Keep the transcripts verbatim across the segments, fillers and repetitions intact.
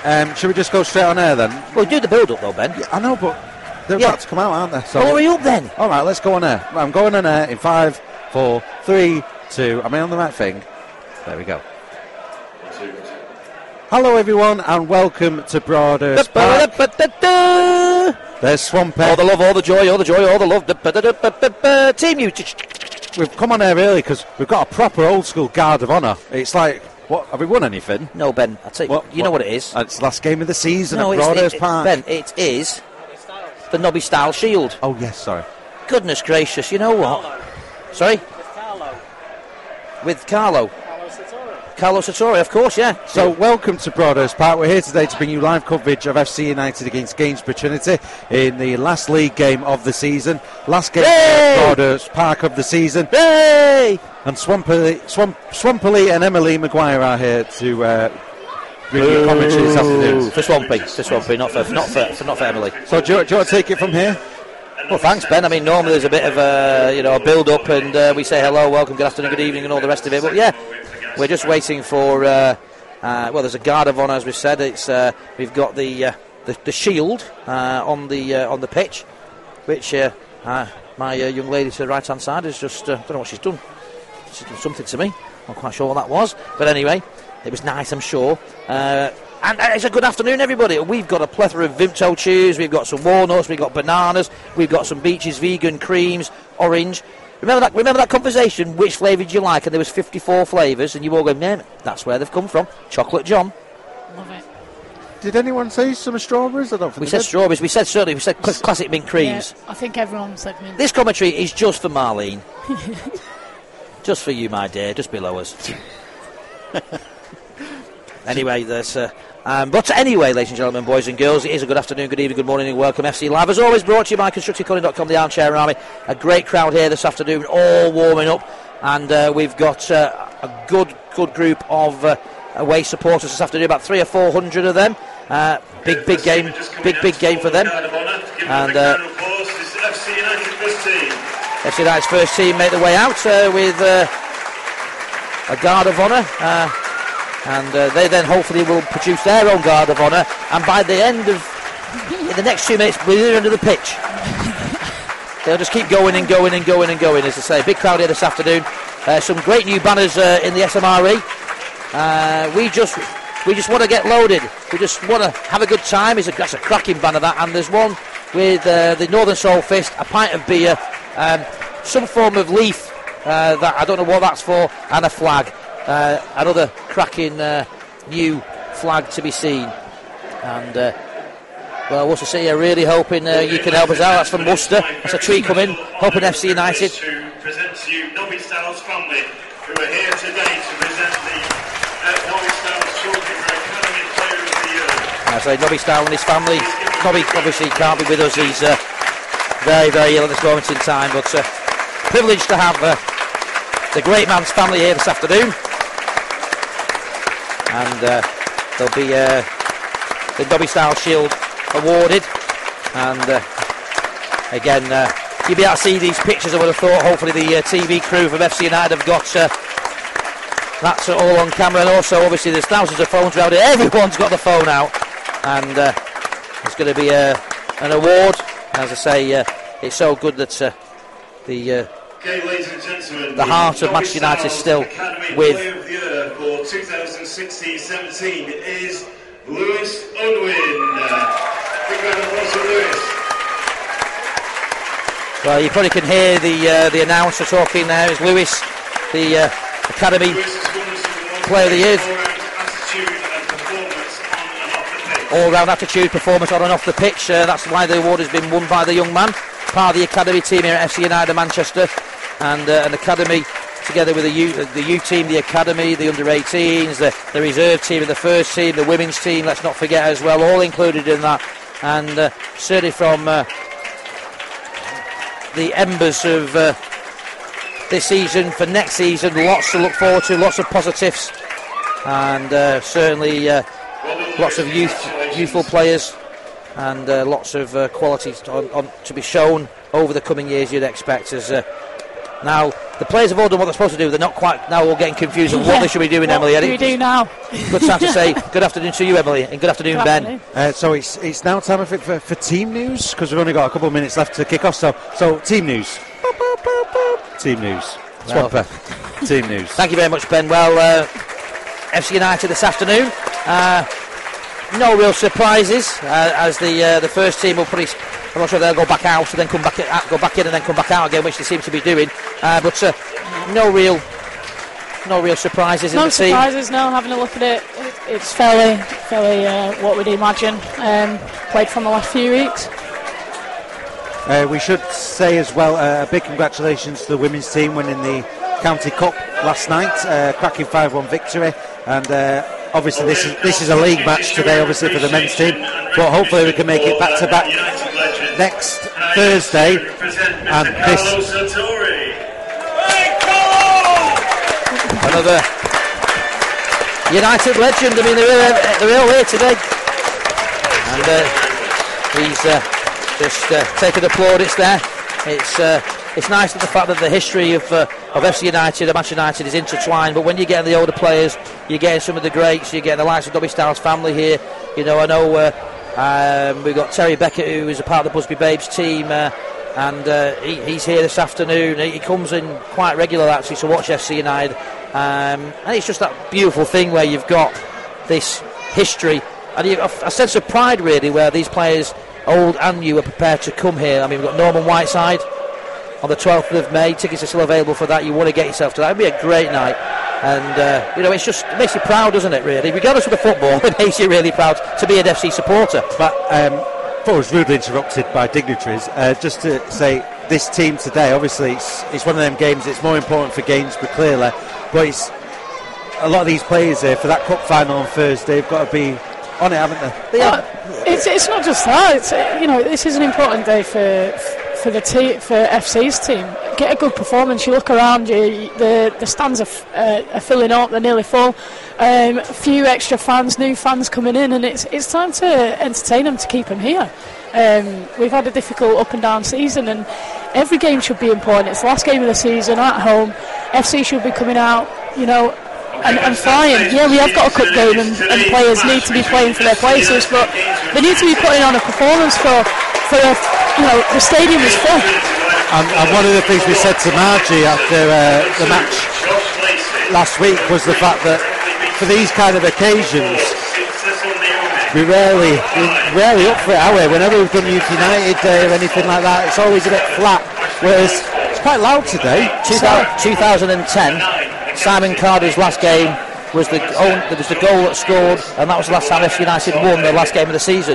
Um, should we just go straight on air then? Well, do the build-up though, Ben. Yeah, I know, but they're Yeah. about to come out, aren't they? So, Well, hurry up then. all right, let's go on air. I'm going on air in five, four, three, two. Am I on the right thing? There we go. Hello, everyone, and welcome to Broadhurst Park. There's Swampy. All the love, all the joy, all the joy, all the love. Team you. We've come on air early because we've got a proper old school guard of honour. It's like, what, have we won anything? No, Ben. I tell you, What- you know what- what it is. Uh, It's the last game of the season No, at it's Broadhurst it, Park. Ben. It is the Nobby Style Shield. Oh, yes, sorry. Goodness gracious, you know what? Sorry? With Carlo. Carlo Sartori, of course, yeah. So, welcome to Broadhurst Park. We're here today to bring you live coverage of F C United against Gainsborough Trinity in the last league game of the season. Last game Yay! at Broadhurst Park of the season. Hey! And Swampily, Swamp, Swampily and Emily Maguire are here to uh, bring you commentary this afternoon. For Swampy, for Swampy, not for not for, for not for Emily. So, do you, do you want to take it from here? Well, thanks, Ben. I mean, normally there's a bit of a you know a build-up, and uh, we say hello, welcome, good afternoon, good evening, and all the rest of it. But yeah, we're just waiting for. Uh, uh, well, there's a guard of honour, as we've said. It's uh, we've got the uh, the, the shield uh, on the uh, on the pitch, which uh, uh, my uh, young lady to the right-hand side has just uh, don't know what she's done. She's done something to me. Not quite sure what that was, but anyway, it was nice, I'm sure. Uh, And it's a good afternoon, everybody. We've got a plethora of Vimto chews, we've got some walnuts, we've got bananas, we've got some Beaches vegan creams, orange. Remember that Remember that conversation, which flavour do you like? And there was fifty-four flavours, and you all go, man, that's where they've come from. Chocolate John. Love it. Did anyone say some strawberries? I don't think We they said did. strawberries, we said certainly, we said cl- classic mint creams. Yeah, I think everyone said mint. This commentary is just for Marlene. Just for you, my dear, just below us. Anyway, there's... Uh, Um, but anyway, ladies and gentlemen, boys and girls, it is a good afternoon, good evening, good morning, and welcome. F C Live, as always, brought to you by constructive cunning dot com, the Armchair Army. A great crowd here this afternoon, all warming up, and uh, we've got uh, a good, good group of uh, away supporters this afternoon, about three or four hundred of them. Uh, big, big game, big, big game for them. And uh, F C United's first team make their way out uh, with uh, a guard of honour. Uh, And uh, they then hopefully will produce their own guard of honour. And by the end of, in the next few minutes, we're at the end of the pitch. They'll just keep going and going and going and going, as I say. Big crowd here this afternoon. Uh, some great new banners uh, in the S M R E. Uh, we just we just want to get loaded. We just want to have a good time. It's a, that's a cracking banner, that. And there's one with uh, the Northern Soul Fist, a pint of beer, um, some form of leaf uh, that I don't know what that's for, and a flag. Uh, another cracking uh, new flag to be seen, and uh, well, what's to say? I'm really hoping uh, you can help us out. That's from Worcester. That's a tweet coming. Hoping F C United. To present to you Nobby Styles family, who are here today to present the uh, Nobby Styles Trophy for Academy Player of the Year. I say Nobby Style and his family. Nobby obviously can't be with us. He's uh, very, very ill at this moment in time, but uh, privileged to have uh, the great man's family here this afternoon. And uh, there'll be uh, the Nobby Style Shield awarded, and uh, again uh, you'll be able to see these pictures. I would have thought. Hopefully the uh, T V crew from F C United have got uh, that's all on camera, and also obviously there's thousands of phones around here. Everyone's got the phone out, and uh, it's going to be uh, an award. As I say, uh, it's so good that uh, the. Uh, Okay, ladies and gentlemen, the heart of Nobby Manchester United Styles still Academy with- Player of the Year for twenty sixteen seventeen is Lewis Unwin. Uh, big round of applause for Lewis. Well, you probably can hear the uh, the announcer talking now. Is Lewis, the uh, Academy Lewis has won us the award Player of the Year. for all-round attitude and performance on and off the pitch. All-round attitude, performance on and off the pitch. Uh, that's why the award has been won by the young man, part of the Academy team here at F C United Manchester, and uh, an Academy together with the U, the U team, the Academy, the under eighteens, the, the reserve team, the first team, the women's team. Let's not forget as well, all included in that, and uh, certainly from uh, the embers of uh, this season for next season. Lots to look forward to, lots of positives, and uh, certainly uh, lots of youth, youthful players, and uh, lots of uh, qualities on, on, to be shown over the coming years. You'd expect as uh, now the players have all done what they're supposed to do. They're not quite now all getting confused on Yeah. what they should be doing, What Emily. do we do now? Good time to say good afternoon to you, Emily, and good afternoon, Good Ben. afternoon. Uh, so it's it's now time I think, for, for team news, because we've only got a couple of minutes left to kick off. So so team news. Boop, boop, boop, boop. Team news. Well, Swamper. Team news. Thank you very much, Ben. Well, uh, F C United this afternoon. Uh, no real surprises, uh, as the uh, the first team will probably. I'm not sure they'll go back out and then come back in, go back in and then come back out again, which they seem to be doing. Uh, but uh, no real, no real surprises No in the team. surprises, no. Having a look at it, it it's fairly, fairly uh, what we'd imagine. Um, played from the last few weeks. Uh, we should say as well uh, a big congratulations to the women's team winning the County Cup last night, uh, cracking five one victory, and uh, obviously this is this is a league match today, obviously for the men's team, but hopefully we can make it back to back next Thursday. And this Another United legend. I mean, they're all, they're all here today, and uh, he's uh, just uh, taking the plaudits there. It's uh, it's nice that the fact that the history of uh, of F C United and Manchester United is intertwined. But when you're getting the older players, you're getting some of the greats. You're getting the likes of Dobby Styles family here. You know, I know uh, um, we've got Terry Beckett, who is a part of the Busby Babes team. Uh, and uh, he, he's here this afternoon. He comes in quite regular actually to watch F C United. Um, and it's just that beautiful thing where you've got this history and you have a sense of pride really, where these players, old and new, are prepared to come here. I mean, we've got Norman Whiteside on the twelfth of May. Tickets are still available for that. You want to get yourself to that. It'd be a great night. And uh, you know, it's just, it makes you proud, doesn't it, really? Regardless of the football, it makes you really proud to be an F C supporter. But um, before I was rudely interrupted by dignitaries, uh, just to say this team today, obviously it's, it's one of them games. It's more important for Gainsborough clearly, but it's a lot of these players here for that cup final on Thursday have got to be on it, haven't they? Well, it's it's not just that. It's, uh, you know, this is an important day for for the te- for F C's team. Get a good performance. You look around, you, the the stands are, f- uh, are filling up. They're nearly full. Um, a few extra fans, new fans coming in, and it's it's time to entertain them, to keep them here. Um, we've had a difficult up and down season, and every game should be important. It's the last game of the season at home. F C should be coming out, you know, and, and flying. Yeah, we have got a cup game, and, and players need to be playing for their places, but they need to be putting on a performance for for a, you know, the stadium is full. And, and one of the things we said to Margie after uh, the match last week was the fact that for these kind of occasions, we rarely, we're rarely up for it, are we? Whenever we've done Youth United Day or anything like that, it's always a bit flat. Whereas it's quite loud today. two thousand ten, Simon Carter's last game was the own, there was the goal that scored, and that was the last time F C United won the last game of the season.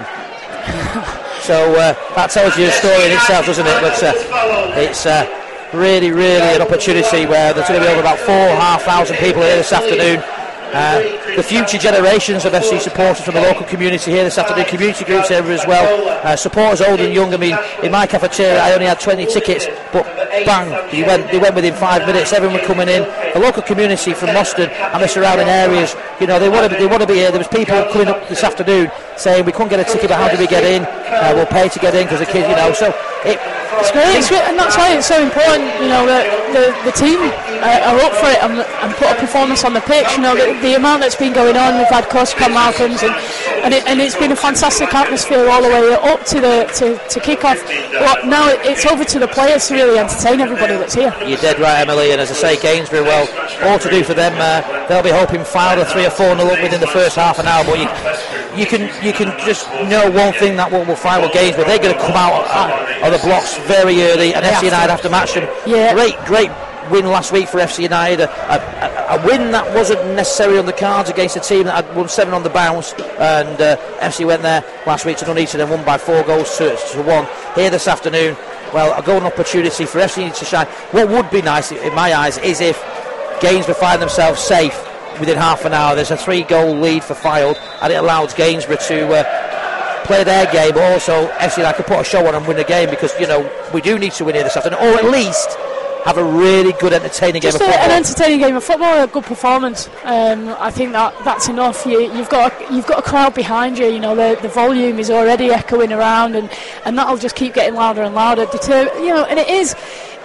So uh, that tells you a story in itself, doesn't it? But uh, it's uh, really, really an opportunity where there's going to be over about four and a half thousand people here this afternoon. Uh, the future generations of F C supporters from the local community here this afternoon, community groups here as well, uh, supporters old and young. I mean, in my cafeteria I only had twenty tickets, but bang, they went, they went within five minutes, everyone were coming in. The local community from Moston and the surrounding areas, you know, they want to be, they want to be here. There was people coming up this afternoon saying we couldn't get a ticket, but how do we get in? Uh, we'll pay to get in because the kids, you know, so it, It's great, it's great, and that's why it's so important, you know, that the, the team uh, are up for it and, and put a performance on the pitch. You know, the, the amount that's been going on, we've had Coach Cam Malcolms, and and, it, and it's been a fantastic atmosphere all the way up to the to, to kick off. But now it's over to the players to really entertain everybody that's here. You're dead right, Emily, and as I say, Gainsborough, well, all to do for them. Uh, they'll be hoping Fylde three or four nil up within the first half an hour, but you, you can you can just know one thing that will, will Fylde Gainsborough. They're going to come out uh, of the blocks very early, and F C United have to match them. Yeah. Great, great win last week for F C United. A, a, a win that wasn't necessarily on the cards against a team that had won seven on the bounce, and uh, F C went there last week to Nuneaton and won by four goals to, to one. Here this afternoon, well, a golden opportunity for F C to shine. What would be nice, in my eyes, is if Gainsborough find themselves safe within half an hour. There's a three-goal lead for Fylde, and it allows Gainsborough to uh, play their game, but also F C United could put a show on and win the game, because, you know, we do need to win here this afternoon, or at least have a really good, entertaining Just game a, of football. an entertaining game of football, a good performance. Um, I think that that's enough. You, you've got a, you've got a crowd behind you. You know, the, the volume is already echoing around, and, and that'll just keep getting louder and louder. Deter, you know, and it is.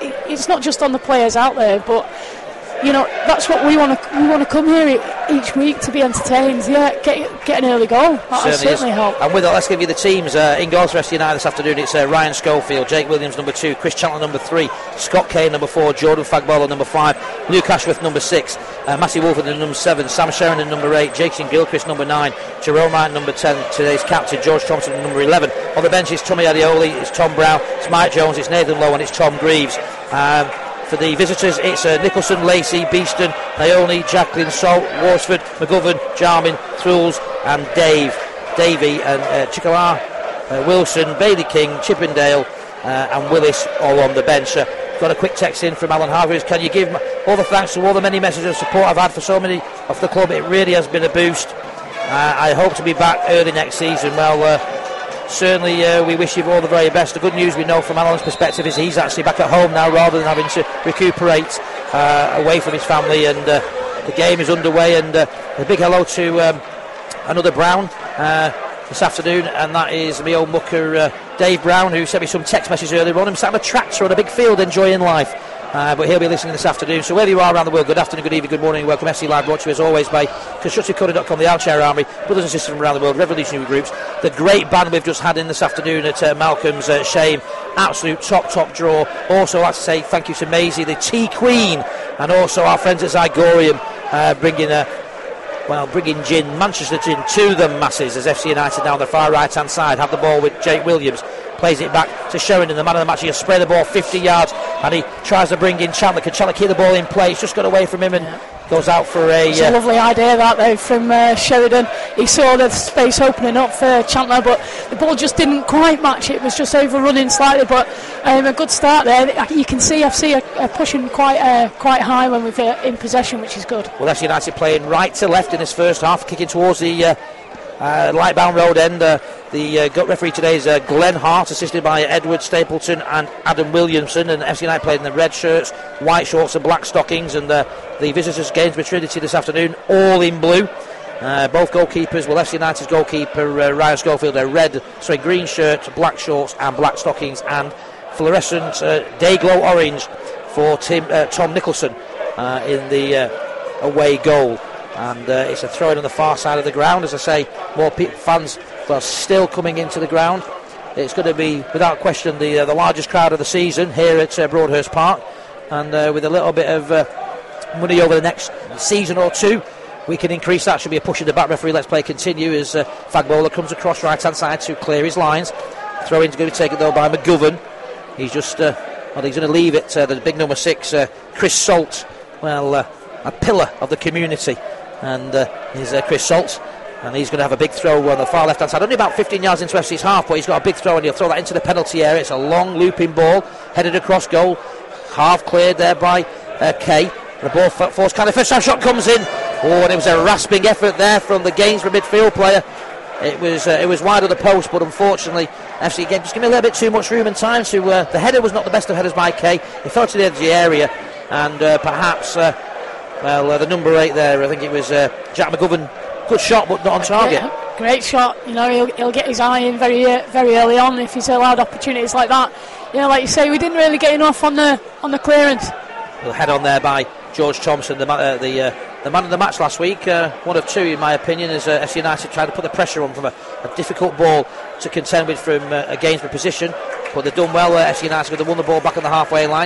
it's not just on the players out there, but you know, that's what we want to we want to come here each week to be entertained. Yeah, get get an early goal. That'll certainly, certainly help. And with that, let's give you the teams. Uh, in goals for F C United this afternoon, it's uh, Ryan Schofield, Jake Williams number two, Chris Chandler number three, Scott Kane number four, Jordan Fagbola number five, Luke Ashworth number six, uh, Matthew Wolford number seven, Sam Sheridan number eight, Jason Gilchrist number nine, Jerome Wright number ten, today's captain George Thompson number eleven. On the bench is Tommy Adioli, it's Tom Brown, it's Mike Jones, it's Nathan Lowe, and it's Tom Greaves. Um, For the visitors, it's uh, Nicholson, Lacey, Beeston, Naomi, Jacqueline, Salt, Worsford, McGovern, Jarmin, Thrules, and Dave, Davey, and uh, Chikawa, uh, Wilson, Bailey King, Chippendale, uh, and Willis all on the bench. Uh, got a quick text in from Alan Hargreaves. Can you give all the thanks to all the many messages of support I've had for so many of the club? It really has been a boost. Uh, I hope to be back early next season. Well, uh, certainly uh, we wish you all the very best. The good news we know from Alan's perspective is he's actually back at home now rather than having to recuperate uh, away from his family, and uh, the game is underway. And uh, a big hello to um, another Brown uh, this afternoon, and that is my old mucker uh, Dave Brown, who sent me some text messages earlier on. Him sat on a tractor on a big field enjoying life. Uh, but he'll be listening this afternoon. So wherever you are around the world, good afternoon, good evening, good morning, welcome. F C Live brought to you as always by constructive coding dot com, the Armchair Army, brothers and sisters from around the world, revolutionary groups. The great band we've just had in this afternoon at uh, Malcolm's uh, Shame, absolute top top draw. Also I'd like to say thank you to Maisie, the Tea Queen, and also our friends at Zygorium, uh, bringing a Well, bringing gin, Manchester gin, to the masses as F C United now on the far right hand side have the ball with Jake Williams. Plays it back to Sheridan, the man of the match. He'll spray the ball fifty yards, and he tries to bring in Chandler. Can Chandler keep the ball in play? He's just got away from him and yeah. goes out for a... It's uh, a lovely idea that though from uh, Sheridan. He saw the space opening up for Chandler, but the ball just didn't quite match. It was just overrunning slightly, but um, a good start there. You can see F C are, are pushing quite uh, quite high when we're in possession, which is good. Well, F C United playing right to left in this first half, kicking towards the uh, uh, Lightbound Road end. Uh, The uh, gut referee today is uh, Glenn Hart, assisted by Edward Stapleton and Adam Williamson. And F C United played in the red shirts, white shorts and black stockings. And uh, the visitors Gainsborough Trinity this afternoon, all in blue. Uh, both goalkeepers, well, F C United's goalkeeper uh, Ryan Schofield, a red, sorry, green shirt, black shorts and black stockings, and fluorescent uh, day glow orange for Tim, uh, Tom Nicholson uh, in the uh, away goal. And uh, it's a throw-in on the far side of the ground. As I say, more pe- fans are still coming into the ground. It's going to be, without question, the uh, the largest crowd of the season here at uh, Broadhurst Park. And uh, with a little bit of uh, money over the next season or two, we can increase that. Should be a push in the back. Referee, let's play continue as uh, Fagbola comes across right-hand side to clear his lines. Throw-in's going to be taken, though, by McGovern. He's just, uh, well, he's going to leave it. Uh, the big number six, uh, Chris Salt, well, uh, a pillar of the community. And uh, he's uh, Chris Salt. And he's going to have a big throw on the far left-hand side. Only about fifteen yards into F C's half, but he's got a big throw, and he'll throw that into the penalty area. It's a long looping ball, headed across goal. Half cleared there by uh, Kay. The ball forced kind of first time shot comes in. Oh, and it was a rasping effort there from the Gainsborough midfield player. It was uh, it was wide of the post, but unfortunately F C again just give me a little bit too much room and time to. Uh, the header was not the best of headers by Kay. He fell to the edge of the area, and uh, perhaps uh, well uh, the number eight there. I think it was uh, Jack McGovern. Good shot, but not on target. Great, great shot. You know, he'll, he'll get his eye in very, uh, very early on if he's allowed opportunities like that. You know, like you say, we didn't really get enough on the on the clearance. Well, head on there by George Thompson, the uh, the uh, the man of the match last week. Uh, one of two, in my opinion, as uh, F C United tried to put the pressure on from a, a difficult ball to contend with from uh, a Gainsborough position. But they've done well. Uh, F C United have won the ball back on the halfway line,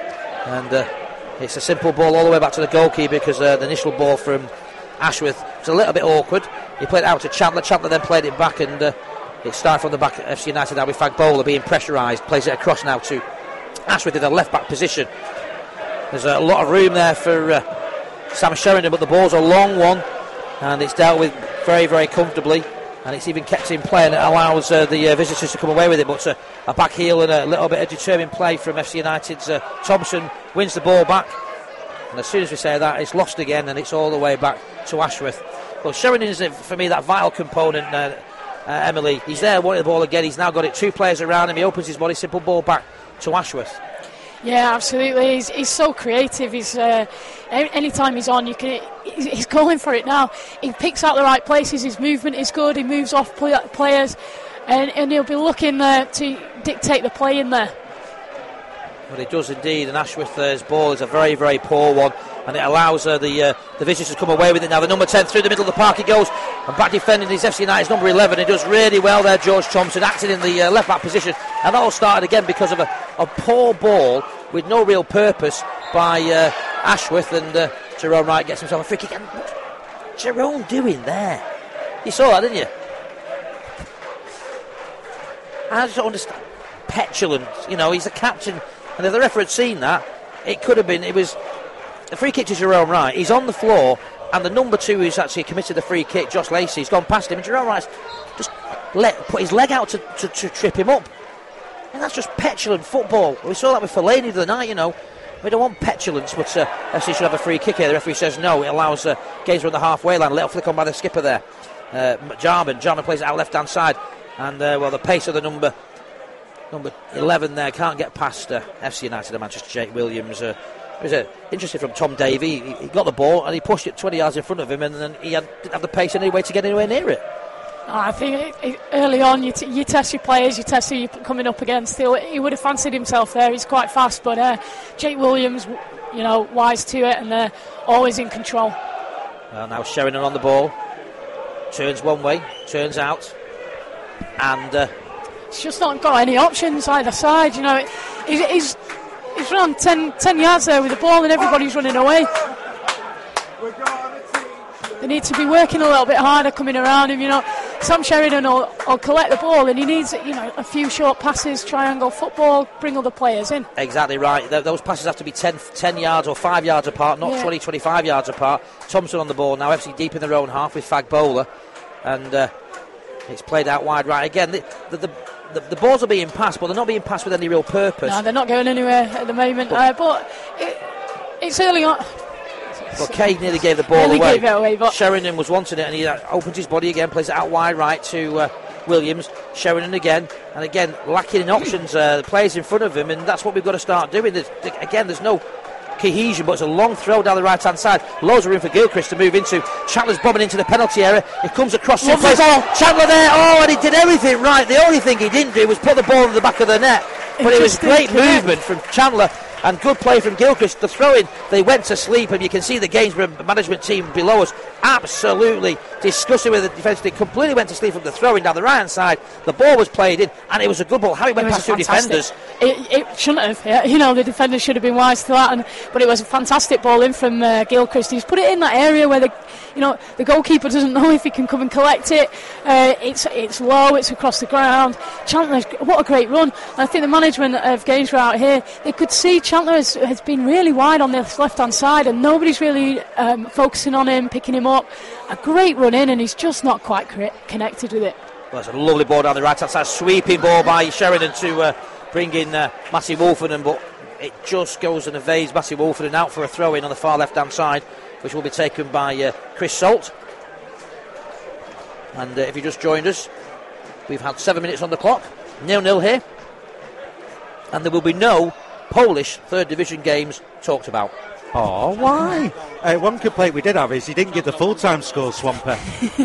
and uh, it's a simple ball all the way back to the goalkeeper because uh, the initial ball from Ashworth was a little bit awkward. He played it out to Chandler. Chandler then played it back, and uh, it started from the back at F C United now with Fagbola being pressurised. Plays it across now to Ashworth in the left back position. There's a lot of room there for uh, Sam Sheridan, but the ball's a long one, and it's dealt with very, very comfortably, and it's even kept in play, and it allows uh, the uh, visitors to come away with it. But uh, a back heel and a little bit of determined play from F C United's uh, Thompson wins the ball back. And as soon as we say that, it's lost again, and it's all the way back to Ashworth. Well, Sheridan is, for me, that vital component, uh, uh, Emily. He's there wanting the ball again. He's now got it. Two players around him. He opens his body, simple ball back to Ashworth. Yeah, absolutely. He's, he's so creative. He's uh, any time he's on, you can. He's, he's going for it now. He picks out the right places. His movement is good. He moves off play, players, and, and he'll be looking uh, to dictate the play in there. Well, it does indeed, and Ashworth's ball is a very, very poor one, and it allows uh, the uh, the visitors to come away with it. Now the number ten through the middle of the park he goes, and back defending is F C United's number eleven. He does really well there, George Thompson, acting in the uh, left back position, and that all started again because of a, a poor ball with no real purpose by uh, Ashworth, and uh, Jerome Wright gets himself a free kick. And what's Jerome doing there? You saw that, didn't you? I just don't understand. Petulant, you know, he's the captain. And if the referee had seen that, it could have been, it was a free kick to Jerome Wright. He's on the floor, and the number two who's actually committed the free kick, Josh Lacey, has gone past him, and Jerome Wright's just let, put his leg out to, to, to trip him up. And that's just petulant football. We saw that with Fellaini the other night, you know. We don't want petulance, but uh, F C should have a free kick here. The referee says no. It allows uh, Gainsborough on the halfway line. A little flick on by the skipper there. Uh, Jarman. Jarman plays it out left-hand side. And, uh, well, the pace of the number... Number eleven there can't get past uh, F C United and Manchester. Jake Williams. Uh, it was uh, interesting from Tom Davey. He, he got the ball and he pushed it twenty yards in front of him, and then he had, didn't have the pace anyway to get anywhere near it. I think it, it, early on you, t- you test your players, you test who you're coming up against. He, he would have fancied himself there. He's quite fast, but uh, Jake Williams, you know, wise to it, and uh, always in control. Well, now Sheringham on the ball, turns one way, turns out, and. Uh, He's just not got any options either side, you know. He's, he's, he's run ten, ten yards there with the ball and everybody's running away. They need to be working a little bit harder coming around him, you know. Sam Sheringham will, will collect the ball and he needs, you know, a few short passes, triangle football, bring other players in. Exactly right. Th- those passes have to be ten, ten yards or five yards apart, not yeah. twenty, twenty-five yards apart. Thompson on the ball now, F C deep in their own half with Fag Bowler, and uh, it's played out wide right again. The, the, the The, the balls are being passed, but they're not being passed with any real purpose. No, they're not going anywhere at the moment. But, uh, but it, it's early on. But Cade nearly gave the ball nearly away. Gave it away but Sheringham was wanting it, and he uh, opens his body again, plays it out wide right to uh, Williams. Sheringham again, and again lacking in options. Uh, the players in front of him, and that's what we've got to start doing. There's, again, there's no cohesion, but it's a long throw down the right hand side. Loads of room for Gilchrist to move into. Chandler's bobbing into the penalty area. He comes across to place. Chandler there, oh, and he did everything right. The only thing he didn't do was put the ball in the back of the net, but it, it was great movement from Chandler and good play from Gilchrist. The throw-in, they went to sleep, and you can see the Gainsborough management team below us absolutely disgusted with the defence. They completely went to sleep from the throw-in down the right-hand side. The ball was played in, and it was a good ball. How it went it past two defenders. It, it shouldn't have. Yeah. You know, the defenders should have been wise to that, and, but it was a fantastic ball in from uh, Gilchrist. He's put it in that area where the, you know, the goalkeeper doesn't know if he can come and collect it. Uh, it's it's low, it's across the ground. Chandler's, what a great run. And I think the management of Gainsborough out here, they could see Chandler has, has been really wide on this left-hand side, and nobody's really um, focusing on him, picking him up. A great run in, and he's just not quite cre- connected with it. Well, it's a lovely ball down the right-hand side, sweeping ball by Sheringham to uh, bring in uh, Matty Wolfenden, but it just goes and evades Matty Wolfenden out for a throw-in on the far left-hand side, which will be taken by uh, Chris Salt. And uh, if you just joined us, we've had seven minutes on the clock, nil-nil here, and there will be no Polish third division games talked about. Oh, why? uh, one complaint we did have is he didn't give the full-time score, Swamper.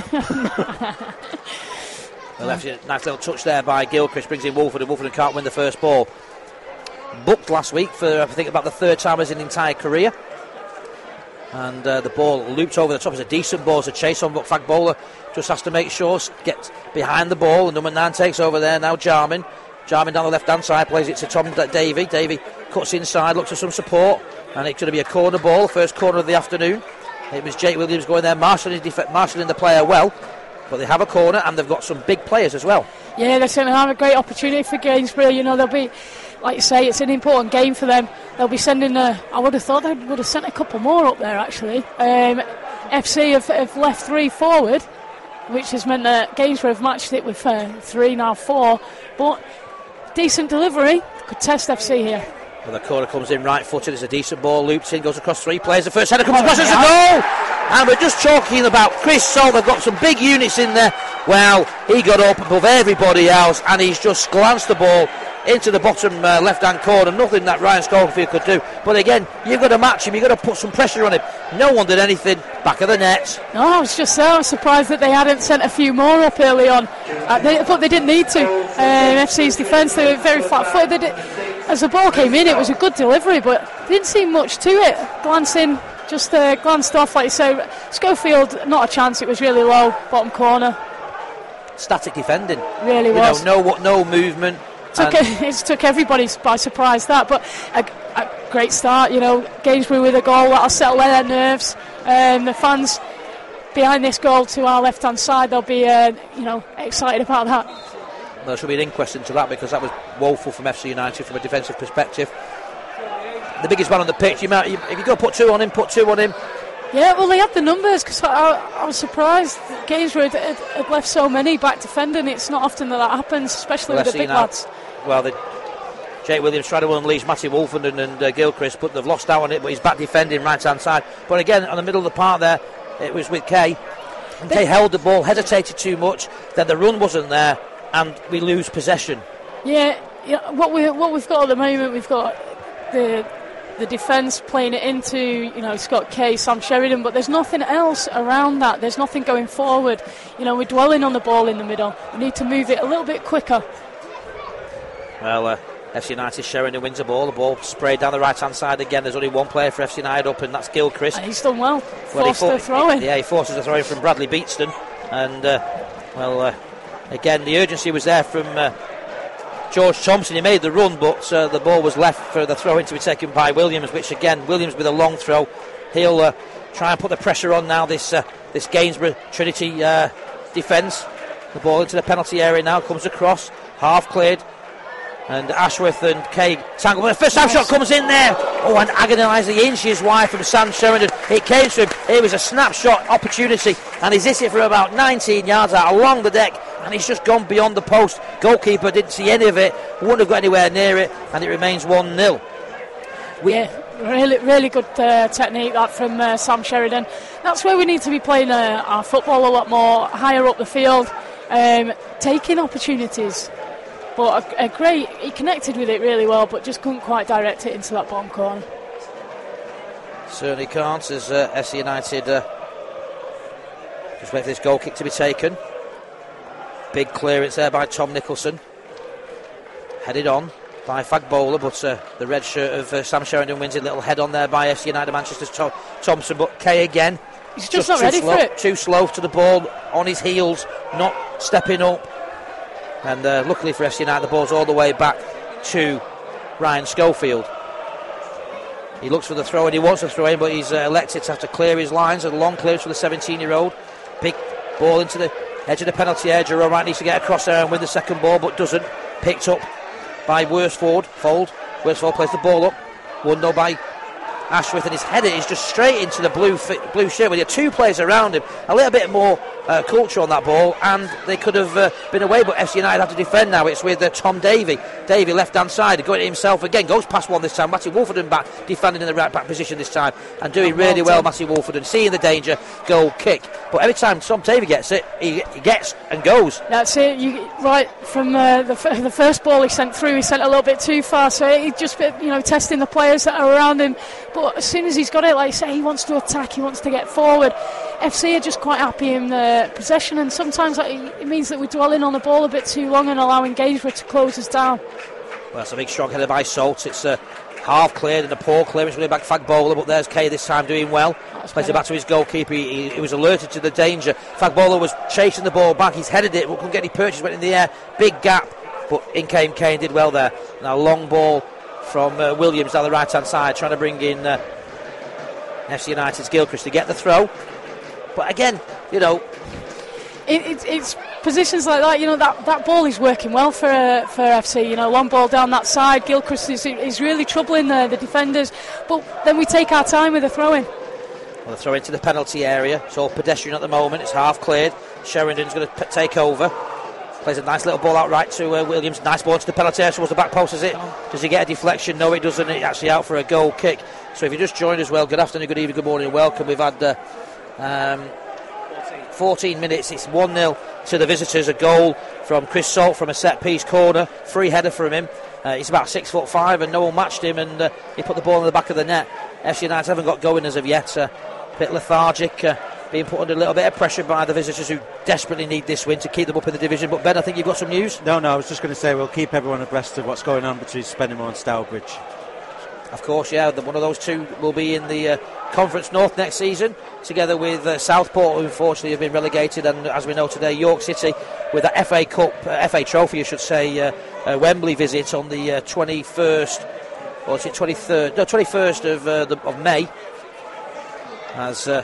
The left, nice little touch there by Gilchrist, brings in Wolford, and Wolford can't win the first ball. Booked last week for, I think, about the third time as in entire career. And uh, the ball looped over the top. It's a decent ball to chase on, but Fag Bowler just has to make sure, get behind the ball, and number nine takes over there now, Jarman. Jarman down the left-hand side, plays it to Tom Davey. Davey cuts inside, looks for some support, and it's going to be a corner ball, first corner of the afternoon. It was Jake Williams going there, marshalling, def- marshalling the player well, but they have a corner, and they've got some big players as well. Yeah, they certainly have a great opportunity for Gainsborough. You know, they'll be, like you say, it's an important game for them. They'll be sending, a, I would have thought they would have sent a couple more up there, actually. Um, F C have, have left three forward, which has meant that Gainsborough have matched it with uh, three, now four, but decent delivery, could test F C here. Well, the corner comes in right footed, it's a decent ball, loops in, goes across three players, the first header comes across, it's a goal! And we're just talking about Chris Salt. They've got some big units in there. Well, he got up above everybody else, and he's just glanced the ball into the bottom uh, left-hand corner. Nothing that Ryan Schofield could do. But again, you've got to match him, you've got to put some pressure on him. No one did anything. Back of the net. No, I was just there. I was surprised that they hadn't sent a few more up early on. Uh, they, but they didn't need to. Uh, F C's defence, they were very flat-footed. They, as the ball came in, it was a good delivery, but didn't seem much to it. Glancing, just uh, glanced off, like you say. Schofield, not a chance. It was really low, bottom corner. Static defending. Really you was. Know, no, no movement. Took it, it took everybody by surprise, that, but a, a great start. You know, Gainsborough with a goal that'll settle their nerves. Um, the fans behind this goal to our left-hand side, they'll be, uh, you know, excited about that. Well, there should be an inquest into that, because that was woeful from F C United from a defensive perspective. The biggest man on the pitch, you might, if you go put two on him, put two on him. Yeah, well, they had the numbers, because I, I was surprised that Gainsborough had, had left so many back defending. It's not often that that happens, especially well, with the big lads. Well, the, Jake Williams tried to unleash Matty Wolfenden and, and uh, Gilchrist, but they've lost out on it. But he's back defending right hand side. But again, on the middle of the park there, it was with Kay. And Kay held the ball, hesitated too much. Then the run wasn't there, and we lose possession. Yeah, yeah. What we what we've got at the moment, we've got the the defence playing it into, you know, Scott Kay, Sam Sheridan, but there's nothing else around that. There's nothing going forward. You know, we're dwelling on the ball in the middle. We need to move it a little bit quicker. Well, uh, F C United, Sheridan wins the ball. The ball sprayed down the right-hand side again. There's only one player for F C United up, and that's Gilchrist. And he's done well. Forced well, he for- the throw-in. Yeah, he forces the throw-in from Bradley Beatston. And, uh, well, uh, again, the urgency was there from uh, George Thompson. He made the run, but uh, the ball was left for the throw-in to be taken by Williams, which, again, Williams with a long throw. He'll uh, try and put the pressure on now, this, uh, this Gainsborough Trinity uh, defence. The ball into the penalty area now, comes across, half cleared. And Ashworth and Kay tangle. The first time shot comes in there. Oh, an agonising inches wide from Sam Sheridan. It came to him. It was a snapshot opportunity, and he's hit it from about nineteen yards out along the deck, and he's just gone beyond the post. Goalkeeper didn't see any of it, wouldn't have got anywhere near it, and it remains one nil. Yeah, really, really good uh, technique that from uh, Sam Sheridan. That's where we need to be playing uh, our football a lot more, higher up the field, um, taking opportunities. But a, a great, he connected with it really well, but just couldn't quite direct it into that bottom corner. Certainly can't, as uh, F C United uh, just wait for this goal kick to be taken. Big clearance there by Tom Nicholson. Headed on by Fagbola, but uh, the red shirt of uh, Sam Sheridan wins it. Little head on there by F C United Manchester's Tom- Thompson, but Kay again. He's just, just not ready slow, for it. Too slow to the ball, on his heels, not stepping up. And uh, luckily for F C United, the ball's all the way back to Ryan Schofield. He looks for the throw and he wants to throw in, but he's uh, elected to have to clear his lines. A long clearance for the seventeen-year-old. Big ball into the edge of the penalty area. Jerome Wright needs to get across there and win the second ball, but doesn't. Picked up by Worsford. Fold. Worsford plays the ball up. Won though by Ashworth, and his header is just straight into the blue fi- blue shirt with the two players around him. A little bit more uh, culture on that ball, and they could have uh, been away, but F C United have to defend now. It's with uh, Tom Davey. Davey left hand side, going to himself again, goes past one this time. Matty Wolfenden back, defending in the right back position this time, and doing really well. Matty Wolfenden seeing the danger, goal kick. But every time Tom Davey gets it, he, he gets and goes. That's it. You right from uh, the f- the first ball he sent through, he sent a little bit too far, so he just you know testing the players that are around him. But as soon as he's got it, like you say, he wants to attack, he wants to get forward. F C are just quite happy in the possession, and sometimes like, it means that we're dwelling on the ball a bit too long and allowing Gainsborough to close us down. Well, it's a big strong header by Salt. It's uh, half cleared and a poor clearance really back Fagbola, but there's Kay this time doing well. That's Plays better. It back to his goalkeeper. He, he, he was alerted to the danger. Fagbola was chasing the ball back. He's headed it, but couldn't get any purchase. Went in the air, big gap, but in came Kane. Did well there. Now long ball from uh, Williams down the right hand side, trying to bring in uh, F C United's Gilchrist to get the throw. But again, you know, it, it, it's positions like that. You know, that, that ball is working well for uh, for F C. You know, long ball down that side. Gilchrist is, is really troubling the, the defenders. But then we take our time with the throw-in. Well, the throw into the penalty area. It's all pedestrian at the moment. It's half cleared. Sheridan's going to p- take over. Plays a nice little ball out right to uh, Williams. Nice ball to the penalty area towards the back post. Is it? Does he get a deflection? No, it doesn't. It's actually out for a goal kick. So if you just joined us, well, good afternoon, good evening, good morning, welcome. We've had uh, um, fourteen minutes. It's one nil to the visitors. A goal from Chris Salt from a set-piece corner. Free header from him. Uh, he's about six foot five, and no one matched him, and uh, he put the ball in the back of the net. F C United haven't got going as of yet. Uh, a bit lethargic. Uh, being put under a little bit of pressure by the visitors who desperately need this win to keep them up in the division. But Ben, I think you've got some news. No, no, I was just going to say we'll keep everyone abreast of what's going on between Spennymoor and Stourbridge. Of course, yeah, the, one of those two will be in the uh, Conference North next season, together with uh, Southport, who unfortunately have been relegated, and as we know today, York City with the F A Cup, uh, F A Trophy, I should say, uh, uh, Wembley visit on the uh, twenty-first, or is it twenty-third? No, twenty-first of, uh, the, of May, as uh,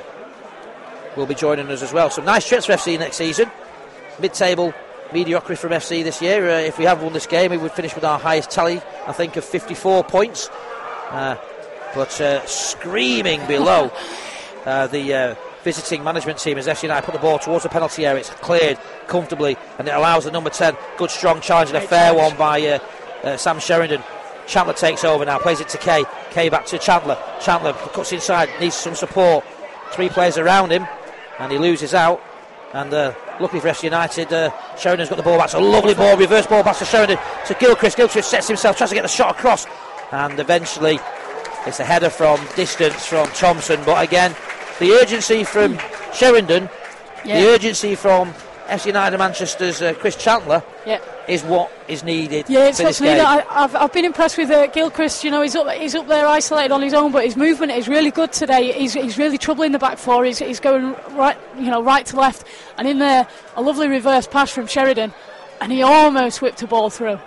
will be joining us as well. Some nice trips for F C next season. Mid-table mediocrity from F C this year. Uh, if we have won this game, we would finish with our highest tally, I think, of fifty-four points. Uh, but uh, screaming below uh, the uh, visiting management team as F C United put the ball towards the penalty area. It's cleared comfortably, and it allows the number ten good strong challenge, and a fair one by uh, uh, Sam Sheridan. Chandler takes over now, plays it to Kay. Kay back to Chandler. Chandler cuts inside, needs some support. Three players around him, and he loses out. And uh, luckily for F C United, uh, Sheridan's got the ball back. It's a lovely ball, reverse ball back to Sheridan, to Gilchrist. Gilchrist sets himself, tries to get the shot across, and eventually it's a header from distance from Thompson. But again, the urgency from Sheridan, yeah. the urgency from F C United Manchester's uh, Chris Chandler yeah. is what is needed. Yeah, it's for what's this game. needed. I, I've, I've been impressed with uh, Gilchrist. You know, he's up, he's up there isolated on his own, but his movement is really good today. He's, he's really troubling the back four. He's, he's going right, you know, right to left, and in there a lovely reverse pass from Sheridan, and he almost whipped a ball through.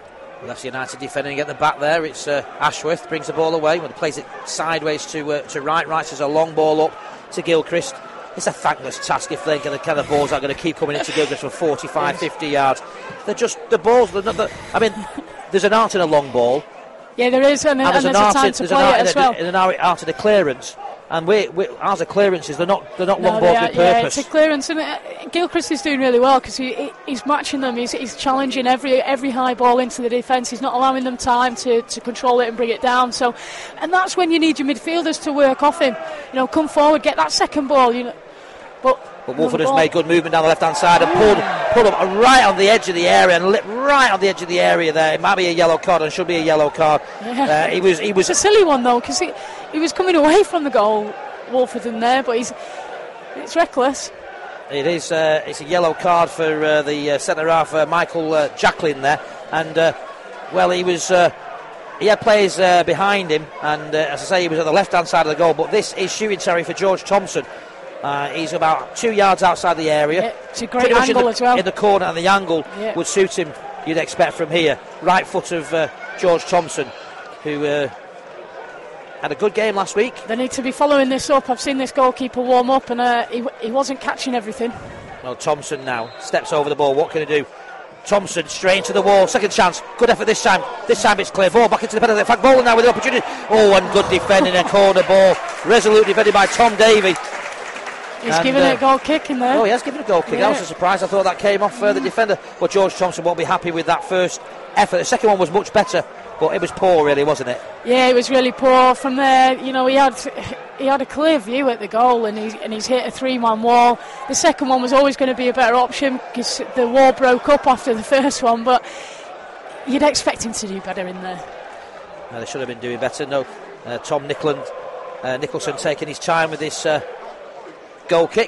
F C United defending at the back there. It's uh, Ashworth brings the ball away when he plays it sideways to uh, to right. Right is a long ball up to Gilchrist. It's a thankless task if they're going to kind of balls are going to keep coming into Gilchrist for forty-five, fifty yards. They're just the balls. They're not the, I mean, there's an art in a long ball. Yeah, there is, and, and, and there's, and an there's art a time in, to there's play an art it in as a, well. in an art of the clearance. And we, we, ours are clearances. They're not. They're not No, long balls are, with yeah, purpose. it's a clearance, and uh, Gilchrist is doing really well because he, he, he's matching them. He's, he's challenging every every high ball into the defence. He's not allowing them time to, to control it and bring it down. So, and that's when you need your midfielders to work off him. You know, come forward, get that second ball. You know, but. But Wolford has made good movement down the left-hand side and pulled, pulled him right on the edge of the area and lit right on the edge of the area there. It might be a yellow card and should be a yellow card. Yeah. Uh, he was, he was it's a silly one though because he, he was coming away from the goal, Wolford in there, but he's it's reckless. It is. Uh, it's a yellow card for uh, the uh, centre half, uh, Michael uh, Jacklin there, and uh, well, he was. Uh, he had players uh, behind him, and uh, as I say, he was at the left-hand side of the goal. But this is shooting territory for George Thompson. Uh, he's about two yards outside the area. Yeah, it's a great angle the, as well. In the corner, and the angle yeah. would suit him, you'd expect from here. Right foot of uh, George Thompson, who uh, had a good game last week. They need to be following this up. I've seen this goalkeeper warm up, and uh, he, he wasn't catching everything. Well, Thompson now steps over the ball. What can he do? Thompson straight into the wall. Second chance. Good effort this time. This time it's clear. Ball back into the penalty. In fact, Bowling now with the opportunity. Oh, and good defending. A corner ball. Resolute defended by Tom Davey. He's and, given uh, it a goal kick in there. Oh, he has given a goal kick. Yeah. I was surprised. I thought that came off uh, the defender. But George Thompson won't be happy with that first effort. The second one was much better, but it was poor, really, wasn't it? Yeah, it was really poor. From there, you know, he had he had a clear view at the goal, and he's and he's hit a three-man wall. The second one was always going to be a better option because the wall broke up after the first one. But you'd expect him to do better in there. No, they should have been doing better. No, uh, Tom Nickland, uh, Nicholson taking his time with this uh, goal kick.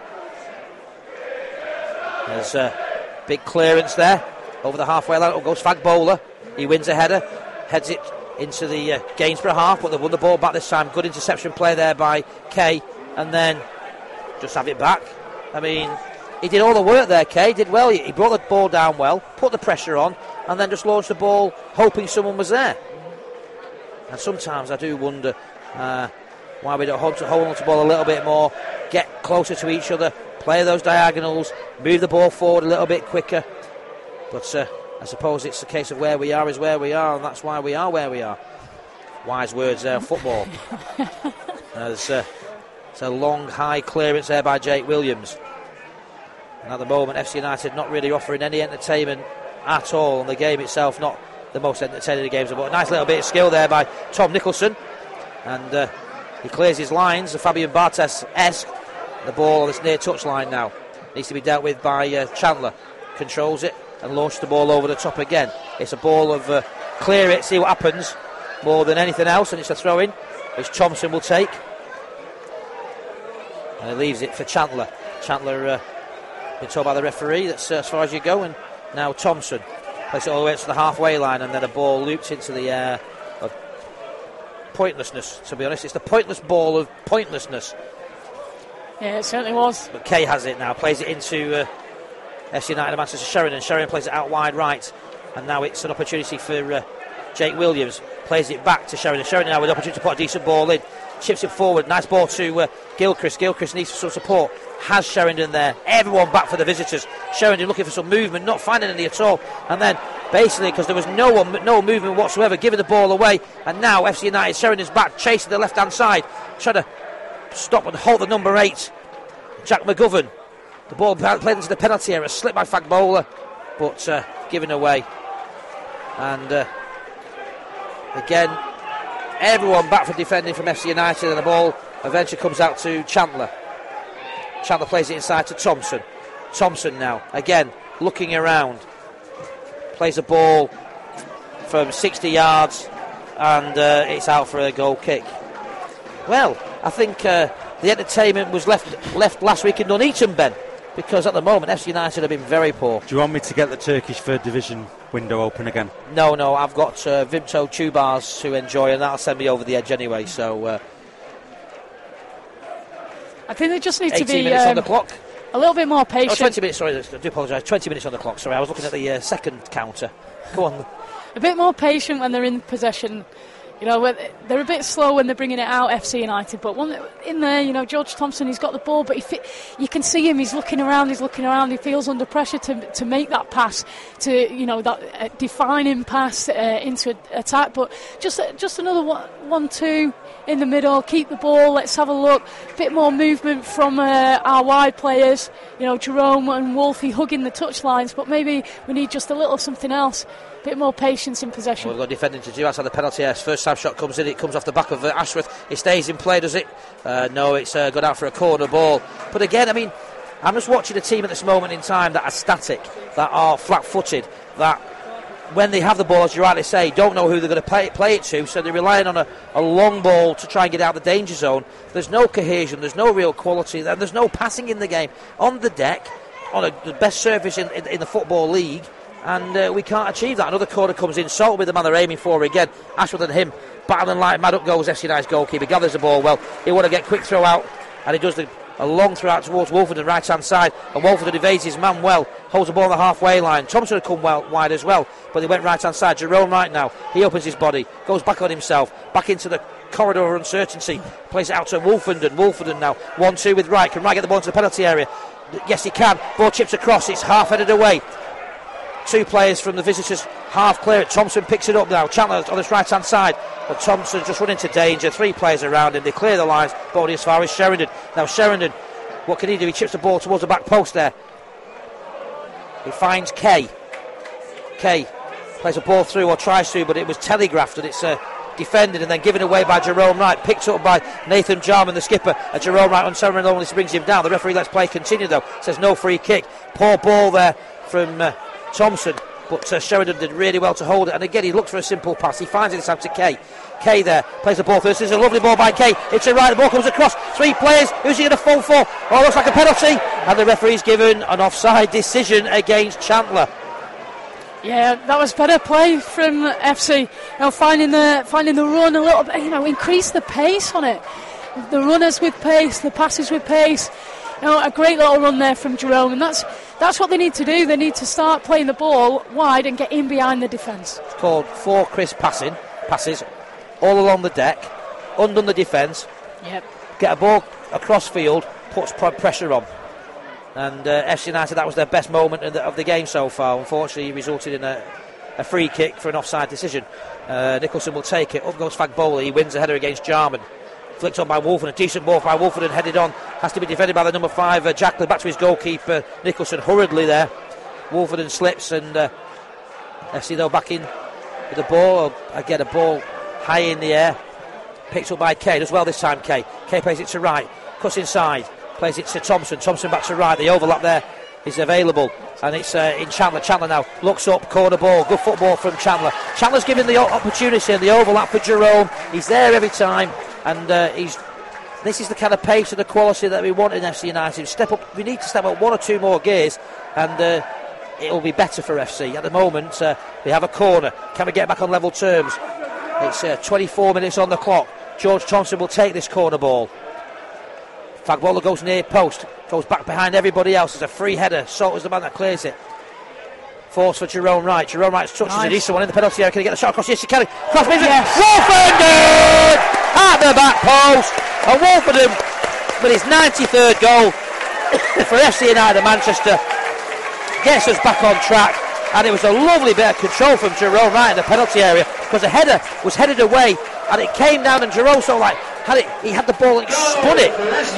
There's a big clearance there over the halfway line. Up goes Fag Bowler. He wins a header, heads it into the uh, Gainsborough half, but they've won the ball back this time. Good interception play there by Kay, and then just have it back. I mean, he did all the work there, Kay. Did well. He, he brought the ball down well, put the pressure on, and then just launched the ball, hoping someone was there. And sometimes I do wonder uh, why we don't hold, hold on to the ball a little bit more, get closer to each other, play those diagonals, move the ball forward a little bit quicker. But uh, I suppose it's a case of where we are is where we are, and that's why we are where we are. Wise words there, football. There's, uh, it's a long, high clearance there by Jake Williams. And at the moment, F C United not really offering any entertainment at all, and the game itself not the most entertaining of the games. But a nice little bit of skill there by Tom Nicholson. And uh, he clears his lines, the Fabian Barthez-esque. The ball on this near touchline now needs to be dealt with by uh, Chandler. Controls it and launches the ball over the top again. It's a ball of uh, clear it, see what happens more than anything else, and it's a throw in which Thompson will take. And he leaves it for Chandler. Chandler uh, been told by the referee that's uh, as far as you go, and now Thompson plays it all the way up to the halfway line, and then a ball loops into the air. Of pointlessness, to be honest. It's the pointless ball of pointlessness. Yeah, it certainly was. But Kay has it now, plays it into uh, F C United and Manchester Sheringham. Sheringham plays it out wide right, and now it's an opportunity for uh, Jake Williams. Plays it back to Sheringham. Sheringham now with the opportunity to put a decent ball in. Chips it forward. Nice ball to uh, Gilchrist. Gilchrist needs some support. Has Sheringham there. Everyone back for the visitors. Sheringham looking for some movement, not finding any at all. And then basically, because there was no one, no movement whatsoever, giving the ball away. And now F C United, Sheringham's back, chasing the left-hand side, trying to stop and hold the number eight, Jack McGovern. The ball played into the penalty area, slipped by Fagbola, but uh, given away. And uh, again, everyone back for defending from F C United, and the ball eventually comes out to Chandler. Chandler plays it inside to Thompson. Thompson now, again, looking around. Plays a ball from sixty yards, and uh, it's out for a goal kick. Well, I think uh, the entertainment was left left last week in Nuneaton, Ben, because at the moment F C United have been very poor. Do you want me to get the Turkish third division window open again? No, no, I've got uh, Vimto two bars to enjoy, and that'll send me over the edge anyway. So uh, I think they just need to eighteen be minutes um, on the clock. a little bit more Oh, patient. twenty minutes, sorry, I do apologise. twenty minutes on the clock, sorry. I was looking at the uh, second counter. Go on. A bit more patient when they're in possession. You know, when- they're a bit slow when they're bringing it out, F C United. But when in there, you know, George Thompson, he's got the ball, but he fi- you can see him. He's looking around. He's looking around. He feels under pressure to to make that pass, to you know that uh, defining pass uh, into a- attack. But just uh, just another one, one, two in the middle. Keep the ball. Let's have a look. Bit more movement from uh, our wide players. You know, Jerome and Wolfie hugging the touchlines. But maybe we need just a little something else. Bit more patience in possession. Well, we've got defending to do outside the penalty area. First time shot comes in, it comes off the back of uh, Ashworth. It stays in play, does it? Uh, no, it's uh, gone out for a corner ball. But again, I mean, I'm just watching a team at this moment in time that are static, that are flat-footed, that when they have the ball, as you rightly say, don't know who they're going to play, play it to, so they're relying on a, a long ball to try and get out of the danger zone. There's no cohesion, there's no real quality, and there's no passing in the game. On the deck, on a, the best surface in, in, in the Football League, and uh, we can't achieve that. Another corner comes in. Salt with the man they're aiming for again. Ashworth and him battling like mad. Up goes F C United's goalkeeper. Gathers the ball well. He want to get quick throw out, and he does the, a long throw out towards Wolverton, right hand side. And Wolverton evades his man well. Holds the ball on the halfway line. Thompson had come well wide as well, but he went right hand side. Jerome right now. He opens his body, goes back on himself, back into the corridor of uncertainty. Plays it out to Wolverton. Wolverton now one two with Wright. Can Wright get the ball into the penalty area? Yes, he can. Ball chips across. It's half headed away. Two players from the visitors half clear. Thompson picks it up now. Chandler on his right hand side, but Thompson just run into danger. Three players around him. They clear the lines, but only as far as Sheridan. Now Sheridan, what can he do? He chips the ball towards the back post there. He finds Kay. Kay plays a ball through, or tries to, but it was telegraphed, and it's uh, defended and then given away by Jerome Wright. Picked up by Nathan Jarman, the skipper. And Jerome Wright unceremoniously brings him down. The referee lets play continue though. Says no free kick. Poor ball there from Uh, Thompson, but uh, Sheridan did really well to hold it, and again he looked for a simple pass. He finds it this time to Kay. Kay there plays the ball first. This is a lovely ball by Kay. It's a right, the ball comes across. Three players. Who's he going to fall for? Oh, it looks like a penalty, and the referee's given an offside decision against Chandler. Yeah, that was better play from F C. You know, finding the finding the run a little bit. You know, increase the pace on it. The runners with pace, the passes with pace. You know, a great little run there from Jerome, and that's that's what they need to do. They need to start playing the ball wide and get in behind the defence. It's called four crisp passing passes all along the deck, undone the defence. Yep. Get a ball across field, puts pressure on. And uh, F C United, that was their best moment of the, of the game so far. Unfortunately, resulted in a, a free kick for an offside decision. Uh, Nicholson will take it. Up goes Fagbola. He wins the header against Jarman. Flicked on by Wolford. A decent ball by Wolford and headed on. Has to be defended by the number five, uh, Jacklin. Back to his goalkeeper, Nicholson, hurriedly there. Wolford and slips, and uh, F C though back in with the ball. Again, a ball high in the air. Picked up by Kay. Does well this time, Kay. Kay plays it to right. Cuts inside. Plays it to Thompson. Thompson back to right. The overlap there is available. And it's uh, in Chandler. Chandler now looks up. Corner ball. Good football from Chandler. Chandler's given the opportunity and the overlap for Jerome. He's there every time. And uh, he's This is the kind of pace and the quality that we want in F C United. Step up. We need to step up one or two more gears, and uh, it will be better for F C. At the moment, uh, we have a corner. Can we get back on level terms? It's uh, twenty-four minutes on the clock. George Thompson will take this corner ball. Fagbola goes near post, goes back behind everybody else. There's a free header. Salter's the man that clears it. Force for Jerome Wright. Jerome Wright touches nice. It. He's someone in the penalty area. Can he get the shot across? Yes, he can. Cross midfield. Yes. Wolfenden at the back post. And Wolfenden with his ninety-third goal for F C United Manchester gets us back on track. And it was a lovely bit of control from Jerome Wright in the penalty area, because the header was headed away and it came down, and Jerome sort of like had it, he had the ball and he spun it,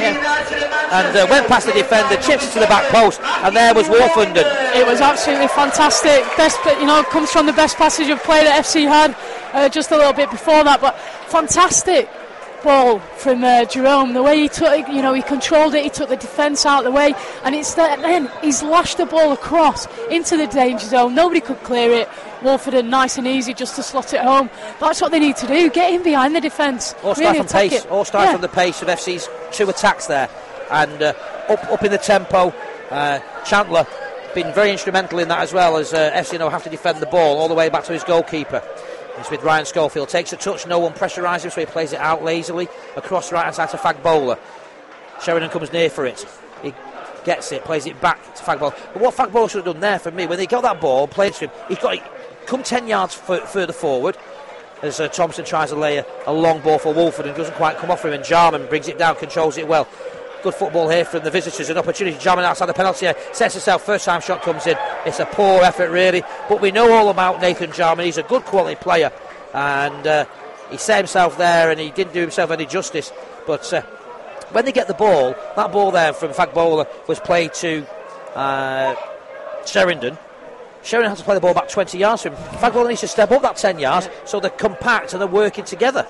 yeah. and uh, went past the defender, chips it to the back post, and there was Wolfenden. It was absolutely fantastic. Best, you know, comes from the best passage of play that F C had uh, just a little bit before that, but fantastic ball from uh, Jerome. The way he took it, you know, he controlled it, he took the defence out of the way, and it's that then he's lashed the ball across into the danger zone. Nobody could clear it. Wolfenden nice and easy just to slot it home. That's what they need to do, get in behind the defence. All start really from pace, all start yeah. from the pace of F C's two attacks there, and uh, up up in the tempo. uh, Chandler been very instrumental in that, as well as uh, F C now have to defend the ball all the way back to his goalkeeper. It's with Ryan Schofield, takes a touch, no one pressurised him, so he plays it out lazily across the right hand side to Fagbola. Sheridan comes near for it, he gets it, plays it back to Fagbola. But what Fagbola should have done there for me, when they got that ball, played to him, he got it, come ten yards f- further forward, as uh, Thompson tries to lay a, a long ball for Wolford and doesn't quite come off for him, and Jarman brings it down, controls it well. Good football here from the visitors, an opportunity. Jarman outside the penalty area, sets himself, first time shot comes in. It's a poor effort really, but we know all about Nathan Jarman. He's a good quality player, and uh, he set himself there and he didn't do himself any justice. But uh, when they get the ball, that ball there from Fagbola was played to uh, Sheridan. Sheridan has to play the ball back twenty yards from him. Fagbola needs to step up that ten yards, so they're compact and they're working together.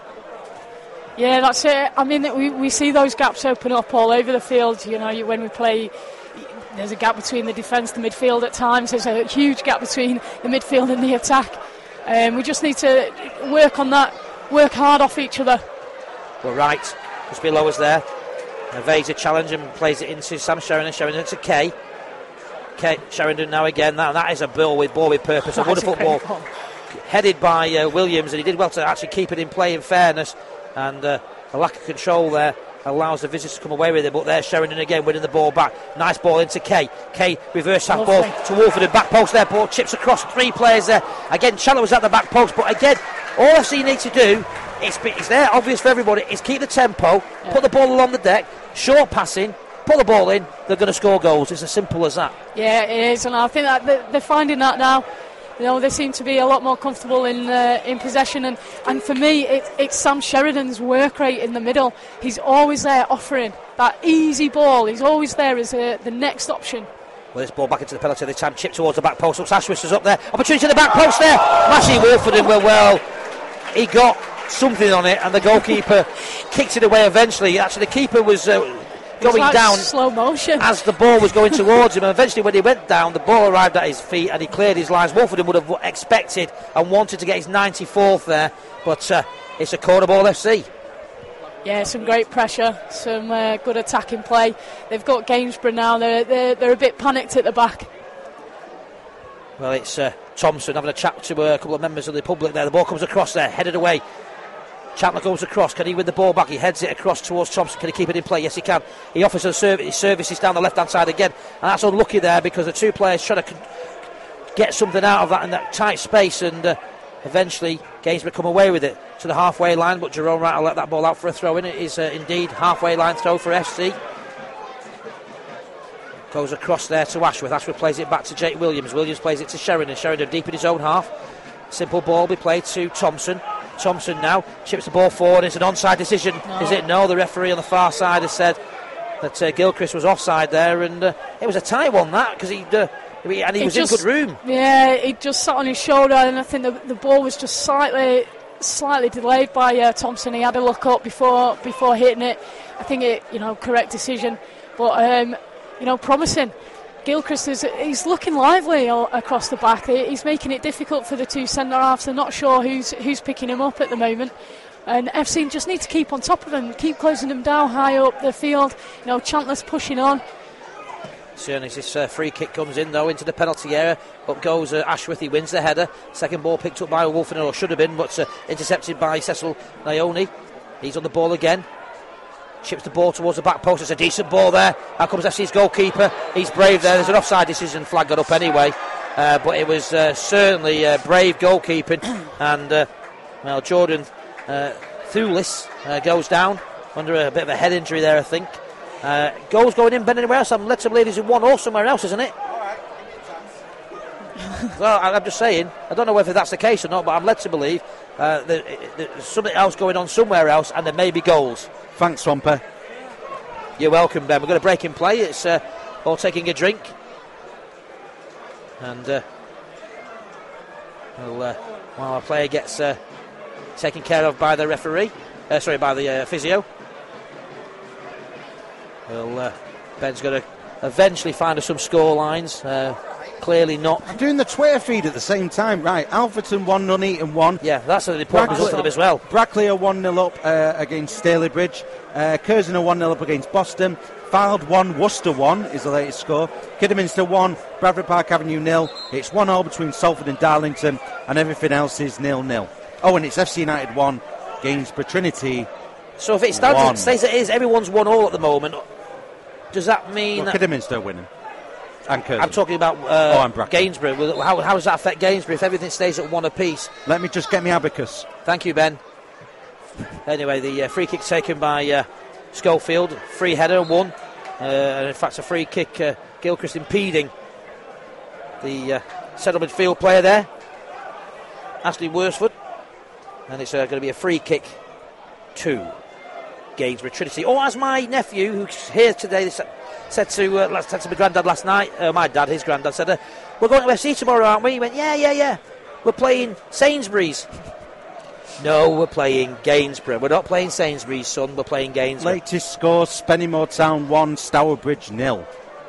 Yeah, that's it. I mean, we, we see those gaps open up all over the field. You know, you, when we play, there's a gap between the defence and the midfield at times. There's a huge gap between the midfield and the attack. Um, we just need to work on that, work hard off each other. Well, right, just below us there. Evades a challenge and plays it into Sam Sheridan. Sheridan to Kay. Kay Sheridan now again. Now that is a ball with ball with purpose. A wonderful ball. ball. Headed by uh, Williams, and he did well to actually keep it in play, in fairness. And uh, a lack of control there allows the visitors to come away with it, but there's Sheridan again winning the ball back. Nice ball into Kay. Kay reverse that ball to Wolford, and back post there, ball chips across, three players there. Again, Chandler was at the back post, but again, all F C need to do, it's, it's there, obvious for everybody, is keep the tempo, yeah. put the ball along the deck, short passing, put the ball in, they're going to score goals. It's as simple as that. Yeah, it is, and I think that they're finding that now. You know, they seem to be a lot more comfortable in uh, in possession, and, and for me it, it's Sam Sheridan's work rate in the middle. He's always there offering that easy ball. He's always there as a, the next option. Well, this ball back into the penalty this time, chip towards the back post. Looks Ashwis is up there, opportunity to the back post there. Massey Wolford in well, well he got something on it, and the goalkeeper kicked it away eventually. Actually the keeper was uh, going like down slow motion as the ball was going towards him, and eventually when he went down the ball arrived at his feet and he cleared his lines. Wolford would have expected and wanted to get his ninety-fourth there, but uh, it's a corner ball F C. Yeah, some great pressure, some uh, good attacking play. They've got Gainsborough now, they're, they're, they're a bit panicked at the back. Well, it's uh, Thompson having a chat to uh, a couple of members of the public there. The ball comes across there, headed away. Chandler goes across, can he win the ball back? He heads it across towards Thompson, can he keep it in play? Yes he can. He offers a service, his services down the left hand side again, and that's unlucky there because the two players trying to con- get something out of that in that tight space, and uh, eventually Gainsborough come away with it to the halfway line, but Jerome Wright will let that ball out for a throw in. It is uh, indeed halfway line throw for F C. Goes across there to Ashworth. Ashworth plays it back to Jake Williams. Williams plays it to Sheridan. Sheridan deep in his own half. Simple ball be played to Thompson. Thompson now chips the ball forward. It's an onside decision. No. Is it? No, the referee on the far side has said that uh, Gilchrist was offside there, and uh, it was a tight one that, because he uh, and he it was just, in good room. Yeah, he just sat on his shoulder, and I think the, the ball was just slightly slightly delayed by uh, Thompson. He had a look up before before hitting it. I think it, you know, correct decision, but um, you know, promising. Gilchrist is he's looking lively all across the back. He's making it difficult for the two centre halves. They're not sure who's who's picking him up at the moment, And F C just need to keep on top of them, keep closing them down high up the field. You know, Chandler's pushing on. Soon as this uh, free kick comes in, though, into the penalty area, up goes uh, Ashworth. He wins the header. Second ball picked up by Wolfenden, or should have been, but uh, intercepted by Cecil Naoni. He's on the ball again. Chips the ball towards the back post. It's a decent ball there. Out comes F C's goalkeeper. He's brave there. There's an offside decision flag got up anyway. Uh, but it was uh, certainly uh, brave goalkeeping. And, uh, well, Jordan uh, Thulis uh, goes down under a bit of a head injury there, I think. Uh, goals going in, Ben, anywhere else? I'm led to believe he's in one or somewhere else, isn't it? Well, I'm just saying, I don't know whether that's the case or not, but I'm led to believe uh, that there's something else going on somewhere else, and there may be goals. Thanks, Swamper. You're welcome, Ben. We're going to break in play. It's uh, all taking a drink. And uh, well, uh, while our player gets uh, taken care of by the referee, uh, sorry, by the uh, physio, well, uh, Ben's going to eventually find us some score lines. Uh, clearly not. I'm doing the Twitter feed at the same time. Right, Alfreton one, Nuneaton one. Yeah, that's an important result for them as well. Brackley are one nil up uh, against Stalybridge. Uh, Curzon are one nil up against Boston. Fylde one, Worcester one is the latest score. Kidderminster one, Bradford Park Avenue nil. It's one all between Salford and Darlington, and everything else is nil nil. Oh, and it's F C United one, Gainsborough Trinity. So if it stands one. It stays as it is, everyone's one all at the moment. Does that mean Well, that Kidderminster are winning. And Curzon. I'm talking about uh, Oh, I'm Brackley. Gainsborough. Well, How, how does that affect Gainsborough if everything stays at one apiece? Let me just get me abacus. Thank you, Ben. Anyway, the uh, free kick taken by uh, Schofield. Free header, one. Uh, and in fact, a free kick, uh, Gilchrist impeding the uh, settlement field player there, Ashley Worsfoot. And it's uh, going to be a free kick to Gainsborough Trinity. Or as my nephew, who's here today, said to, uh, said to my granddad last night, uh, my dad, his granddad, said, uh, we're going to F C tomorrow, aren't we? He went, yeah, yeah, yeah. We're playing Sainsbury's. No, we're playing Gainsborough. We're not playing Sainsbury's, son. We're playing Gainsborough. Latest scores, Spennymoor Town one, Stourbridge nil.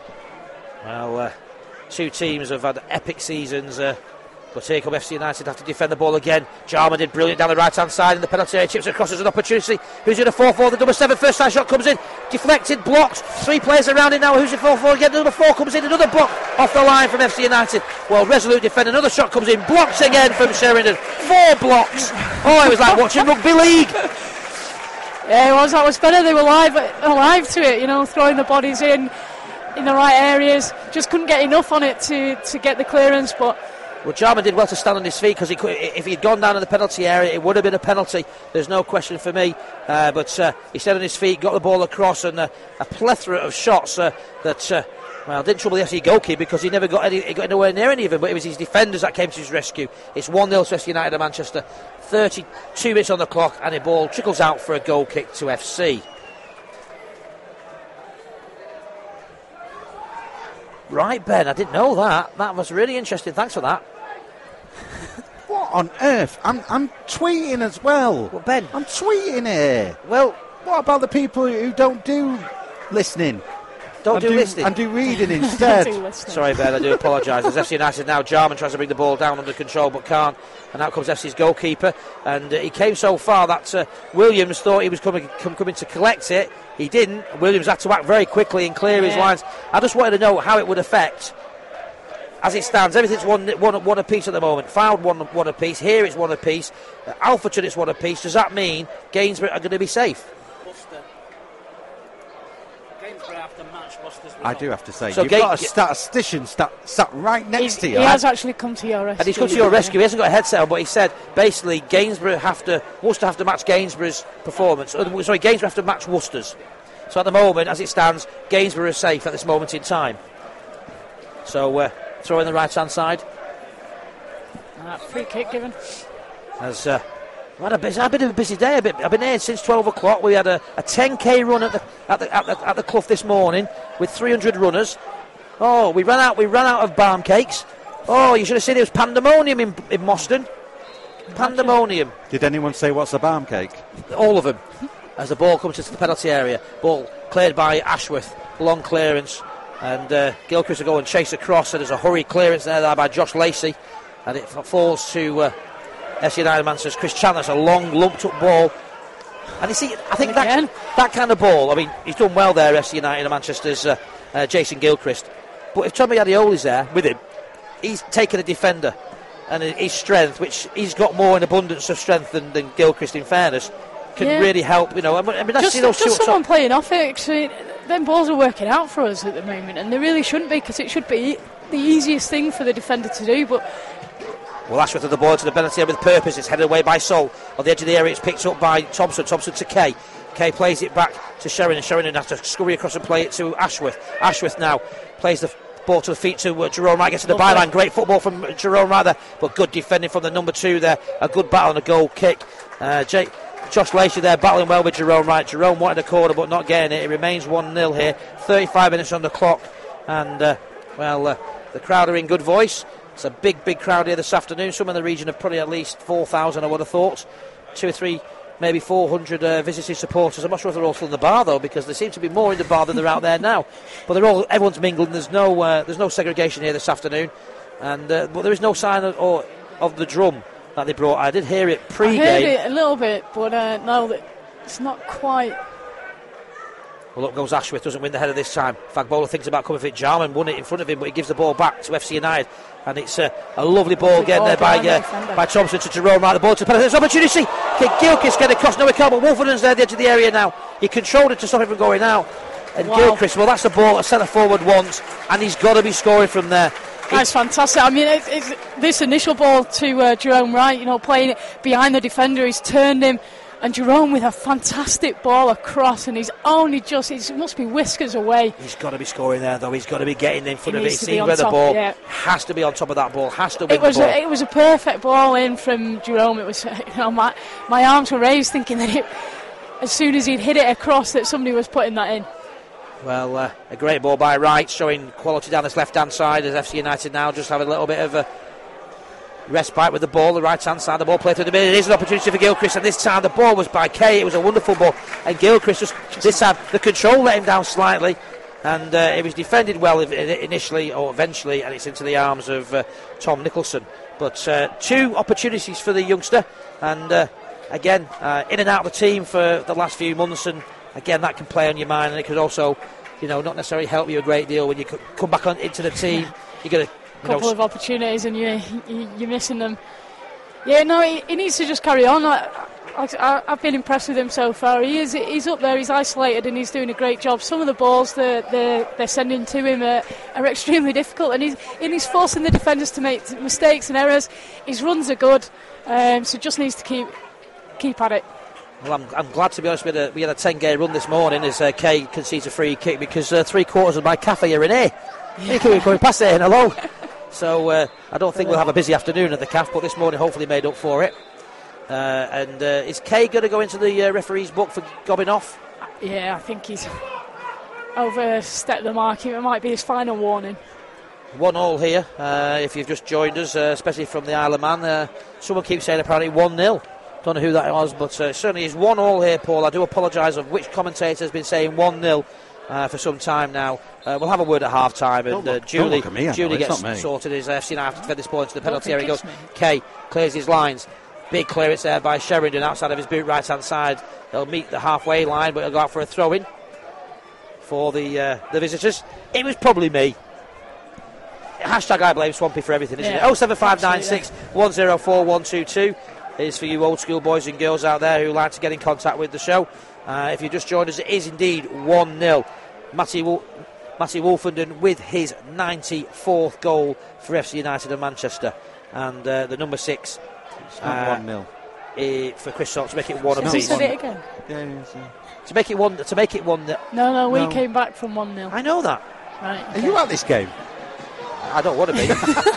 Well, uh, two teams have had epic seasons. Uh, but here come F C United, have to defend the ball again. Jarman did brilliant down the right-hand side in the penalty area. Chips across as an opportunity. Who's in a four four? The number seven first time shot comes in. Deflected, blocked. Three players around it now. Who's in four four again? The number four comes in. Another block off the line from F C United. Well, resolute defender. Another shot comes in. Blocks again from Sheridan. Four blocks. Oh, it was like watching rugby league. Yeah, it was. That was better. They were live, alive to it. You know, throwing the bodies in in the right areas. Just couldn't get enough on it to to get the clearance, but. Well, Jarman did well to stand on his feet because he could, if he'd gone down in the penalty area, it would have been a penalty. There's no question for me. Uh, but uh, he stayed on his feet, got the ball across, and uh, a plethora of shots uh, that, uh, well, didn't trouble the F C goalkeeper because he never got, any, he got anywhere near any of them. But it was his defenders that came to his rescue. It's one nil to F C United of Manchester. thirty-two minutes on the clock, and the ball trickles out for a goal kick to F C. Right, Ben, I didn't know that. That was really interesting. Thanks for that. What on earth? I'm I'm tweeting as well. Well, Ben. I'm tweeting here. Well, what about the people who don't do listening? Don't and do, do listening. And do reading instead. Do listening. Sorry, Ben, I do apologise. As F C United now, Jarman tries to bring the ball down under control but can't. And out comes F C's goalkeeper. And uh, he came so far that uh, Williams thought he was coming, come, coming to collect it. He didn't. Williams had to act very quickly and clear yeah. his lines. I just wanted to know how it would affect. As it stands, everything's one, one, one apiece at the moment. Fylde one, one apiece. Here it's one apiece. Uh, Alfreton it's one apiece. Does that mean Gainsborough are going to be safe? I do have to say, so you've Ga- got a statistician stat, sat right next He, to you. he has actually come to your rescue. And he's come to your rescue. He hasn't got a headset on, but he said basically Gainsborough have to, Worcester have to match Gainsborough's performance. Uh, sorry, Gainsborough have to match Worcester's. So at the moment, as it stands, Gainsborough is safe at this moment in time. So uh, throw in the right-hand side. Uh, free kick given. As uh, I've had a busy, I've been a busy day. I've been, I've been here since twelve o'clock. We had a, a ten k run at the at the, at the at the Clough this morning with three hundred runners. Oh, we ran out. We ran out of barm cakes. Oh, you should have seen it was pandemonium in in Moston. Pandemonium. Did anyone say what's a barm cake? All of them. As the ball comes into the penalty area, ball cleared by Ashworth. Long clearance, and uh, Gilchrist will go and chase across. And there's a hurried clearance there, there by Josh Lacey, and it falls to. Uh, F C United man says Chris Chandler. It's a long lumped up ball And you see, I think Again. that that kind of ball, I mean, he's done well there, F C United and Manchester's uh, uh, Jason Gilchrist. But if Tommy Adioli's there with him, he's taken a defender and his strength, which he's got more in abundance of strength than, than Gilchrist, in fairness, can Yeah. really help. You know, I mean, that's, Just, you know, just short- someone playing off it. Actually, them balls are working out for us at the moment, and they really shouldn't be, because it should be the easiest thing for the defender to do. But Well, Ashworth of the ball to the penalty area with purpose. It's headed away by Sol. On the edge of the area, it's picked up by Thompson. Thompson to Kay. Kay plays it back to Sheringham. Sheringham has to scurry across and play it to Ashworth. Ashworth now plays the ball to the feet to uh, Jerome Wright. Gets to the byline. Great football from Jerome Wright there, but good defending from the number two there. A good battle and a goal kick. Uh, Jake, Josh Lacey there battling well with Jerome Wright. Jerome wanted a corner but not getting it. It remains one nil here. thirty-five minutes on the clock. And, uh, well, uh, the crowd are in good voice. It's a big, big crowd here this afternoon. Some in the region of probably at least four thousand, I would have thought. Two or three, maybe four hundred uh, visiting supporters. I'm not sure if they're all still in the bar, though, because there seem to be more in the bar than they're out there now. But they're all, everyone's mingling. There's no uh, there's no segregation here this afternoon. And uh, but there is no sign of, or, of the drum that they brought. I did hear it pre-game. I heard it a little bit, but uh, no, that it's not quite. Well, up goes Ashworth, doesn't win the header this time. Fagbola thinks about coming for it. Jarman won it in front of him, but he gives the ball back to F C United. And it's uh, a lovely ball Lovely again ball there by, behind the uh, defender. by Thompson to Jerome Wright. The ball to the penalty. There's opportunity. Gilchrist getting across. No, he can't, but Wolfenden's there at the edge of the area now. He controlled it to stop it from going out. And Wow. Gilchrist, well, that's the ball that centre forward wants, and he's got to be scoring from there. That's fantastic. I mean, it's, it's, this initial ball to uh, Jerome Wright, you know, playing it behind the defender, he's turned him, and Jerome with a fantastic ball across, and he's only just, it must be whiskers away. He's got to be scoring there, though. He's got to be getting in front He of it. needs to See be on where the top, ball yeah. has to be on top of that ball, has to win It was the ball. a, it was a perfect ball in from Jerome. It was, you know, my my arms were raised thinking that it, as soon as he'd hit it across, that somebody was putting that in. Well, uh, a great ball by Wright, showing quality down this left-hand side as F C United now just having a little bit of a respite with the ball. The right-hand side, the ball played through the middle. It is an opportunity for Gilchrist, and this time the ball was by Kay. It was a wonderful ball, and Gilchrist just this time the control let him down slightly, and uh, it was defended well initially or eventually, and it's into the arms of uh, Tom Nicholson. But uh, two opportunities for the youngster, and uh, again uh, in and out of the team for the last few months, and again that can play on your mind, and it could also, you know, not necessarily help you a great deal when you c- come back on into the team. You get a you couple know, of opportunities and you, you, you're missing them. Yeah, no, he, he needs to just carry on. I, I, I've been impressed with him so far. He is, he's up there, he's isolated, and he's doing a great job. Some of the balls they're, they're, they're sending to him are, are extremely difficult, and he's, and he's forcing the defenders to make mistakes and errors. His runs are good, um, so just needs to keep keep at it. Well, I'm, I'm glad, to be honest, we had a, we had a ten-game run this morning as uh, Kay concedes a free kick, because uh, three quarters of my cafe are in here. Yeah. You're coming past there, and hello. So uh, I don't think we'll have a busy afternoon at the C A F, but this morning hopefully made up for it. Uh, and uh, is Kay going to go into the uh, referee's book for gobbing off? Yeah, I think he's overstepped the mark. It might be his final warning. One all here, uh, if you've just joined us, uh, especially from the Isle of Man. Uh, someone keeps saying apparently one nil. Don't know who that was, but uh, certainly is one all here, Paul. I do apologise of which commentator has been saying one nil uh, for some time now. Uh, we'll have a word at half time, and uh, look, Julie, me, Julie it's gets not me. sorted. His F C United have to defend this ball into the penalty think area. He goes, it's me. Kay clears his lines. Big clearance there by Sheridan outside of his boot, right hand side. He'll meet the halfway line, but he'll go out for a throw in for the uh, the visitors. It was probably me. Hashtag I blame Swampy for everything, isn't Yeah, it? oh seven five nine six, one oh four, one two two is for you old school boys and girls out there who like to get in contact with the show. Uh, if you just joined us, it is indeed one nil. Matty, Wol- Matty Wolfenden with his ninety-fourth goal for F C United of Manchester. And uh, the number six It's not uh, one nil. eh, for Chris Salt to make it one Has he apiece. said it again? Yeah, it's, uh, To make it one, to make it one. No, no, we No. came back from one nil. I know that. Right, Are okay. you at this game? I don't want to be.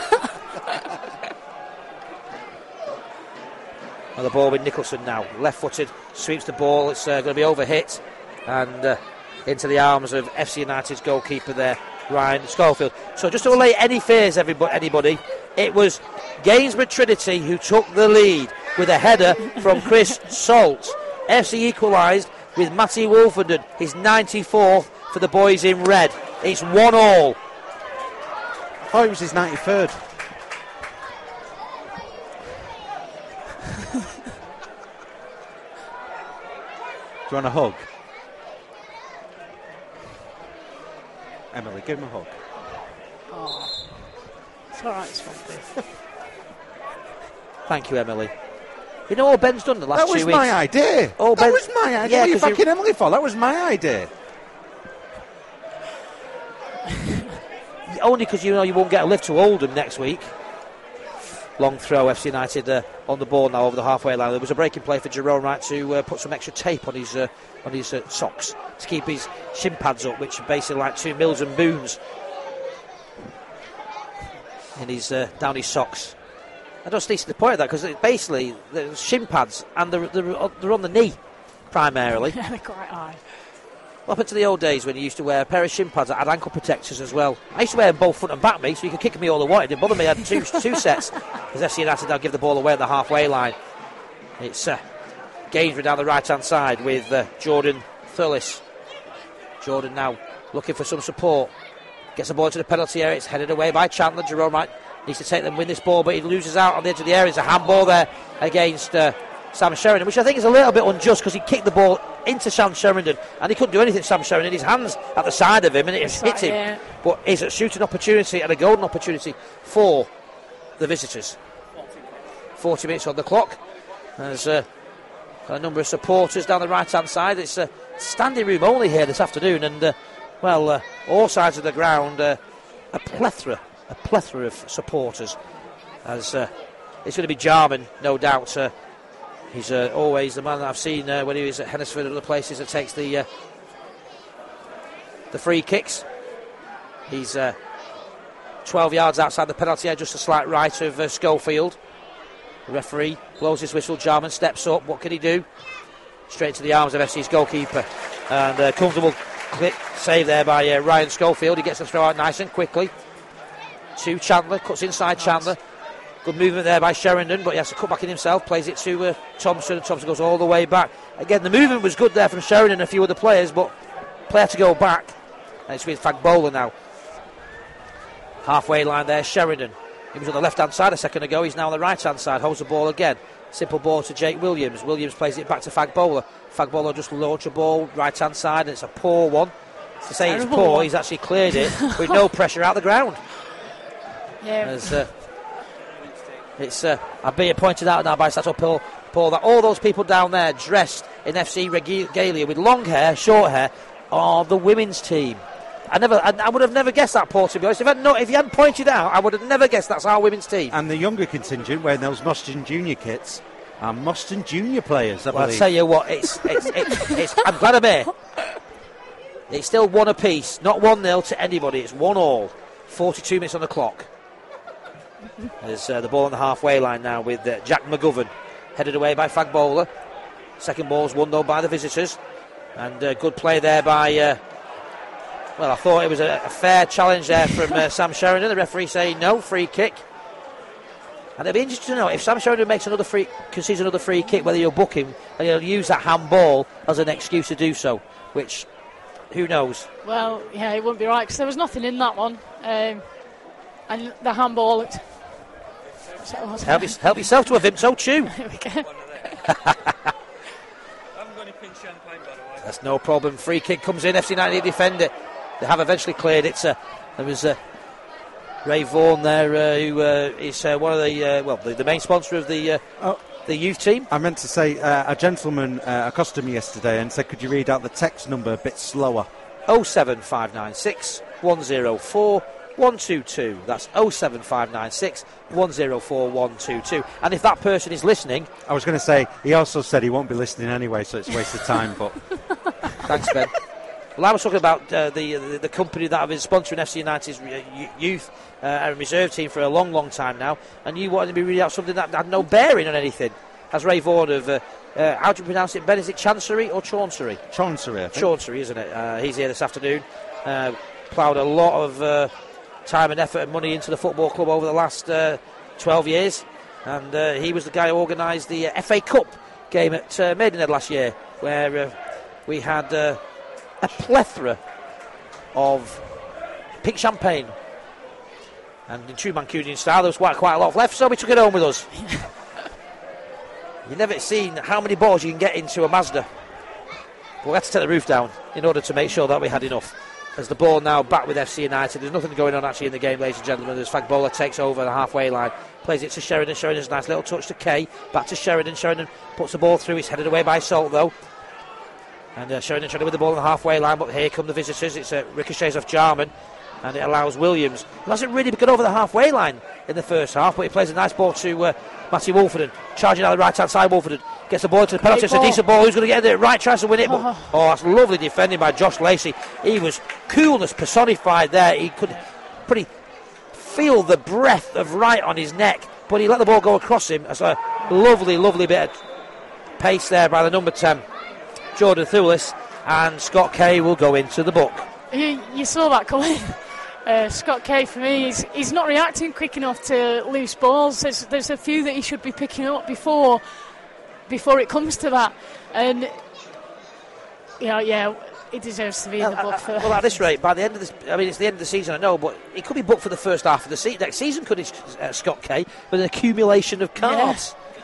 Well, the ball with Nicholson now, left-footed, sweeps the ball. It's uh, going to be overhit and uh, into the arms of F C United's goalkeeper there, Ryan Schofield. So just to allay any fears, everybody, anybody, it was Gainsborough Trinity who took the lead with a header from Chris Salt. F C equalised with Matty Wolfenden, his ninety-fourth for the boys in red. It's one all. I thought it was his ninety-third. you want a hug? Emily, give him a hug. Oh, it's all right, Swampy. Thank you, Emily. You know all Ben's done the last That was two weeks? my idea. All that Ben- was my idea. Yeah, what are you 'cause you- fucking Emily for? That was my idea. Only because you know you won't get a lift to Oldham next week. Long throw, F C United uh, on the ball now over the halfway line. There was a breaking play for Jerome Wright to uh, put some extra tape on his uh, on his uh, socks to keep his shin pads up, which are basically like two Mills and Boons in his uh, down his socks. I don't see the point of that because basically the shin pads and they're, they're, they're on the knee primarily. Yeah, they're quite high. What happened to the old days when you used to wear a pair of shin pads that had ankle protectors as well? I used to wear them both front and back, me, so you could kick me all the way. It didn't bother me. I had two, two sets. As F C United now give the ball away at the halfway line. It's uh, Gainsborough down the right-hand side with uh, Jordan Thurlis. Jordan now looking for some support. Gets the ball into the penalty area. It's headed away by Chandler. Jerome Wright needs to take them, win this ball, but he loses out on the edge of the area. It's a handball there against uh, Sam Sheridan, which I think is a little bit unjust because he kicked the ball into Sam Sheridan and he couldn't do anything to Sam Sheridan. His hands at the side of him and it It's hit like, him. yeah. But it's a shooting opportunity and a golden opportunity for the visitors. forty minutes on the clock. There's uh, a number of supporters down the right-hand side. It's a standing room only here this afternoon and, uh, well, uh, all sides of the ground, uh, a plethora, a plethora of supporters. As uh, it's going to be Jarman, no doubt. Uh, he's uh, always the man that I've seen uh, when he was at Hennesford and other places that takes the uh, the free kicks. He's uh, twelve yards outside the penalty area, just a slight right of uh, Schofield. The referee blows his whistle. Jarman steps up. What can he do? Straight into the arms of F C's goalkeeper. And uh, comfortable clip save there by uh, Ryan Schofield. He gets the throw out nice and quickly to Chandler. Cuts inside Chandler. Good movement there by Sheridan, but he has to cut back in himself. Plays it to uh, Thompson. And Thompson goes all the way back. Again, the movement was good there from Sheridan and a few other players, but player to go back. And it's with Fagbola now. Halfway line there, Sheridan. He was on the left-hand side a second ago. He's now on the right-hand side. Holds the ball again. Simple ball to Jake Williams. Williams plays it back to Fagbola. Fagbola just launch a ball right-hand side, and it's a poor one. To say it's Terrible poor, one. he's actually cleared it with no pressure out the ground. Yeah. As, uh, it's uh, I've been pointed out now by Sato Paul, Paul that all those people down there dressed in F C regalia with long hair, short hair, are the women's team. I never, I, I would have never guessed that, Paul, to be honest. If, I'd not, if you hadn't pointed out, I would have never guessed that's our women's team. And the younger contingent wearing those Moston Junior kits are Moston Junior players, I Well, I'll believe. tell you what, it's, it's, it's, it's, I'm glad I'm here. It's still one apiece, not one nil to anybody. It's one all. forty-two minutes on the clock. There's uh, the ball on the halfway line now with uh, Jack McGovern headed away by Fagbola. Second ball's won though by the visitors, and uh, good play there by. Uh, well, I thought it was a, a fair challenge there from uh, Sam Sheridan. The referee saying no, free kick. And it'd be interesting to know if Sam Sheridan makes another free, concedes another free kick, whether you'll book him and he'll use that handball as an excuse to do so. Which, who knows? Well, yeah, it wouldn't be right because there was nothing in that one. Um, and the handball. It, so it was- Help, your- help yourself to a Vimto chew. There we go. I haven't got any pink champagne, by the way. That's no problem. Free kick comes in. F C United defend it. They have eventually cleared it. Uh, there was uh, Ray Vaughan there, uh, who uh, is uh, one of the uh, well, the, the main sponsor of the uh, Oh. the youth team. I meant to say, uh, a gentleman uh, accosted me yesterday and said, could you read out the text number a bit slower? oh seven five nine six, one oh four, one two two. That's oh seven five nine six, one oh four, one two two. And if that person is listening, I was going to say, he also said he won't be listening anyway, so it's a waste of time, but thanks, Ben. Well, I was talking about uh, the, the the company that have been sponsoring F C United's uh, youth uh, and reserve team for a long, long time now, and you wanted to be reading out something that had no bearing on anything. As Ray Vaughan of, uh, uh, how do you pronounce it, Ben? Is it Chancery or Chauncey? Chauncey, I think. Chauncey, isn't it? Uh, he's here this afternoon. Uh, ploughed a lot of uh, time and effort and money into the football club over the last uh, twelve years, and uh, he was the guy who organised the uh, F A Cup game at uh, Maidenhead last year, where uh, we had uh, a plethora of pink champagne, and in true Mancunian style there was quite, quite a lot left, so we took it home with us. You've never seen how many balls you can get into a Mazda. we had to take the roof down in order to make sure that we had enough. As the ball now back with F C United, there's nothing going on actually in the game, ladies and gentlemen. As Fagbola takes over the halfway line, plays it to Sheridan. Sheridan's a nice little touch to Kay, back to Sheridan. Sheridan puts the ball through. He's headed away by Salt though, and uh, Sheridan trying to win the ball on the halfway line. But here come the visitors. It's uh, ricochets off Jarman, and it allows Williams, who hasn't really got over the halfway line in the first half, but he plays a nice ball to uh, Matty Wolfenden, charging out the right hand side. Wolfenden gets the ball into the penalty. It's a decent ball. Who's going to get it right? Tries to win it, but oh. oh, that's lovely defending by Josh Lacey. He was coolness personified there. He could pretty feel the breath of right on his neck, but he let the ball go across him. That's a lovely, lovely bit of pace there by the number ten, Jordan Thulis, and Scott Kay will go into the book. You, you saw that coming. Uh, Scott Kay, for me, he's, he's not reacting quick enough to loose balls. There's, there's a few that he should be picking up before before it comes to that. And, you know, yeah, he deserves to be in the book for that. Well, at this rate, by the end of this, I mean, it's the end of the season, I know, but he could be booked for the first half of the se- next season, could he, uh, Scott Kay, with an accumulation of cards. Yeah.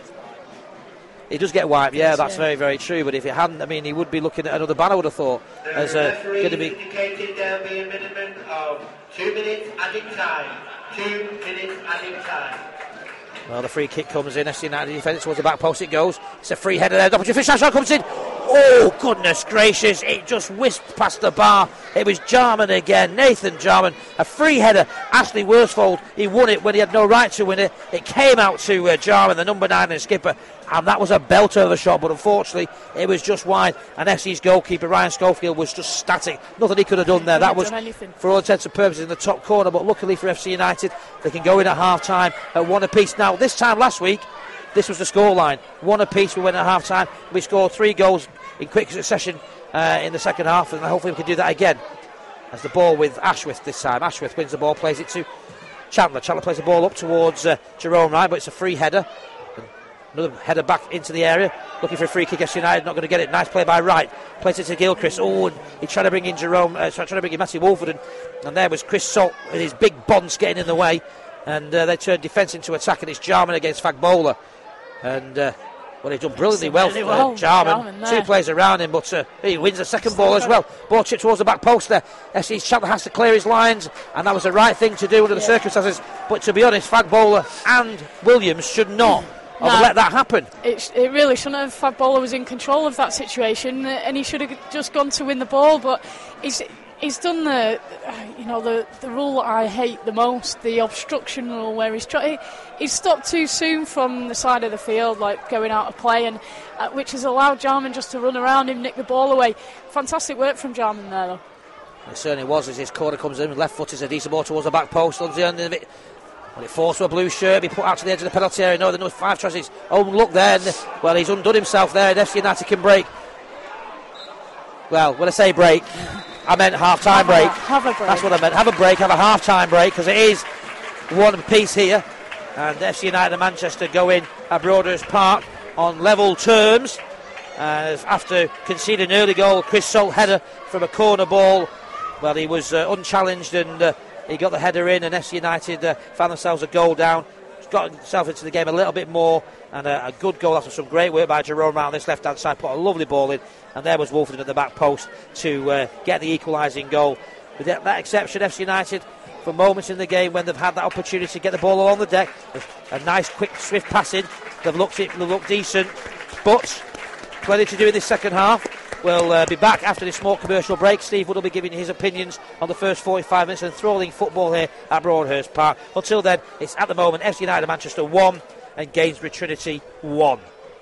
He does get wiped, yeah, that's yeah. very, very true. But if it hadn't, I mean, he would be looking at another banner, I would have thought. The as uh, going to be indicated there'll be a minimum of two minutes added time. Two minutes added time. Well, the free kick comes in. F C United defence towards the back post. It goes. It's a free header there. Opportunity for shot comes in. Oh, goodness gracious! It just whisked past the bar. It was Jarman again. Nathan Jarman. A free header. Ashley Worsfold. He won it when he had no right to win it. It came out to uh, Jarman, the number nine and skipper, and that was a belter of a shot. But unfortunately, it was just wide. And F C's goalkeeper Ryan Schofield was just static. Nothing he could have done there. That was, for all intents and purposes, in the top corner. But luckily for F C United, they can go in at half time at one apiece. Now, this time last week, this was the scoreline. One apiece. We went at half time. We scored three goals in quick succession uh, in the second half, and hopefully we can do that again. As the ball with Ashworth this time. Ashworth wins the ball, plays it to Chandler. Chandler plays the ball up towards uh, Jerome Wright, but it's a free header. Another header back into the area, looking for a free kick. F C United not going to get it. Nice play by Wright. Plays it to Gilchrist. Oh, and he tried to bring in Jerome, uh, trying to bring in Matthew Wolford, and, and there was Chris Salt with his big bonds getting in the way, and uh, they turned defence into attack, and it's Jarman against Fagbola, and uh, well, he's done brilliantly well, really uh, well Jarman. Jarman Two players around him, but uh, he wins the second ball as well. Ball chipped towards the back post there. F C's Chandler has to clear his lines, and that was the right thing to do under yeah. the circumstances. But to be honest, Fagbola and Williams should not no, have let that happen. It, it really shouldn't have. Fagbola was in control of that situation, and he should have just gone to win the ball. But he's he's done the, you know, the the rule I hate the most, the obstruction rule, where he's trying. He's stopped too soon from the side of the field, like going out of play, and uh, which has allowed Jarman just to run around him, nick the ball away. Fantastic work from Jarman there, though. It certainly was. As his corner comes in, left foot is a decent ball towards the back post. On the end of it, when it forced to a blue shirt, he put out to the edge of the penalty area. No, the number five tries his own look there, and well, he's undone himself there. And F C United can break. Well, when I say break, I meant half-time break. Have a break. That's what I meant. Have a break. Have a half-time break, because it is one piece here. And F C United and Manchester go in at Broadhurst Park on level terms. Uh, after conceding an early goal, Chris Salt header from a corner ball. Well, he was uh, unchallenged, and uh, he got the header in, and F C United uh, found themselves a goal down. Got himself into the game a little bit more, and a, a good goal after some great work by Jerome Wright on this left-hand side. Put a lovely ball in, and there was Wolfenden at the back post to uh, get the equalising goal. With that, that exception, F C United, for moments in the game when they've had that opportunity to get the ball along the deck, a nice, quick, swift passing, they've looked it, they've looked decent, but plenty to do in this second half. We'll uh, be back after this small commercial break. Steve Wood will be giving his opinions on the first forty-five minutes of enthralling football here at Broadhurst Park. Until then, it's at the moment F C United Manchester one and Gainsborough Trinity one.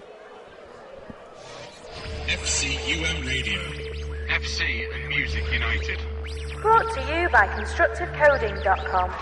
F C U M Radio. F C and Music United. Brought to you by constructive coding dot com.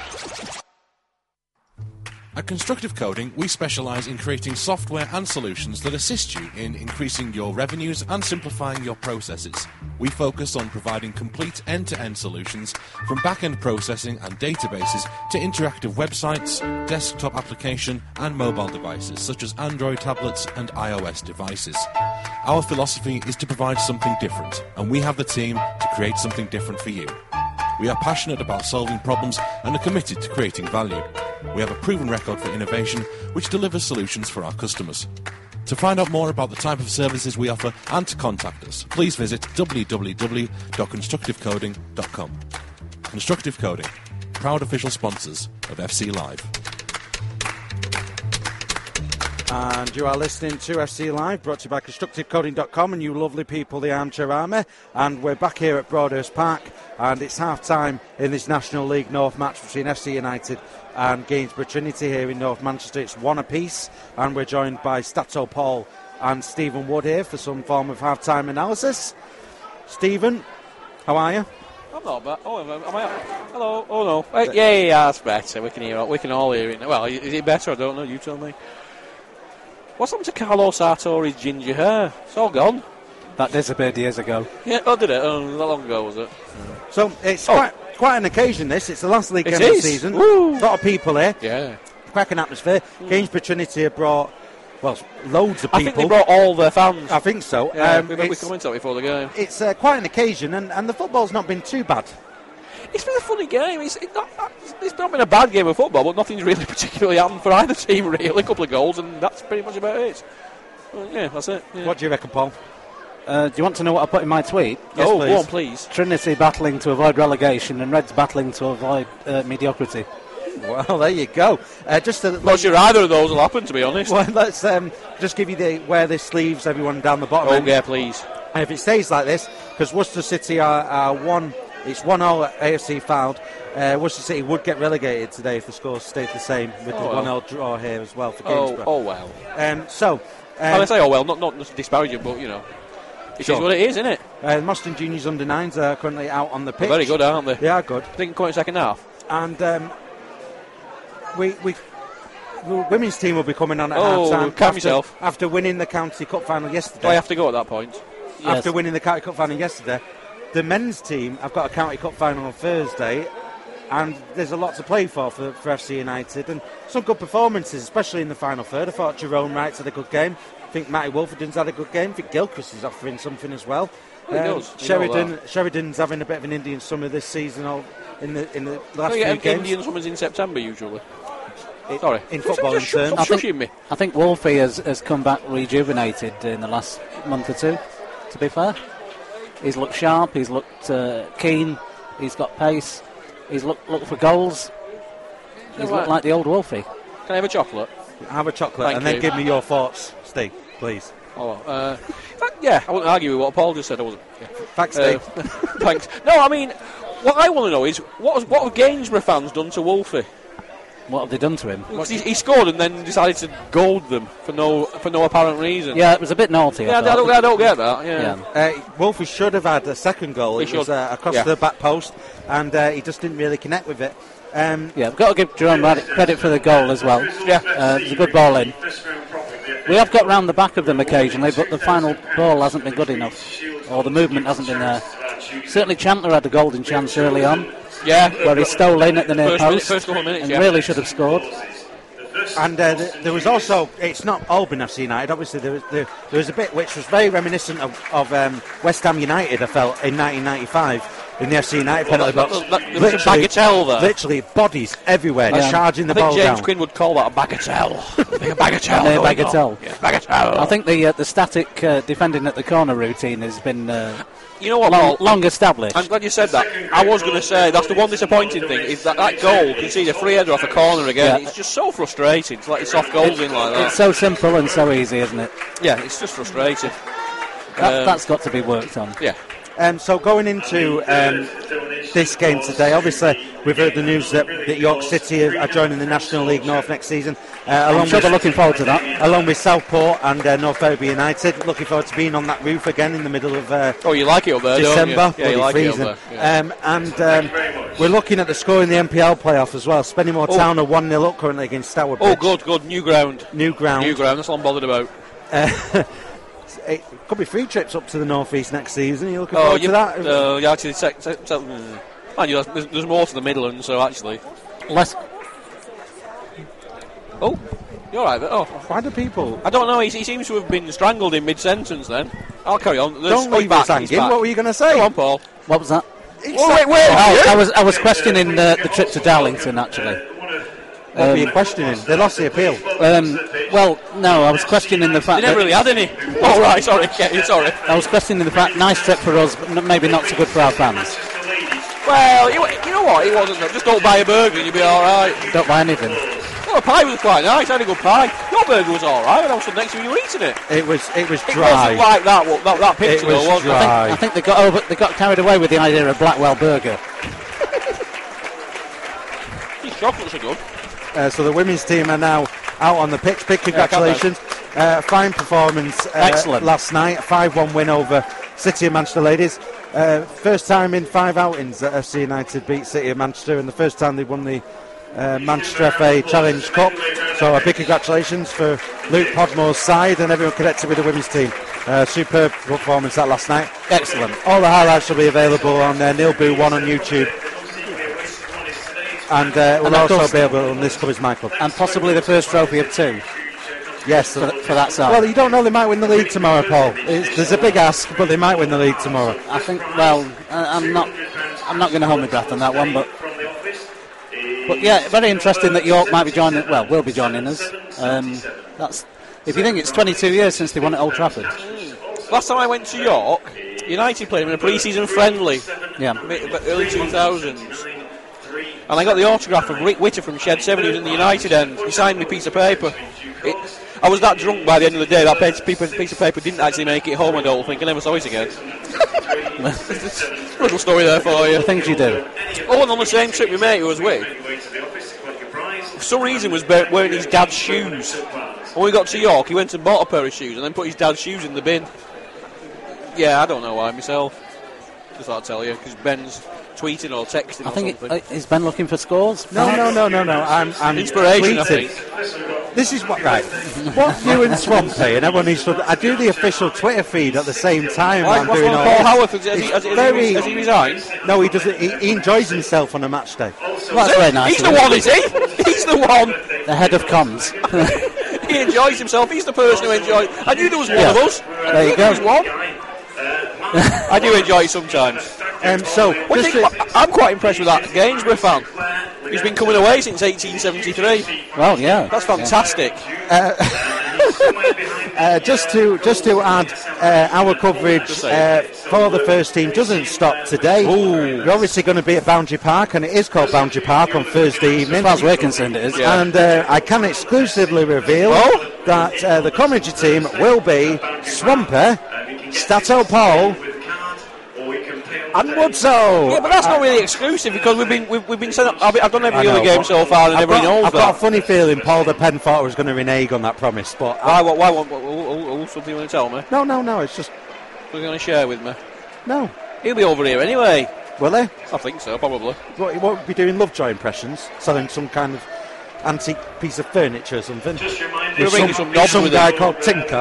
At Constructive Coding, we specialise in creating software and solutions that assist you in increasing your revenues and simplifying your processes. We focus on providing complete end-to-end solutions from back-end processing and databases to interactive websites, desktop application and mobile devices such as Android tablets and iOS devices. Our philosophy is to provide something different, and we have the team to create something different for you. We are passionate about solving problems and are committed to creating value. We have a proven record for innovation which delivers solutions for our customers. To find out more about the type of services we offer and to contact us, please visit w w w dot constructive coding dot com. Constructive Coding, proud official sponsors of F C Live. And you are listening to F C Live, brought to you by constructive coding dot com and you lovely people, the Armchair Army. And we're back here at Broadhurst Park, and it's half-time in this National League North match between F C United and Gainsborough Trinity here in North Manchester. It's one apiece, and we're joined by Stato Paul and Stephen Wood here for some form of half-time analysis. Stephen, how are you? I'm not bad. Oh, am I? Hello. Oh no. Uh, yeah, yeah, yeah, that's better. We can hear. We can all hear it. Well, is it better? I don't know. You tell me. What's happened to Carlos Sartori's ginger hair? It's all gone. That disappeared years ago. Yeah, oh, did it? Oh, not long ago, was it? Mm. So it's oh. quite quite an occasion, this. It's the last league it game is. of the season. Woo. A lot of people here. Yeah. Cracking atmosphere. Mm. Gainsborough Trinity have brought, well, loads of people. I think they brought all their fans. I think so. Yeah, um, we, we commented before the game. It's uh, quite an occasion, and, and the football's not been too bad. It's been a funny game. It's, it not, it's not been a bad game of football, but nothing's really particularly happened for either team, really. A couple of goals, and that's pretty much about it. Well, yeah, that's it. Yeah. What do you reckon, Paul? Uh, do you want to know what I put in my tweet? Yes, oh, please. Go on, please. Trinity battling to avoid relegation and Reds battling to avoid uh, mediocrity. Well, there you go. Uh, just to, Not sure either of those will happen, to be honest. Well, let's um, just give you the where this leaves everyone down the bottom. Oh, end. yeah, please. And if it stays like this, because Worcester City are, are one, it's one all at A F C Fylde. Uh, Worcester City would get relegated today if the scores stayed the same with oh, the one all well. draw here as well for Gainsborough. Oh, oh well. Um, so. Um, I say, oh well, not not disparaging, but you know, it sure. is what it is, isn't it? Uh, the Moston Juniors under nines are currently out on the pitch. They're very good, aren't they? They are good. I think quite second half. And um, we we the women's team will be coming on at oh, half time. Calm after, yourself. After winning the County Cup final yesterday. Do I have to go at that point? Yes. After winning the County Cup final yesterday, the men's team have got a County Cup final on Thursday. And there's a lot to play for, for for F C United, and some good performances, especially in the final third. I thought Jerome Wright's had a good game. I think Matty Wolferdon's had a good game. I think Gilchrist is offering something as well. Oh, he um, does. Sheridan, Sheridan's having a bit of an Indian summer this season. All in the in the last oh, few yeah, games. Indian summers in September usually. It, Sorry, in football in terms. I think, me. I think Wolfie has, has come back rejuvenated in the last month or two. To be fair, he's looked sharp. He's looked uh, keen. He's got pace. He's looked look for goals. He's right. looked like the old Wolfie. Can I have a chocolate? Have a chocolate Thank and you. then give me your thoughts, Steve, please. Oh, uh, yeah, I wouldn't argue with what Paul just said. I wasn't. Yeah. Thanks, Steve. Uh, thanks. No, I mean, what I want to know is what has, what have Gainsborough fans done to Wolfie? What have they done to him? He, he scored and then decided to goad them for no for no apparent reason. Yeah, it was a bit naughty. Yeah, I, I, don't, I don't get that. Yeah. yeah. Uh, Wolfie should have had a second goal. He it should. was uh, across yeah. the back post, and uh, he just didn't really connect with it. Um, yeah, we've got to give Jerome credit for the goal as well. Yeah, uh, it was a good ball in. We have got round the back of them occasionally, but the final ball hasn't been good enough, or the movement hasn't been there. Certainly Chandler had a golden chance early on. Yeah, where he stole in at the near first post minute, first couple of minutes, and yeah. really should have scored. And uh, th- there was also, it's not Albion F C United, obviously there was, there, there was a bit which was very reminiscent of, of um, West Ham United, I felt, in nineteen ninety-five in the F C United well, penalty that, box. That, that, there was a bagatelle there. Literally bodies everywhere, yeah. charging the I think ball James down. Quinn would call that a bagatelle. a bagatelle. Yeah, bagatelle. Yeah, bagatelle. I think the uh, the static uh, defending at the corner routine has been uh, you know what, long, Paul, long established. I'm glad you said that. I was going to say that's the one disappointing thing is that that goal, you see the free header off a corner again. Yeah. It's just so frustrating to let the soft goals it, in like that. It's so simple and so easy, isn't it? Yeah, it's just frustrating. That, um, that's got to be worked on. Yeah. Um, so going into um, this game today, obviously we've heard the news that, that York City are, are joining the National League North next season. Uh, along I'm sure with, they're looking forward to that. Along with Southport and uh, North Ferriby United, looking forward to being on that roof again in the middle of uh, oh, you like it up there, December. Don't you? Yeah, you like freezing. it up there. Yeah. Um, and um, we're looking at the score in the N P L playoff as well. Spennymoor oh. Town are one nil up currently against Stourbridge. Oh, good, good. New ground. New ground. New ground. That's all I'm bothered about. Uh, it could be free trips up to the North East next season. Are you looking oh, forward you, to that? Uh, yeah, actually, sec, sec, sec, mm. Man, you, there's, there's more to the Midlands, so actually. Less. Oh, you're right. Oh, why do people? I don't know. He, he seems to have been strangled in mid-sentence. Then I'll carry on. There's, don't leave us hanging. What were you going to say? Go on, Paul. What was that? Oh, wait, wait. Oh, I was I was questioning uh, the trip to Darlington actually. What were you Um, questioning? They lost the appeal. Um, well, no, I was questioning the They fact never that really had any. Oh, right, sorry, yeah, sorry. I was questioning the fact nice trip for us, but n- maybe not so good for our fans. Well, you, you know what? It wasn't. Just don't buy a burger and you'll be all right. Don't buy anything. Well, the pie was quite nice. I had a good pie. Your burger was all right, and I was stood next to you, you were eating it. It was it was It dry. wasn't like that. What, that, that picture, It was though, was dry. it? I think, I think they got over. They got carried away with the idea of Blackwell Burger. These chocolates are good. Uh, so the women's team are now out on the pitch. Big congratulations. Uh, fine performance uh, Excellent. last night. A five one win over City of Manchester ladies. Uh, first time in five outings that F C United beat City of Manchester, and the first time they won the uh, Manchester F A Challenge Cup. So a big congratulations for Luke Podmore's side and everyone connected with the women's team. Uh, superb performance that last night. Excellent. All the highlights will be available on uh, Neil Boo one on YouTube. And uh, we'll And of also course- be able on This Club Is My Club. And possibly the first trophy of two Yes, for, for that side. well, you don't know, they might win the league tomorrow, Paul. It's, there's a big ask, but they might win the league tomorrow. I think. Well, I- I'm not. I'm not going to hold my breath on that one, but. But yeah, very interesting that York might be joining. Well, will be joining us. Um, that's. If you think it's twenty-two years since they won at Old Trafford. Last time I went to York, United played them in a pre-season friendly, Yeah. mi- early two thousands. And I got the autograph of Rick Witter from Shed seven, he was in the United end. He signed me a piece of paper. It, I was that drunk by the end of the day, that piece, piece piece of paper didn't actually make it home, I don't think. I never saw it again. Little story there for you. The things you do. Oh, and on the same trip my mate who was with, for some reason was be- wearing his dad's shoes. When we got to York, he went and bought a pair of shoes and then put his dad's shoes in the bin. Yeah, I don't know why myself. Just thought I'd tell you, because Ben's tweeting or texting I or think. something. It, uh, is Ben looking for scores? No, no, no, no, no. I'm, I'm Inspiration, I tweeting. think. This is what, right. What you and Swampy and everyone needs to. I do the official Twitter feed at the same time. Why, I'm what's doing wrong all with Paul this. Howarth? Has, has, he, It's has, he, very- has he resigned? No, he doesn't. He, he enjoys himself on a match day. Well, that's very nice. He's of the him. one, is he? He's the one. The head of comms. He enjoys himself. He's the person who enjoys. I knew there was one Yeah. of us. There I you knew go. There was one. I do enjoy it sometimes. Um, so, What do just you to- think, I'm quite impressed with that Gainsborough fan. He's been coming away since eighteen seventy-three. Well, yeah. That's fantastic. Uh, just to just to add, uh, our coverage uh, for the first team doesn't stop today. We're obviously going to be at Boundary Park, and it is called Boundary Park on Thursday evening. As far as we're concerned, it is. Yeah. And uh, I can exclusively reveal Oh? that uh, the commentary team will be Swamper, Stato Paul, and Woodso. Yeah, but that's not really exclusive because we've been we've, we've been sent up, I've, I've done every I other know, game but so far and I've everybody got, knows I've got a that. funny feeling Paul de Pen thought I was going to renege on that promise, but Why? I, What? Why? What? what, what, what, what something you want to tell me? no, no, no, it's just We're going to share with me. no. He'll be over here anyway. Will they? I think so, probably. What, he won't be doing Lovejoy impressions, selling some kind of antique piece of furniture or something. We'll bring you some knobs some with guy him. called Tinker.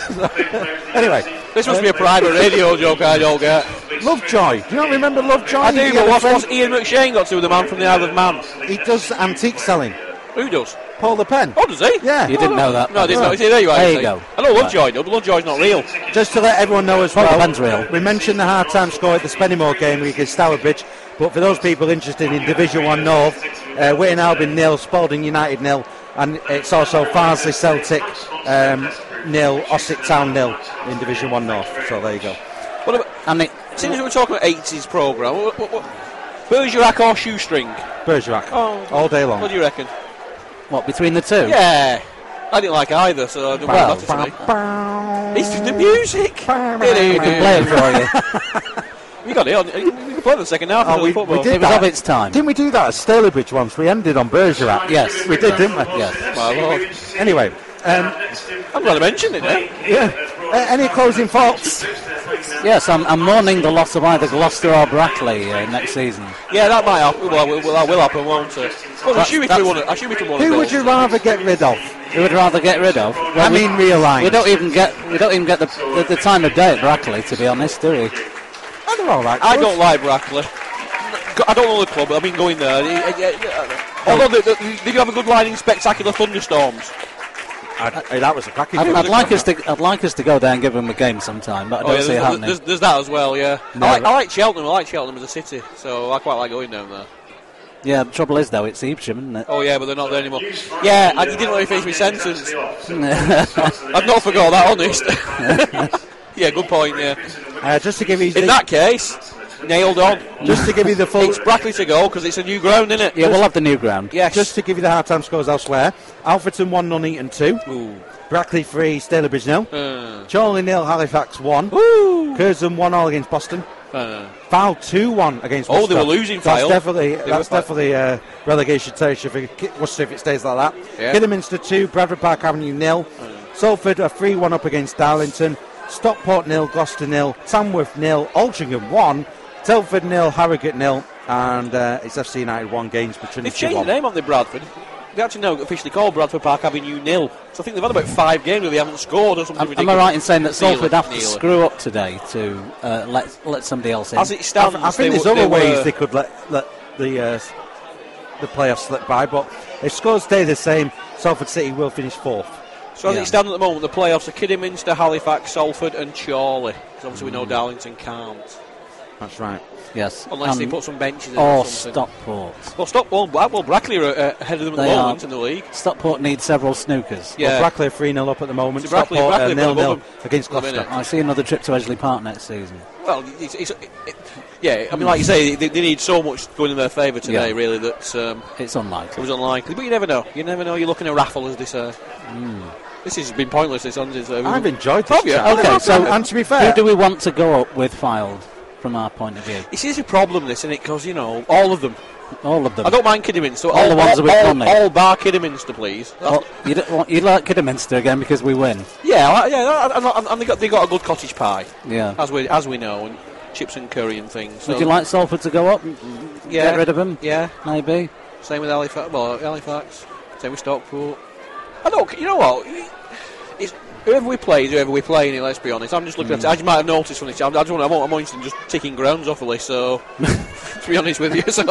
Anyway, This must be a private radio joke I don't get. Lovejoy. Do you not remember Lovejoy? I do, He but had a what's, friend- what's Ian McShane got to do with the man from the Isle of Man? He does antique selling. Who does? Paul the Pen. Oh, does he? Yeah. You didn't know that. No, I didn't Oh. know. Is he there? You are, There is you he? go. I know Lovejoy, though, but Lovejoy's not real. Just to let everyone know as Paul well, the Pen's real. we mentioned the hard-time score at the Spennymoor game against Stourbridge, but for those people interested in Division one North, uh, Whitton Albion nil, Spalding United nil, and it's also Farsley Celtic um, nil, Ossett Town nil in Division one North. So there you go. What about, And it, since we were talking about eighties programme, what, what, what, Bergerac or Shoestring? Bergerac, Oh. all day long. What do you reckon? what, between the two? Yeah. I didn't like either, so I don't Well, matter to me. It's just the music. I can play it for you. You got it on. You can play the second half Oh, of we- the football. we did It was that. of its time. Didn't we do that at Stalybridge once? We ended on Bergerac. Yes. We did, didn't we? Yes. My lord. Anyway, um, I'm glad I mentioned it, eh? yeah. Uh, any closing thoughts? Yes, I'm, I'm mourning the loss of either Gloucester or Brackley uh, next season. Yeah, that might happen. Well, well, that will happen, won't it? Well, That's- Shoemaker that's- won it. Shoemaker won it. Who would you rather get rid of? Who would rather get rid of? I Well, we- mean, realigned. we don't even get we don't even get the, the, the time of day at Brackley, to be honest, do we? Oh, they're all right. I good. don't like Brackley. I don't know the club, but I've been going there. Although they, they, they do have a good line in spectacular thunderstorms. I'd, hey, that was a cracking I'd, game. I'd like us to I'd like us to go there and give them a game sometime, but I Oh, don't yeah, see it there's, happening. there's, there's that as well, yeah. No, I, like, but- I like Cheltenham. I like Cheltenham as a city, so I quite like going down there. Yeah, the trouble is, though, it's Evesham, isn't it? Oh, yeah, but they're not there anymore. Yeah, I didn't let me finish my sentence. I've not forgot that, honest. Yeah, good point, yeah. Uh, just to give you... In the, that case, nailed on. Just to give you the full... It's Brackley to go, because it's a new ground, isn't it? Yeah, we'll have the new ground. Yes. Just to give you the half-time scores elsewhere. Alfreton one, Nuneaton two. Ooh. Brackley three, Stalybridge nil. Uh. Chorley nil, Halifax one. Woo! Curzon one all against Boston. Uh. Foul two one against Oh, Worcester. they were losing, That's File. definitely, They that's were definitely uh, relegation territory for Ki- Worcester if it stays like that. Yeah. Kidderminster two, Bradford Park Avenue nil. Salford a three one up against Darlington. Stockport nil, Gloucester nil. Tamworth nil, Altrincham one. Telford nil, Harrogate nil. And uh, it's F C United one, Gainsborough Trinity They've changed one. the name on the Bradford. They actually now officially called Bradford Park Avenue nil. So I think they've had about five games where they haven't scored or something Am, ridiculous. am I right in saying that Salford Nearly, have to nearly. screw up today to uh, let let somebody else in? As it I, stands, I think they there's were- other they ways were- they could let, let the uh, the playoffs slip by, but if scores stay the same, Salford City will finish fourth. So as Yeah. it stands at the moment, the playoffs are Kidderminster, Halifax, Salford and Chorley. Because obviously we know Darlington can't. That's right. Yes. Unless they Um, put some benches in or or something. Stockport. Well, Stockport, well, Brackley are uh, ahead of them at the They moment are. in the league. Stockport needs several snookers. Yeah. Well, Brackley are three nil up at the moment. So Brackley- Stockport Brackley uh, are nil above nil them against at the Gloucester. minute. I see another trip to Edgley Park next season. Well, it's, it's, it, it, yeah, I mean, like you say, they, they need so much going in their favour today, Yeah. really, that um, It's it unlikely. was unlikely. But you never know. You never know. You're looking at raffle, as they say. This has been pointless, this, hasn't it? So I've enjoyed this. Have you? chat. Okay, And- so and, and to be fair, Who do we want to go up with Fylde from our point of view? This is a problem, this, isn't it? Because, you know, all of them. All of them. I don't mind Kidderminster. All the ones with all, money. all bar Kidderminster, please. Oh, you don't want, you'd like Kidderminster again because we win. Yeah, I- yeah, and, and, and they got they got a good cottage pie, Yeah. as we as we know, and chips and curry and things. So, Would you like Salford to go up? and Yeah. Get rid of them? Yeah. Maybe. Same with Halifax. Well, Halifax. Same with Stockport. I don't. You know what? It's whoever we play, is whoever we play. In it, let's be honest. I'm just looking at it. As you might have noticed from this, I just want. I'm, I'm interested in just ticking grounds off the list. So, to be honest with you, so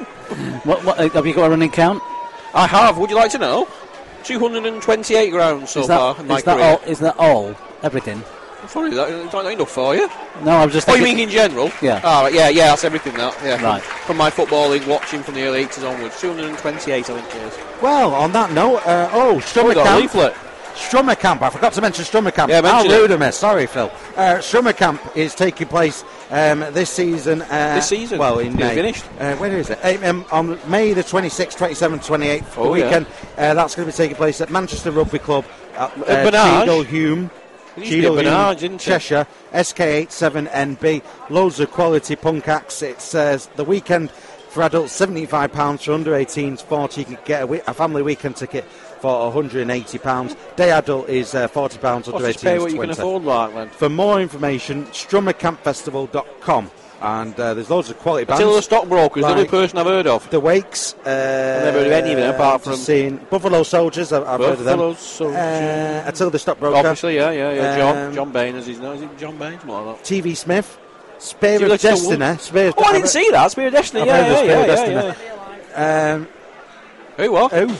What, what, uh, have you got a running count? I have. Would you like to know? two hundred twenty-eight grounds so is that, far in my is that career. all? Is that all? Everything? Sorry, that, is that not enough for you? No, I was just. Oh, you thinking- mean in general? Yeah. Oh, right, yeah, yeah, that's everything, that. Yeah. Right. From, from my footballing, watching from the early eighties onwards. two hundred twenty-eight, I think it is. well, on that note, uh, oh, Oh, Strummer we got a Camp. leaflet. Strummer Camp. I forgot to mention Strummer Camp. Yeah, mention How it. rude of me. Sorry, Phil. Uh, Strummer Camp is taking place um, this season. Uh, This season? Well, in It's May. finished. Uh, when is it? Uh, Um, on May the twenty-sixth, twenty-seventh, twenty-eighth, the Oh, yeah. weekend. Uh, that's going to be taking place at Manchester Rugby Club at uh, At Bernage? Cheadle Hume. It used to be at Bernage, didn't it? Cheshire, S K eight seven N B. Loads of quality punk acts. It says the weekend for adults seventy-five pounds, for under eighteens forty. You can get a, we- a family weekend ticket for one hundred eighty pounds. Day adult is uh, forty pounds, under What's eighteens this pay what you can twenty. afford, like, then? For more information, strummer camp festival dot com. And uh, there's loads of quality bands. Attila the Stockbrokers, the only Like- person I've heard of. The Wakes. Uh, I've never heard of any of them, apart just from- seeing Buffalo Soldiers. I've, I've heard of them. Buffalo Soldiers. Uh, Attila the Stockbroker. Obviously, yeah, yeah, yeah. John, Um, John Bain, as he's known. Is it John Bain? Something like that. T V Smith. Spear See, of that's still Destiny. one. Spear of Oh, I I've didn't see that. Spirit of Destiny, I've yeah, heard of yeah, Spirit yeah, of yeah, Destiny. yeah. Um, Who, what? who?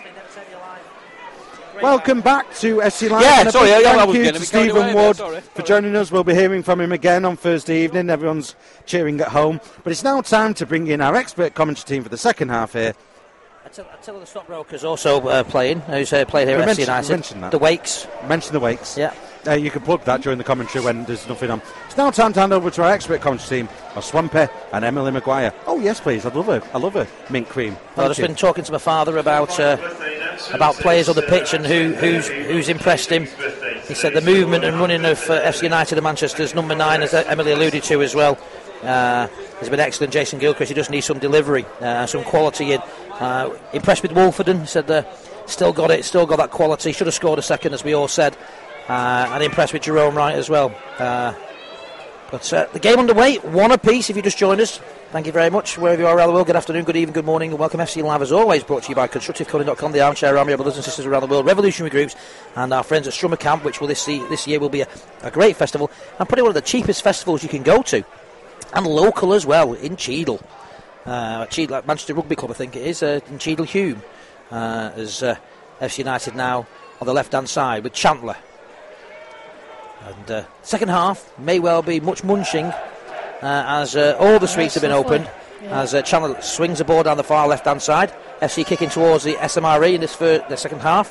Welcome back to S C Live. Yeah, And a sorry, big yeah, yeah, I thank was you getting to a bit carried away Stephen there, Wood sorry, for sorry. joining us. We'll be hearing from him again on Thursday evening. Everyone's cheering at home. But it's now time to bring in our expert commentary team for the second half here. Attila Attila the Stockbrokers also uh, playing, who's uh, played here We at F C mentioned- we United. mentioned that. The Wakes. Mention the Wakes. Yeah. Uh, you can plug that during the commentary when there's nothing on. It's now time to hand over to our expert commentary team of Swampy and Emily Maguire. Oh yes, please. I'd love a, I love a mint cream. Well, I've Thank just you. been talking to my father about uh, about players on the pitch and who who's who's impressed him. He said the movement and running of uh, F C United and Manchester's number nine, as Emily alluded to as well, uh, has been excellent. Jason Gilchrist, he just needs some delivery, uh, some quality in. Uh, impressed with Wolferden. He said uh, still got it, still got that quality. Should have scored a second, as we all said. Uh, and impressed with Jerome Wright as well. Uh, but uh, the game underway, one apiece if you just joined us. Thank you very much, wherever you are around the world. Good afternoon, good evening, good morning, and welcome. F C Live, as always, brought to you by constructive coding dot com, the Armchair Army, our brothers and sisters around the world, revolutionary groups, and our friends at Strummer Camp, which will this, this year will be a, a great festival, and probably one of the cheapest festivals you can go to, and local as well, in Cheadle. Uh, Cheadle, like Manchester Rugby Club, I think it is, uh, in Cheadle Hume, uh, as uh, F C United now on the left-hand side with Chandler. And uh, second half may well be much munching uh, as uh, all the streets have been opened Yeah. As uh, Chandler swings the ball down the far left-hand side. F C kicking towards the S M R E in this for the second half.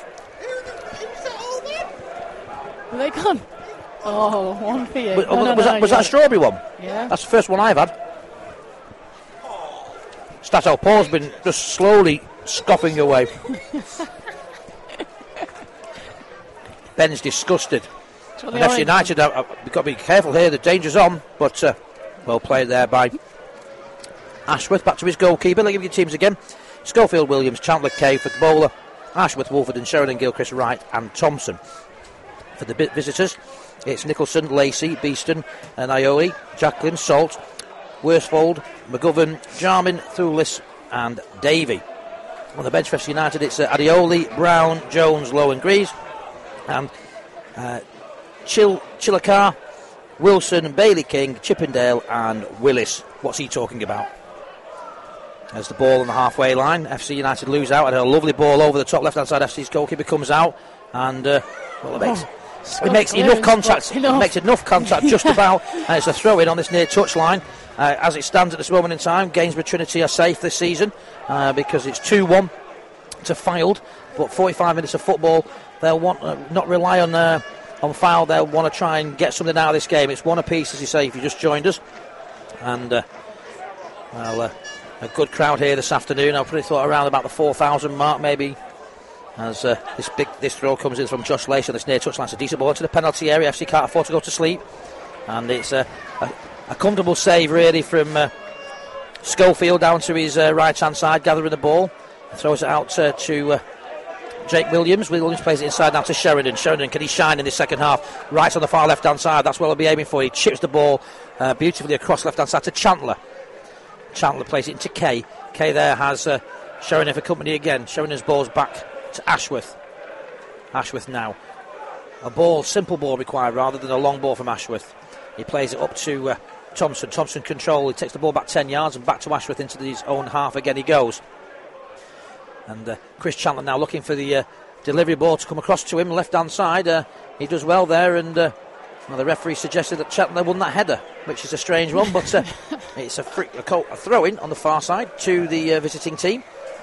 Are they gone? Oh, one for you. Was, No, no, was, no, that, was yeah. that a strawberry one? Yeah. That's the first one I've had. Stato Paul's been just slowly scoffing away. Ben's disgusted. So And the F C orange- United, uh, uh, we've got to be careful here, the danger's on, but uh, well played there by Ashworth. Back to his goalkeeper. Let's give you teams again. Schofield, Williams, Chandler, Kay for Bowler, Ashworth, Wolford and Sheridan, Gilchrist, Wright and Thompson. For the bi- visitors, it's Nicholson, Lacey, Beeston, and Ioli, Jacqueline, Salt, Worsfold, McGovern, Jarmin, Thulis and Davey. On the bench for F C United, it's uh, Adioli, Brown, Jones, Lowe and Greaves, and uh, Chil- Chilakar, Wilson, Bailey King, Chippendale and Willis. What's he talking about? There's the ball on the halfway line. F C United lose out, and a lovely ball over the top left-hand side. F C's goalkeeper comes out, and uh, well, it makes, Oh, it makes enough contact. It enough. makes enough contact just about, and it's a throw-in on this near touch line. Uh, as it stands at this moment in time, Gainsborough Trinity are safe this season uh, because it's two one to Fylde, but forty-five minutes of football. They'll want uh, not rely on uh, on Fylde. They'll want to try and get something out of this game. It's one apiece, as you say, if you just joined us, and uh, well. Uh, A good crowd here this afternoon. I probably thought around about the four thousand mark, maybe. As uh, this big this throw comes in from Josh Lace on this near touchline. It's a decent ball into the penalty area. F C can't afford to go to sleep, and it's uh, a, a comfortable save really from uh, Schofield down to his uh, right hand side, gathering the ball. Throws it out uh, to uh, Jake Williams. Williams plays it inside now to Sheridan. Sheridan, can he shine in this second half? Right on the far left hand side. That's what he'll be aiming for. He chips the ball uh, beautifully across left hand side to Chandler. Chandler plays it into Kay. Kay there has uh, Sheridan for company again. Sheridan's ball's back to Ashworth. Ashworth now. A ball, simple ball required rather than a long ball from Ashworth. He plays it up to uh, Thompson. Thompson control. He takes the ball back ten yards and back to Ashworth into his own half again he goes. And uh, Chris Chandler now looking for the uh, delivery ball to come across to him left hand side. Uh, he does well there, and uh, well, the referee suggested that Chandler won that header, which is a strange one, but uh, it's a, free, a, co- a throw-in on the far side to the uh, visiting team.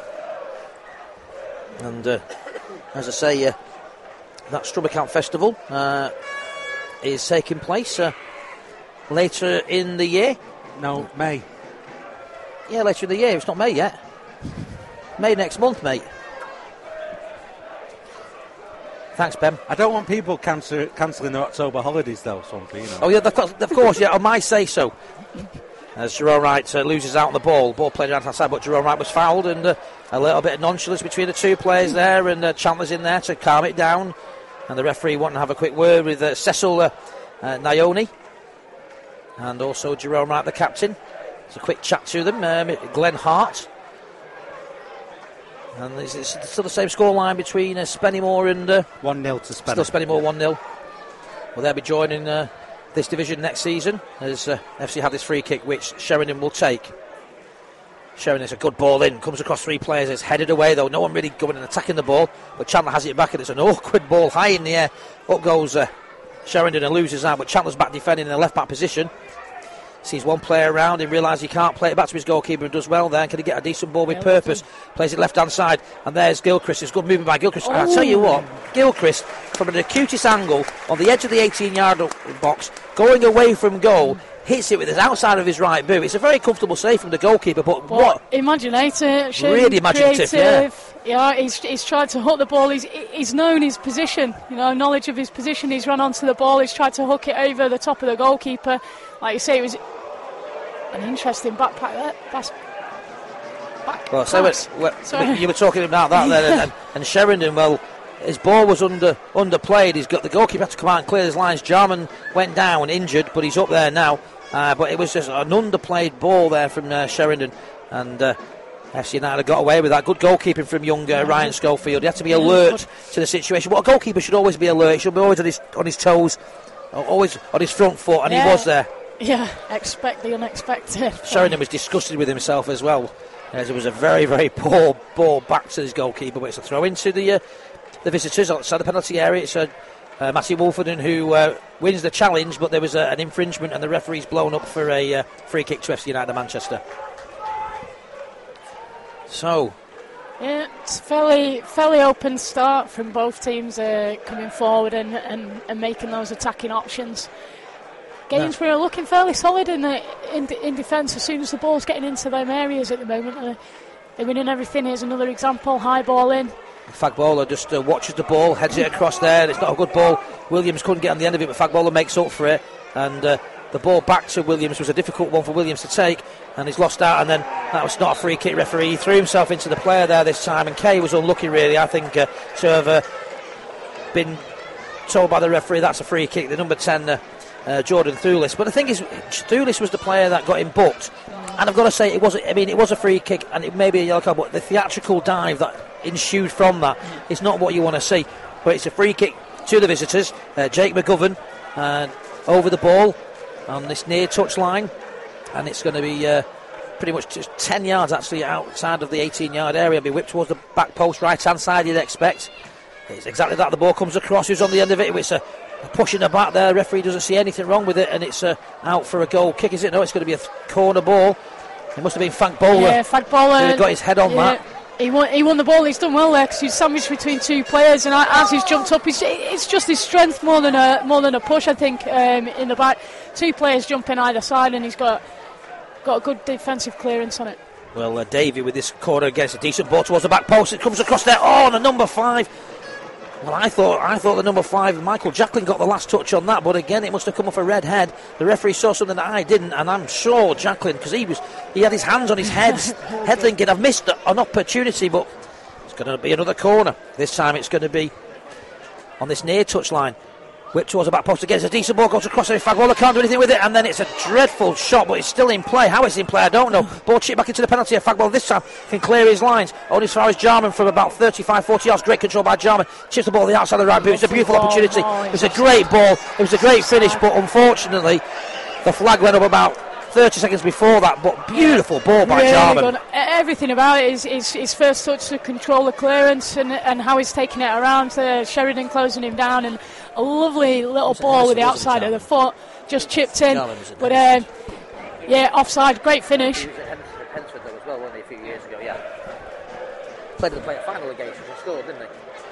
And uh, as I say, uh, that Strummercamp Festival uh, is taking place uh, later in the year. No, May. Yeah, later in the year. It's not May yet. May next month, mate. Thanks, Ben. I don't want people cancel, cancelling their October holidays, though, Swampy, you know. Oh, yeah, of course, of course yeah, I might say so. As Jerome Wright uh, loses out on the ball. Ball played around outside, but Jerome Wright was fouled, and uh, a little bit of nonchalance between the two players there, and uh, Chandler's in there to calm it down. And the referee wanting to have a quick word with uh, Cecil uh, uh, Nyoni, and also Jerome Wright, the captain. It's a quick chat to them. Um, Glenn Hart. And it's, it's still the same scoreline between uh, Spennymoor and... Uh, one nil to Spenny. Still Spennymoor one nil. Well, they'll be joining uh, this division next season as uh, F C have this free kick, which Sheridan will take. Sheridan's a good ball in, comes across three players, it's headed away though, no one really going and attacking the ball, but Chandler has it back and it's an awkward ball high in the air. Up goes uh, Sheridan and loses out, but Chandler's back defending in the left back position. Sees one player around, he realises he can't play it back to his goalkeeper and does well there. Can he get a decent ball with purpose? Plays it left hand side, and there's Gilchrist. It's good movement by Gilchrist. And I'll tell you what, Gilchrist, from an acutest angle, on the edge of the eighteen yard box, going away from goal, hits it with his outside of his right boot. It's a very comfortable save from the goalkeeper, but, But what? imaginative, Really imaginative, creative. Yeah, he's, he's tried to hook the ball. He's he's known his position, you know, knowledge of his position. He's run onto the ball. He's tried to hook it over the top of the goalkeeper. Like you say, it was an interesting backpack there. That's back Well, so pass. it, well, Sorry. you were talking about that then, and, and, and Sheridan, well, his ball was under underplayed. He's got the goalkeeper had to come out and clear his lines. Jarman went down injured, but he's up there now. Uh, but it was just an underplayed ball there from uh, Sheridan, and uh, F C United got away with that. Good goalkeeping from young uh, Ryan Schofield. He had to be alert to the situation. But a goalkeeper should always be alert. He should be always on his on his toes, always on his front foot, and Yeah. he was there. Yeah, expect the unexpected. Sheridan was disgusted with himself as well, as it was a very, very poor ball back to his goalkeeper, but it's a throw into the uh, the visitors outside the penalty area. It's uh, uh, Matthew Wolferden who uh, wins the challenge, but there was uh, an infringement and the referee's blown up for a uh, free kick to F C United of Manchester. So, yeah, it's fairly fairly open start from both teams uh, coming forward and, and, and making those attacking options. Gainsborough are looking fairly solid in the, in, in defence as soon as the ball's getting into them areas at the moment. Uh, they're winning everything. Here's another example, high ball in. Fagbola just uh, watches the ball, heads it across there. It's not a good ball. Williams couldn't get on the end of it, but Fagbola makes up for it. And uh, the ball back to Williams was a difficult one for Williams to take, and he's lost out. And then that was not a free kick. Referee he threw himself into the player there this time, and Kay was unlucky, really, I think, uh, to have uh, been told by the referee that's a free kick. The number ten, uh, uh, Jordan Thulis. But the thing is, Thulis was the player that got him booked. And I've got to say, it was. I mean, it was a free kick, and it may be a yellow card, but the theatrical dive that ensued from that is not what you want to see. But it's a free kick to the visitors. Uh, Jake McGovern uh, over the ball on this near touch line, and it's going to be uh, pretty much just ten yards actually outside of the eighteen yard area. It'll be whipped towards the back post, right hand side, you'd expect. It's exactly that. The ball comes across. Who's on the end of it? It's a, a push in the back there. The referee doesn't see anything wrong with it, and it's uh, out for a goal kick, is it? No, it's going to be a th- corner ball. It must have been Fagbola. Yeah, Fagbola. Who got his head on yeah. that. He won, he won the ball. He's done well there because he's sandwiched between two players, and as he's jumped up, he's, it's just his strength more than a more than a push. I think um, in the back, two players jumping either side, and he's got got a good defensive clearance on it. Well, uh, Davey with this corner against a decent ball towards the back post. It comes across there. Oh, and the number five. Well, I thought I thought the number five, Michael Jacklin, got the last touch on that, but again, it must have come off a red head. The referee saw something that I didn't, and I'm sure Jacklin, because he was he had his hands on his head, head thinking, I've missed an opportunity, but it's going to be another corner. This time it's going to be on this near touch line. Whipped towards the back post again. It's a decent ball, goes across it. Fagbola can't do anything with it, and then it's a dreadful shot, but it's still in play. How it's in play, I don't know. Ball chipped back into the penalty. Fagbola this time can clear his lines. Only as far as Jarman from about thirty-five forty yards. Great control by Jarman. Chips the ball on the outside of the right boot. It's a beautiful opportunity. It was a great ball. It was a great finish, but unfortunately, the flag went up about thirty seconds before that, but beautiful ball by really Jarman. Good. Everything about it is, is his first touch to control the clearance and, and how he's taking it around. Uh, Sheridan closing him down, and a lovely little ball with the outside of the foot, just chipped in. But uh, yeah, offside, great finish. He was at Pensford though as well, wasn't he, a few years ago, yeah. Played in the play at final against us and scored, didn't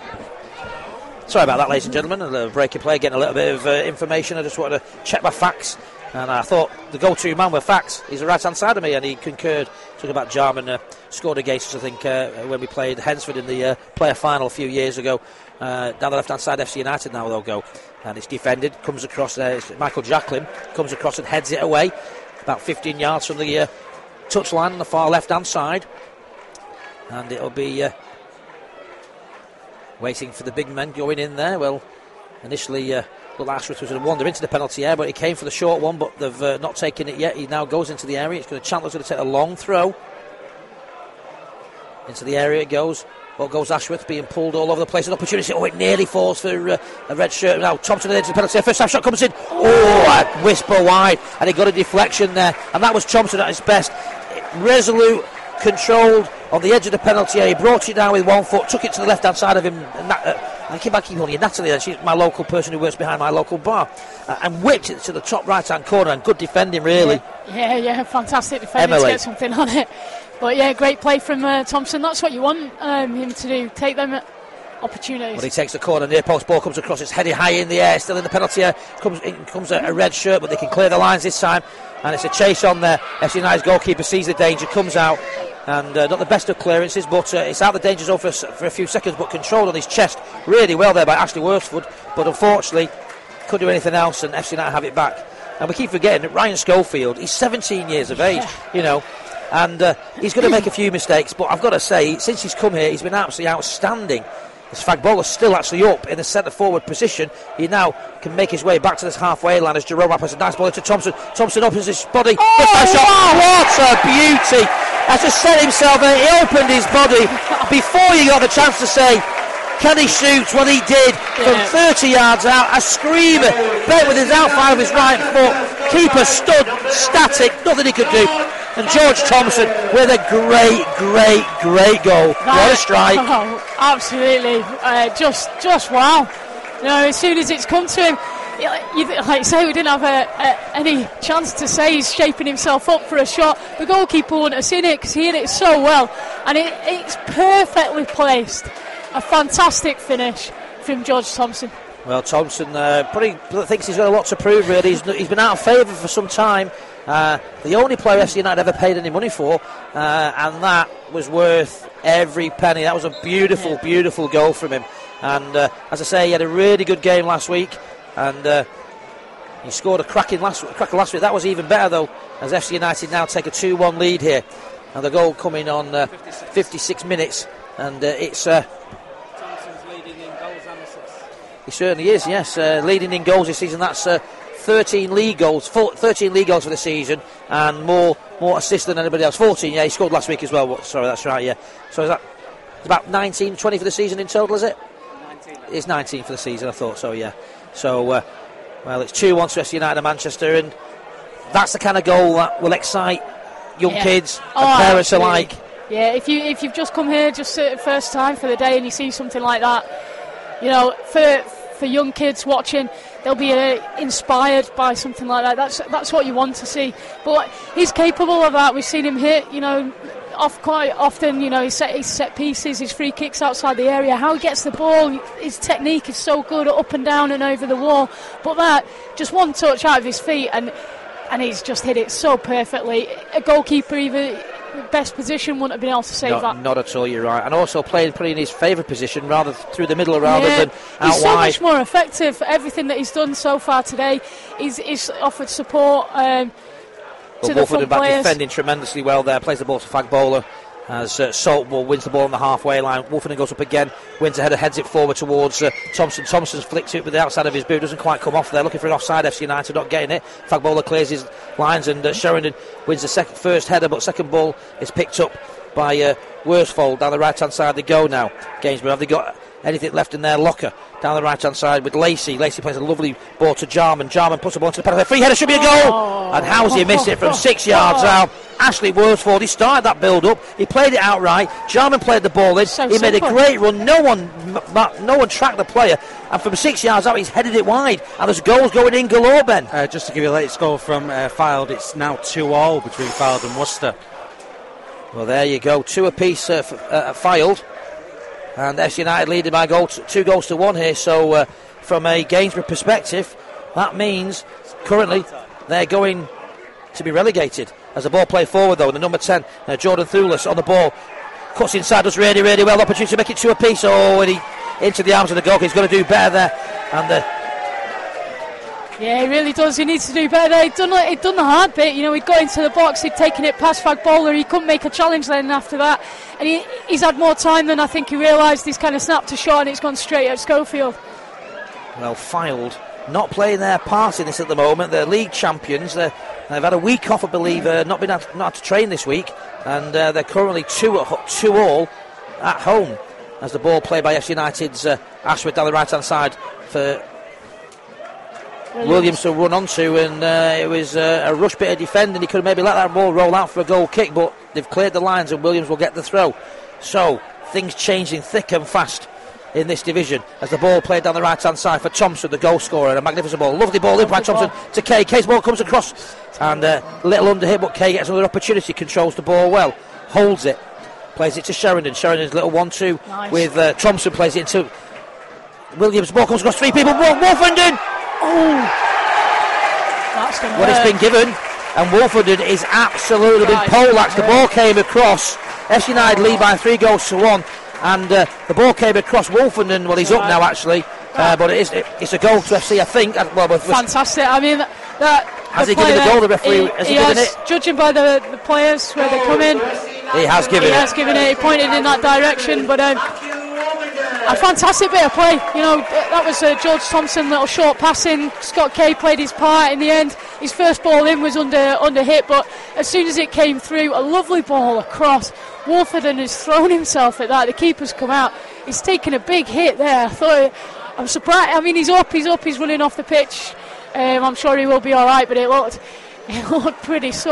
he? Sorry about that, ladies and gentlemen. A little break in play, getting a little bit of uh, information. I just wanted to check my facts. And I thought the go-to man with facts, he's the right-hand side of me, and he concurred, talking about Jarman, uh, scored against us, I think, uh, when we played Hensford in the uh, player final a few years ago. Uh, down the left-hand side, F C United now they'll go. And it's defended, comes across there, it's Michael Jacklin, comes across and heads it away, about fifteen yards from the uh, touchline on the far left-hand side. And it'll be uh, waiting for the big men going in there. Well, initially... Uh, Well, Ashworth was going to wander into the penalty area, but he came for the short one, but they've uh, not taken it yet. He now goes into the area. It's going to Chandler's going to take a long throw. Into the area it goes. Well, goes Ashworth, being pulled all over the place. An opportunity. Oh, it nearly falls for uh, a red shirt. Now Thompson into the penalty area. First half shot comes in. Oh, a whisper wide. And he got a deflection there. And that was Thompson at his best. Resolute, controlled on the edge of the penalty area. He brought it down with one foot, took it to the left-hand side of him. And that, uh, I keep back calling you Natalie, then she's my local person who works behind my local bar, uh, and whipped it to the top right-hand corner, and good defending, really. Yeah, yeah, yeah, fantastic defending to get something on it. But yeah, great play from uh, Thompson. That's what you want um, him to do, take them opportunities. Well, he takes the corner, near post, ball comes across, it's headed high in the air, still in the penalty area, comes, in comes a, a red shirt, but they can clear the lines this time, and it's a chase on there. F C United's goalkeeper sees the danger, comes out, and uh, not the best of clearances, but uh, it's out the danger zone for, for a few seconds, but controlled on his chest really well there by Ashley Worsfoot, but unfortunately couldn't do anything else, and F C United have it back. And we keep forgetting that Ryan Schofield, he's seventeen years of age, you know, and uh, he's going to make a few mistakes, but I've got to say, since he's come here, he's been absolutely outstanding. As Fagbola's still actually up in the centre forward position, he now can make his way back to this halfway line as Jerome has a nice ball into Thompson. Thompson opens his body. Oh, wow. What a beauty! Has just set himself there. He opened his body before he got the chance to say, can he shoot? Well, he did from yeah. thirty yards out. A screamer, bent with his outside of his right foot. Keeper stood static, nothing he could do. And George Thompson with a great, great, great goal. That, what a strike. Oh, absolutely. Uh, just, just wow. You know, as soon as it's come to him, you, like you say, we didn't have a, a, any chance to say he's shaping himself up for a shot. The goalkeeper wouldn't have seen it because he hit it so well, and it, it's perfectly placed. A fantastic finish from George Thompson. Well, Thompson uh, probably thinks he's got a lot to prove, really. He's, he's been out of favour for some time. Uh, the only player F C United ever paid any money for, uh, and that was worth every penny. That was a beautiful, yeah. beautiful goal from him. And uh, as I say, he had a really good game last week, and uh, he scored a cracking last, cracker last week. That was even better, though, as F C United now take a two one lead here. And the goal coming on uh, fifty-six minutes, and uh, it's... Uh, He certainly is, yes. Uh, leading in goals this season. That's uh, thirteen league goals, four, thirteen league goals for the season, and more more assists than anybody else. fourteen, yeah. He scored last week as well. Sorry, that's right, yeah. So is that it's about nineteen, twenty for the season in total, is it? nineteen. It's nineteen for the season. I thought so, yeah. So, uh, well, it's two one to F C United and Manchester, and that's the kind of goal that will excite young yeah. kids oh, and parents absolutely. alike. Yeah, if you if you've just come here just uh, first time for the day and you see something like that. You know, for for young kids watching, they'll be uh, inspired by something like that. That's that's what you want to see. But he's capable of that. We've seen him hit, you know, off quite often. You know, his set, his set pieces, his free kicks outside the area. How he gets the ball, his technique is so good, up and down and over the wall. But that, just one touch out of his feet, and and he's just hit it so perfectly. A goalkeeper even. Best position wouldn't have been able to save not, that. Not at all, you're right. And also playing pretty in his favourite position, rather through the middle rather yeah, than out he's so wide. Much more effective. Everything that he's done so far today, he's, he's offered support um, well, to Wolford the front back players. defending tremendously well there. Plays the ball to Fagbola as uh, Saltwell wins the ball on the halfway line. Wolford goes up again, wins ahead, heads it forward towards uh, Thompson. Thompson's flicked it with the outside of his boot, doesn't quite come off there. Looking for an offside. F C United not getting it. Fagbola clears his lines, and uh, Sheridan wins the second, first header, but second ball is picked up by uh, Worsfold down the right hand side. They go now. Gainsborough, have they got anything left in their locker? Down the right hand side with Lacey. Lacey plays a lovely ball to Jarman. Jarman puts the ball into the penalty. Free header should be a goal. Oh. And how's he missed it from six yards out? Ashley Worsfold, he started that build up. He played it outright. Jarman played the ball in. So he simple. made a great run. No one, no one tracked the player. And from six yards out, he's headed it wide. And there's goals going in galore, Ben. Uh, just to give you a late score from uh, Fylde, it's now two all between Fylde and Worcester. Well, there you go. Two apiece uh, for, uh, Fylde. And F C United leading by goal to, two goals to one here. So, uh, from a Gainsborough perspective, that means currently they're going to be relegated. As the ball played forward, though, the number ten, uh, Jordan Thulis on the ball. Cuts inside, does really, really well. Opportunity to make it two apiece. Oh, and he into the arms of the goalkeeper. He's going to do better there. And the Yeah, he really does. He needs to do better. He'd done, he'd done the hard bit. You know, he'd got into the box, he'd taken it past Fagbola. He couldn't make a challenge then after that. And he, he's had more time than I think he realised. He's kind of snapped a shot and it's gone straight at Schofield. Well, Fylde not playing their part in this at the moment. They're league champions. They're, they've had a week off, I believe, uh, not been able, not had to train this week. And uh, they're currently two, at, two all at home. As the ball played by F C United's uh, Ashworth down the right-hand side for Williams, Williams to run onto, and uh, it was uh, a rush bit of defending. He could have maybe let that ball roll out for a goal kick, but they've cleared the lines and Williams will get the throw. So, things changing thick and fast in this division as the ball played down the right-hand side for Thompson, the goal scorer, and a magnificent ball. Lovely ball in by Thompson to Kay. Kay's ball comes across, and a uh, little under hit, but Kay gets another opportunity, controls the ball well, holds it, plays it to Sheridan. Sheridan's little one two nice. with uh, Thompson, plays it into Williams. Ball comes across three people. Wolfenden. Oh, that's well, work. It's been given, and Wolfenden is absolutely right. been poleaxed. The ball came across. F C United lead by three goals to one, and uh, the ball came across Wolfenden. Well, he's right. up now actually, uh, but it is it, it's a goal to F C, I think. Well, with, fantastic. I mean, that has he given the goal? The referee he, has he, he given has, it? Judging by the, the players where they come in, he has given he it. He has given it. He pointed in that direction, but. Um, A fantastic bit of play, you know. That was uh, George Thompson, little short passing. Scott Kay played his part in the end. His first ball in was under under hit, but as soon as it came through, a lovely ball across. Wolfenden has thrown himself at that. The keeper's come out. He's taken a big hit there. I thought, I'm surprised. I mean, he's up, he's up, he's running off the pitch. Um, I'm sure he will be all right, but it looked it looked pretty sore.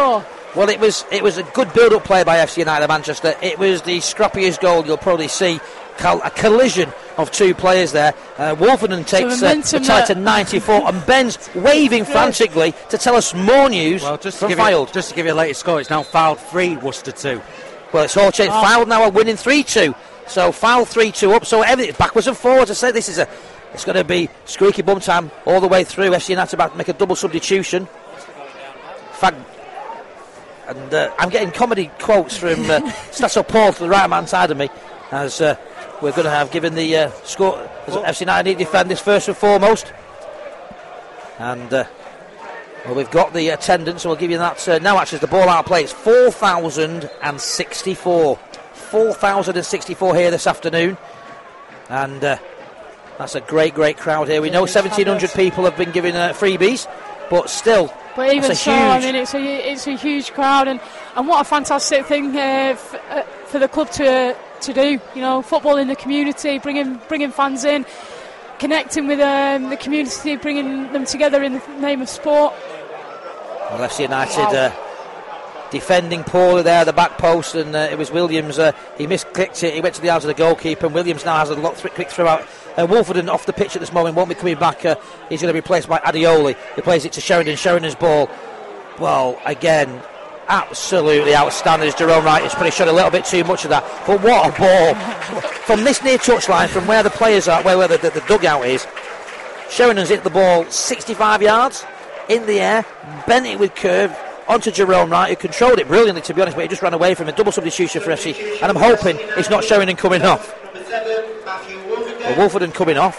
Well, it was it was a good build-up play by F C United Manchester. It was the scrappiest goal you'll probably see. A collision of two players there. Uh, Wolverton takes uh, the tie to ninety-four, and Ben's waving frantically to tell us more news. Well, just to, from give Fylde. you, just to give you a latest score, it's now Fylde three, Worcester two. Well, it's all changed. Oh. Fylde now are winning three two. So Fylde three two up. So everything backwards and forwards. I say this is a, it's going to be squeaky bum time all the way through. F C United about to make a double substitution. Fag. And uh, I'm getting comedy quotes from uh, Stasso Paul to the right hand side of me as. Uh, We're going to have given the uh, score. F C United need to defend this first and foremost. And uh, well, we've got the attendance, so we'll give you that uh, now. Actually, as the ball out of play, it's four thousand sixty-four. four thousand sixty-four here this afternoon. And uh, that's a great, great crowd here. We know seventeen hundred people have been given uh, freebies, but still. But even that's a so, huge I mean, it's a it's a huge crowd, and, and what a fantastic thing uh, f- uh, for the club to. Uh, to do, you know, football in the community, bringing bringing fans in, connecting with um, the community, bringing them together in the name of sport. Well, F C United wow. uh, defending poorly there at the back post, and uh, it was Williams, uh, he misclicked it, he went to the arms of the goalkeeper, and Williams now has a lot th- quick throw out. Uh, Wolverton off the pitch at this moment, won't be coming back, uh, he's going to be replaced by Adioli, he plays it to Sheridan, Sheridan's ball, well, again, absolutely outstanding as Jerome Wright has probably shot a little bit too much of that, but what a ball from this near touchline, from where the players are, where, where the, the, the dugout is. Sheridan's hit the ball sixty-five yards in the air, bent it with curve onto Jerome Wright, who controlled it brilliantly, to be honest, but he just ran away from a double substitution for F C, and I'm hoping it's not Sheridan coming off. Well, Wolverton coming off.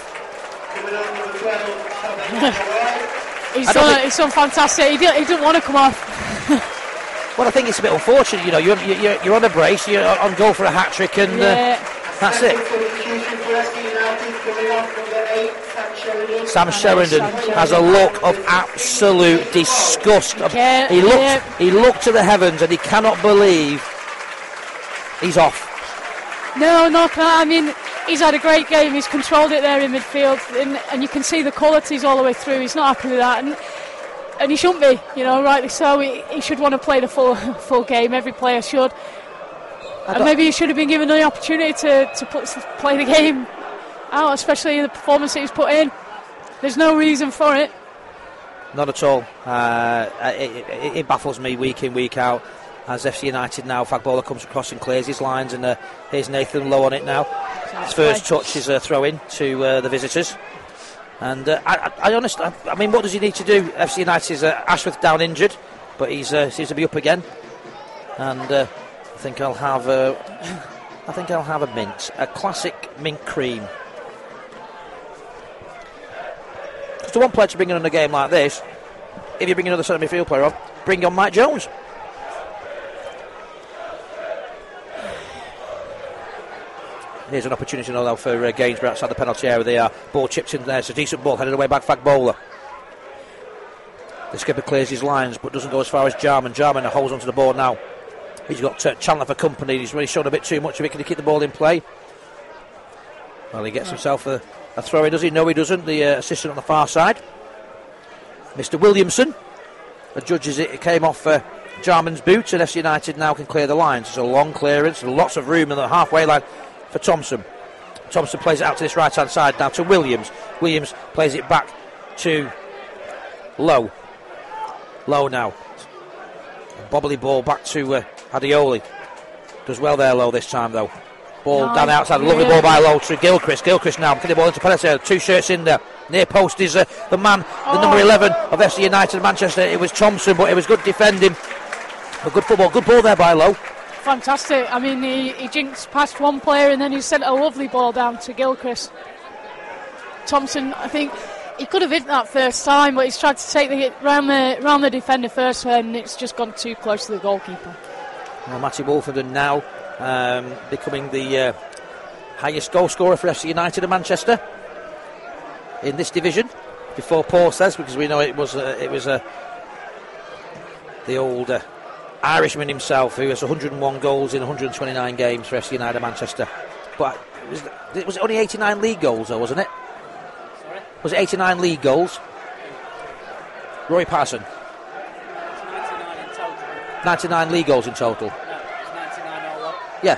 he's, done, he's done fantastic. He didn't, he didn't want to come off. Well, I think it's a bit unfortunate, you know, you're, you're, you're on a brace, you're on goal for a hat-trick, and yeah. uh, that's it. Sam Sheridan has a look of absolute disgust. Yeah, he looked yeah. he looked to the heavens and he cannot believe he's off. No, no, I mean, he's had a great game, he's controlled it there in midfield, and, and you can see the qualities all the way through, he's not happy with that. And, And he shouldn't be, you know, rightly so. He, he should want to play the full full game. Every player should. And maybe he should have been given the opportunity to, to put, play the game out, especially the performance that he's put in. There's no reason for it. Not at all. Uh, it, it, it baffles me week in, week out. As F C United now, Fagbola comes across and clears his lines, and uh, here's Nathan Lowe on it now. His first touch is a throw in to uh, the visitors. And uh, I, I, I honestly, I, I mean, what does he need to do? F C United is uh, Ashworth down injured, but he uh, seems to be up again. And uh, I think I'll have, uh, I think I'll have a mint, a classic mint cream. Because the one player to bring in on a game like this, if you bring another centre midfield player on, bring on Mike Jones. Here's an opportunity now for uh, Gainsborough outside the penalty area. They are ball chips in there. It's a decent ball headed away back Fagbola. The skipper clears his lines but doesn't go as far as Jarman. Jarman holds onto the ball now. He's got uh, Chandler for company. He's really shown a bit too much of it. Can he keep the ball in play? Well, he gets himself a, a throw in, does he? No, he doesn't. The uh, assistant on the far side, Mister Williamson, adjudges it. It came off uh, Jarman's boots, and F C United now can clear the lines. It's a long clearance, lots of room in the halfway line for Thompson. Thompson plays it out to this right hand side now to Williams. Williams plays it back to Lowe. Lowe now. Bobbly ball back to uh, Adioli. Does well there, Lowe, this time though. Ball nice. Down outside. Yeah. Lovely ball by Lowe to Gilchrist. Gilchrist now getting the ball into penalty. Two shirts in there. Near post is uh, the man, the oh. number eleven of F C United Manchester. It was Thompson, but it was good defending. A good football. Good ball there by Lowe. Fantastic. I mean, he, he jinxed past one player and then he sent a lovely ball down to Gilchrist. Thompson, I think he could have hit that first time, but he's tried to take the hit round the round the defender first, and it's just gone too close to the goalkeeper. Well, Matty Wolfenden now um, becoming the uh, highest goal scorer for F C United of Manchester in this division. Before Paul says, because we know it was uh, it was uh, the old. Uh, Irishman himself, who has one hundred and one goals in one hundred twenty-nine games for F C United Manchester. But it was, it was only eighty-nine league goals, though, wasn't it? Sorry? Was it eighty-nine league goals? Roy Parson. ninety-nine in total. ninety-nine league goals in total. Yeah.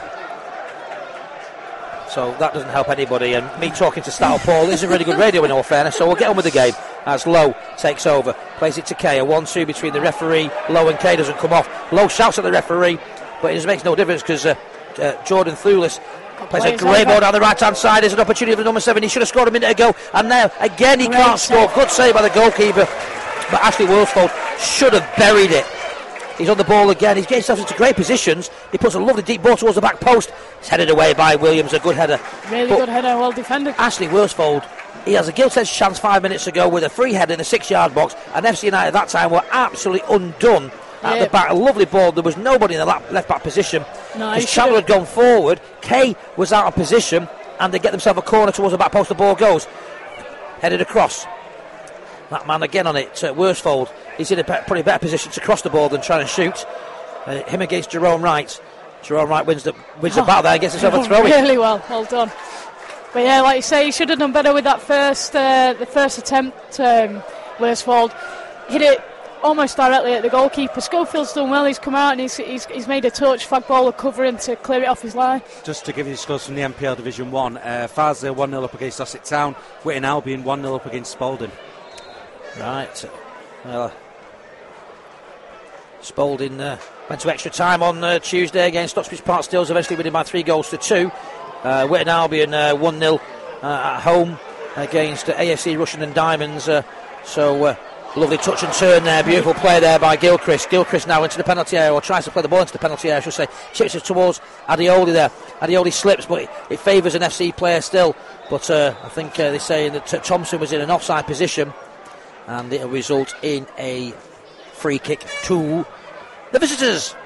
So that doesn't help anybody, and me talking to Stout Paul isn't really good radio in all fairness, so we'll get on with the game as Lowe takes over, plays it to Kay, a one two between the referee, Lowe and Kay doesn't come off. Lowe shouts at the referee, but it makes no difference because uh, uh, Jordan Thulis plays a great ball down the right hand side. There's an opportunity for number seven, he should have scored a minute ago, and now again he can't score. Good save by the goalkeeper, but Ashley Worsfold should have buried it. He's on the ball again, he's getting himself into great positions, he puts a lovely deep ball towards the back post, it's headed away by Williams, a good header. Really but good header, well defended. Ashley Worsfold, he has a gilt-edged chance five minutes ago with a free header in the six yard box, and F C United at that time were absolutely undone at yep. the back. A lovely ball, there was nobody in the left back position no, because Chandler had gone forward, Kay was out of position, and they get themselves a corner towards the back post, the ball goes headed across. That man again on it, uh, Worsfold, he's in a be- probably better position to cross the ball than trying to shoot. Uh, him against Jerome Wright. Jerome Wright wins the wins oh, the battle there and gets himself a throw in. Really well, well done. But yeah, like you say, he should have done better with that first uh, the first attempt. Um, Worsfold hit it almost directly at the goalkeeper. Schofield's done well, he's come out and he's, he's, he's made a touch, flag baller covering to clear it off his line. Just to give you the scores from the M P L Division one, uh, Farsley one nil up against Sussex Town, Whitton Albion one nil up against Spalding. Right, well, Spalding uh, went to extra time on uh, Tuesday against Uxbridge Park Steels, eventually winning by three goals to two. Uh, Whitton Albion uh, one nil uh, at home against uh, A F C Russian and Diamonds. Uh, so uh, lovely touch and turn there, beautiful play there by Gilchrist. Gilchrist now into the penalty area, or tries to play the ball into the penalty area, I should say. Chips it towards Adioli there. Adioli slips, but it, it favours an F C player still. But uh, I think uh, they're saying that uh, Thompson was in an offside position, and it'll result in a free kick to the visitors.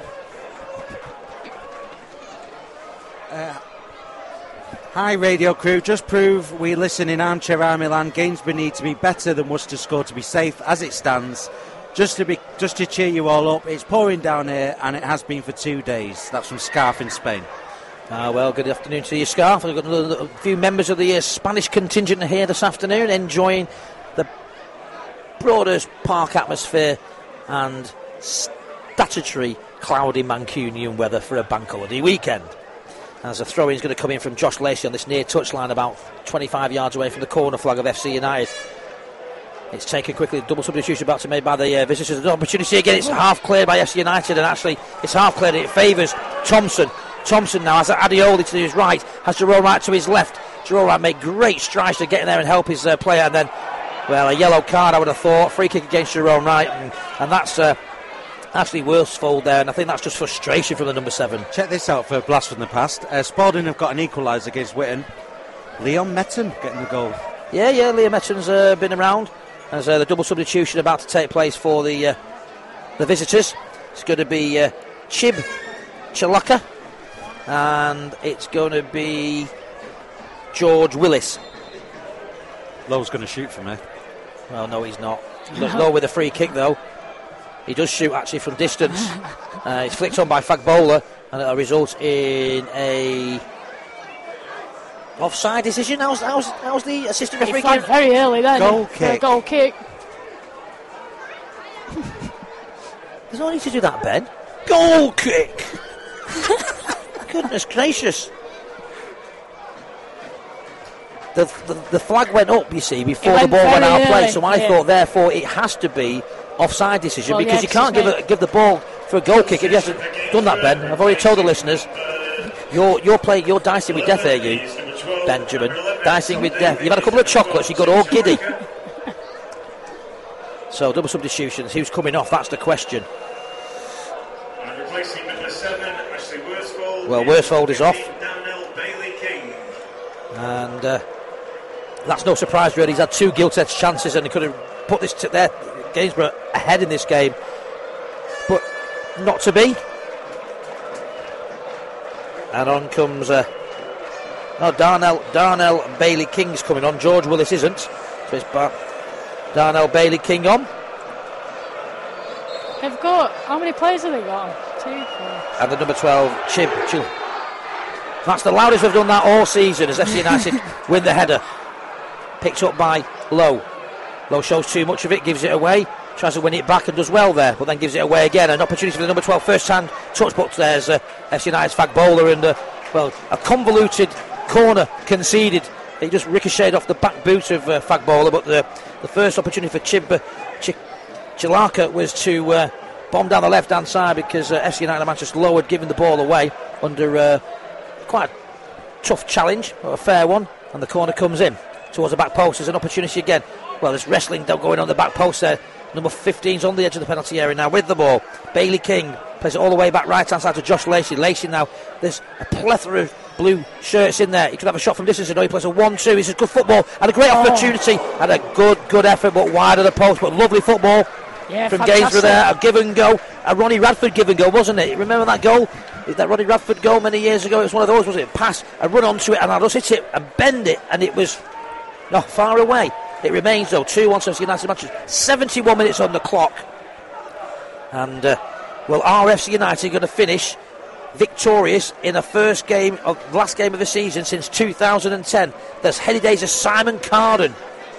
Uh, hi radio crew, just prove we listen in Armchair Army Land. Gainsborough need to be better than Worcester score to be safe as it stands. Just to be, just to cheer you all up, it's pouring down here and it has been for two days. That's from Scarf in Spain. Ah, well, good afternoon to you, Scarf. We've got a few members of the uh, Spanish contingent here this afternoon enjoying the Broadhurst Park atmosphere and statutory cloudy Mancunian weather for a bank holiday weekend. As a throw-in is going to come in from Josh Lacey on this near touchline about twenty-five yards away from the corner flag of F C United. It's taken quickly, double substitution about to be made by the uh, visitors. An opportunity again, it's half cleared by F C United, and actually it's half cleared, it favours Thompson. Thompson now has Adioli to his right, has Jerome Wright to his left. Jerome Wright made great strides to get in there and help his uh, player, and then well, a yellow card I would have thought, free kick against Jerome Wright, and, and that's uh, actually Worsfold there, and I think that's just frustration from the number seven. Check this out for a blast from the past. Uh, Spalding have got an equaliser against Whitton. Leon Metten getting the goal. Yeah, yeah, Leon Metten's uh, been around. As uh, the double substitution about to take place for the uh, the visitors. It's going to be uh, Chib Chalaka, and it's going to be George Willis. Lowe's going to shoot for me. Well, no, he's not. Lowe with a free kick, though. He does shoot, actually, from distance. Uh, it's flicked on by Fagbola, and it'll result in a offside decision. How's, how's, how's the assistant referee? He flagged very early then. Goal kick. Goal kick. There's no need to do that, Ben. Goal kick! Goodness gracious. The, the the flag went up, you see, before the ball went out of play, so I yeah. thought, therefore, it has to be offside decision, well, because yeah, you can't give, a, give the ball for a goal kick if you haven't done that, Ben. I've already told the listeners, you're, you're, playing, you're dicing with death here, you, Benjamin. Dicing with death. You've had a couple of chocolates, you got all giddy. So, double substitutions, who's coming off, that's the question. And replacing number seven, Ashley Worsfold. Well, Worsfold is off. And uh, that's no surprise, really. He's had two gilt-edged chances and he could have put this to there, Gainsborough ahead in this game, but not to be. And on comes uh, no, Darnell Darnell Bailey King's coming on. George Willis isn't, so it's ba- Darnell Bailey King on. They've got, how many players have they got? Two, four. And the number twelve, Chib Chil. That's the loudest we've done that all season as F C United win the header. Picked up by Lowe. Lowe shows too much of it, gives it away. tries to win it back and does well there, but then gives it away again. An opportunity for the number twelve first hand touch, but there's uh, F C United's Fagbola, and uh, well, a convoluted corner conceded. He just ricocheted off the back boot of uh, Fagbola, but the, the first opportunity for Chib uh, Ch- Chilaka was to uh, bomb down the left hand side because uh, F C United Manchester lowered, giving the ball away under uh, quite a tough challenge, but a fair one, and the corner comes in towards the back post. There's an opportunity again. Well, there's wrestling going on the back post there. Number fifteen's on the edge of the penalty area now with the ball. Bailey King plays it all the way back right hand side to Josh Lacey. Lacey now, there's a plethora of blue shirts in there. He could have a shot from distance. He plays a one two. It's a good football and a great oh. opportunity and a good, good effort, but wide of the post. But lovely football yeah, from fantastic. Gainsborough there. A give and go. A Ronnie Radford give and go, wasn't it? Remember that goal? That Ronnie Radford goal many years ago? It was one of those, wasn't it? Pass, a run onto it, and I just hit it and bend it, and it was not far away. It remains though two one to F C United matches. seventy-one minutes on the clock, and uh, well, are F C United going to finish victorious in the first game of last game of the season since two thousand ten? There's heady days of Simon Carden.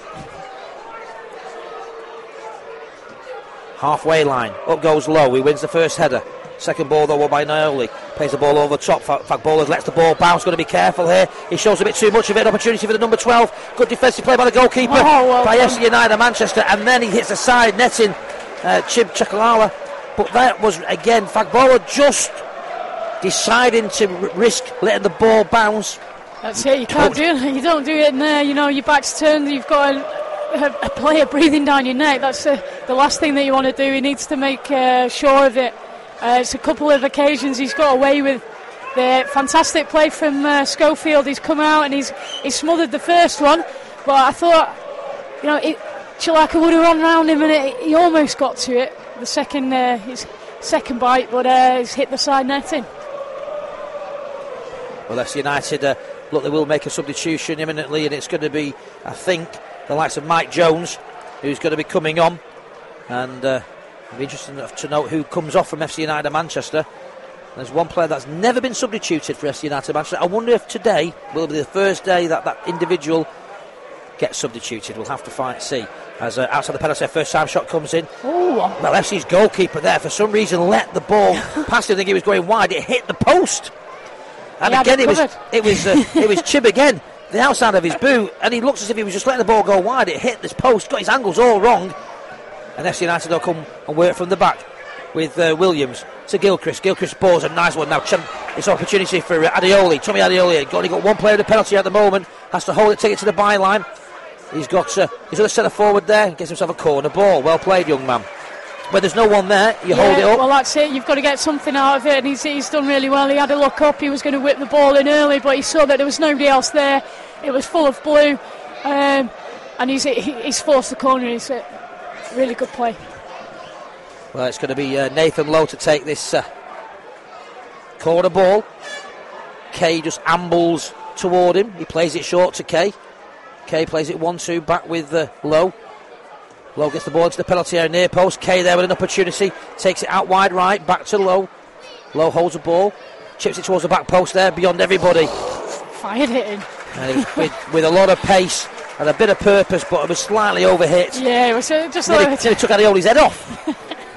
Halfway line, up goes Lowe. He wins the first header. Second ball though by Naoli. Plays the ball over the top. Fagbola lets the ball bounce. Going to be careful here. He shows a bit too much of it. An opportunity for the number twelve. Good defensive play by the goalkeeper oh, well by done. F C United Manchester, and then he hits the side netting uh, Chib Chakalawa. But that was again Fagbola just deciding to r- risk letting the ball bounce. That's it. You can't do it. You don't do it in there. You know your back's turned. You've got a, a, a player breathing down your neck. That's uh, the last thing that you want to do. He needs to make uh, sure of it. Uh, it's a couple of occasions he's got away with the fantastic play from uh, Schofield. He's come out and he's he's smothered the first one, but I thought, you know, it, Chilaka would have run round him and it, he almost got to it. The second uh, his second bite, but uh, he's hit the side netting. Well, F C United uh, look, they will make a substitution imminently, and it's going to be, I think, the likes of Mike Jones who's going to be coming on, and. Uh, It'll be interesting to note who comes off from F C United Manchester. There's one player that's never been substituted for F C United Manchester. I wonder if today will be the first day that that individual gets substituted. We'll have to find see. As uh, outside the penalty, first time shot comes in. Ooh. Well, F C's goalkeeper there for some reason let the ball past him. I think he was going wide. It hit the post, and yeah, again it was it was uh, it was Chib again, the outside of his boot, and he looks as if he was just letting the ball go wide. It hit this post, got his angles all wrong. And F C United will come and work from the back with uh, Williams to Gilchrist. Gilchrist balls a nice one now. Ch- it's an opportunity for uh, Adeoli. Tommy Adeoli. Only got one player in the penalty at the moment. Has to hold it, take it to the byline. He's got uh, his other centre forward there. Gets himself a corner ball. Well played, young man. When there's no one there, you yeah, hold it up. Well, that's it. You've got to get something out of it, and he's, he's done really well. He had a look up. He was going to whip the ball in early, but he saw that there was nobody else there. It was full of blue, um, and he's he, he's forced the corner. He's uh, really good play. Well, it's going to be uh, Nathan Lowe to take this uh, corner ball. Kay just ambles toward him. He plays it short to Kay. Kay plays it one two back with uh, Lowe. Lowe gets the ball into the penalty area near post. Kay there with an opportunity. Takes it out wide right. Back to Lowe. Lowe holds the ball. Chips it towards the back post there. Beyond everybody. Fired hitting. And it was with, with a lot of pace and a bit of purpose, but it was slightly overhit. Yeah, it was uh, just nearly, like nearly took Adeoli's head off.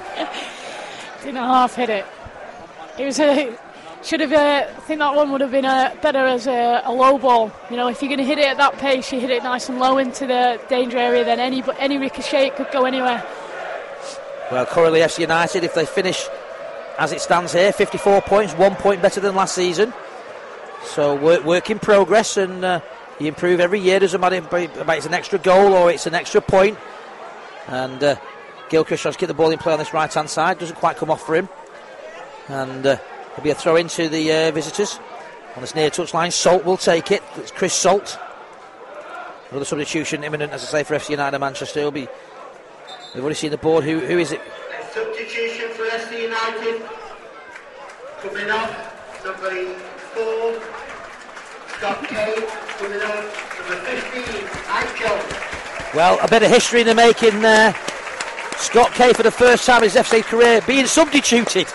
Didn't half hit it. It was a... Should have. Uh, I think that one would have been uh, better as a, a low ball. You know, if you're going to hit it at that pace, you hit it nice and low into the danger area. Then any any ricochet could go anywhere. Well, currently F C United, if they finish as it stands here, fifty-four points, one point better than last season. So work, work in progress, and uh, you improve every year. Doesn't matter if it's an extra goal or it's an extra point. And uh, Gilchrist tries to get the ball in play on this right hand side. Doesn't quite come off for him, and. Uh, There'll be a throw into the uh, visitors on this near touchline. Salt will take it. It's Chris Salt. Another substitution imminent, as I say, for F C United Manchester. Will be. We've already seen the board. Who who is it? A substitution for F C United. Coming off, number four, Scott Kay. Coming off, number fifteen, Mike Jones. Well, a bit of history in the making there. Scott Kay, for the first time in his F C career, being substituted.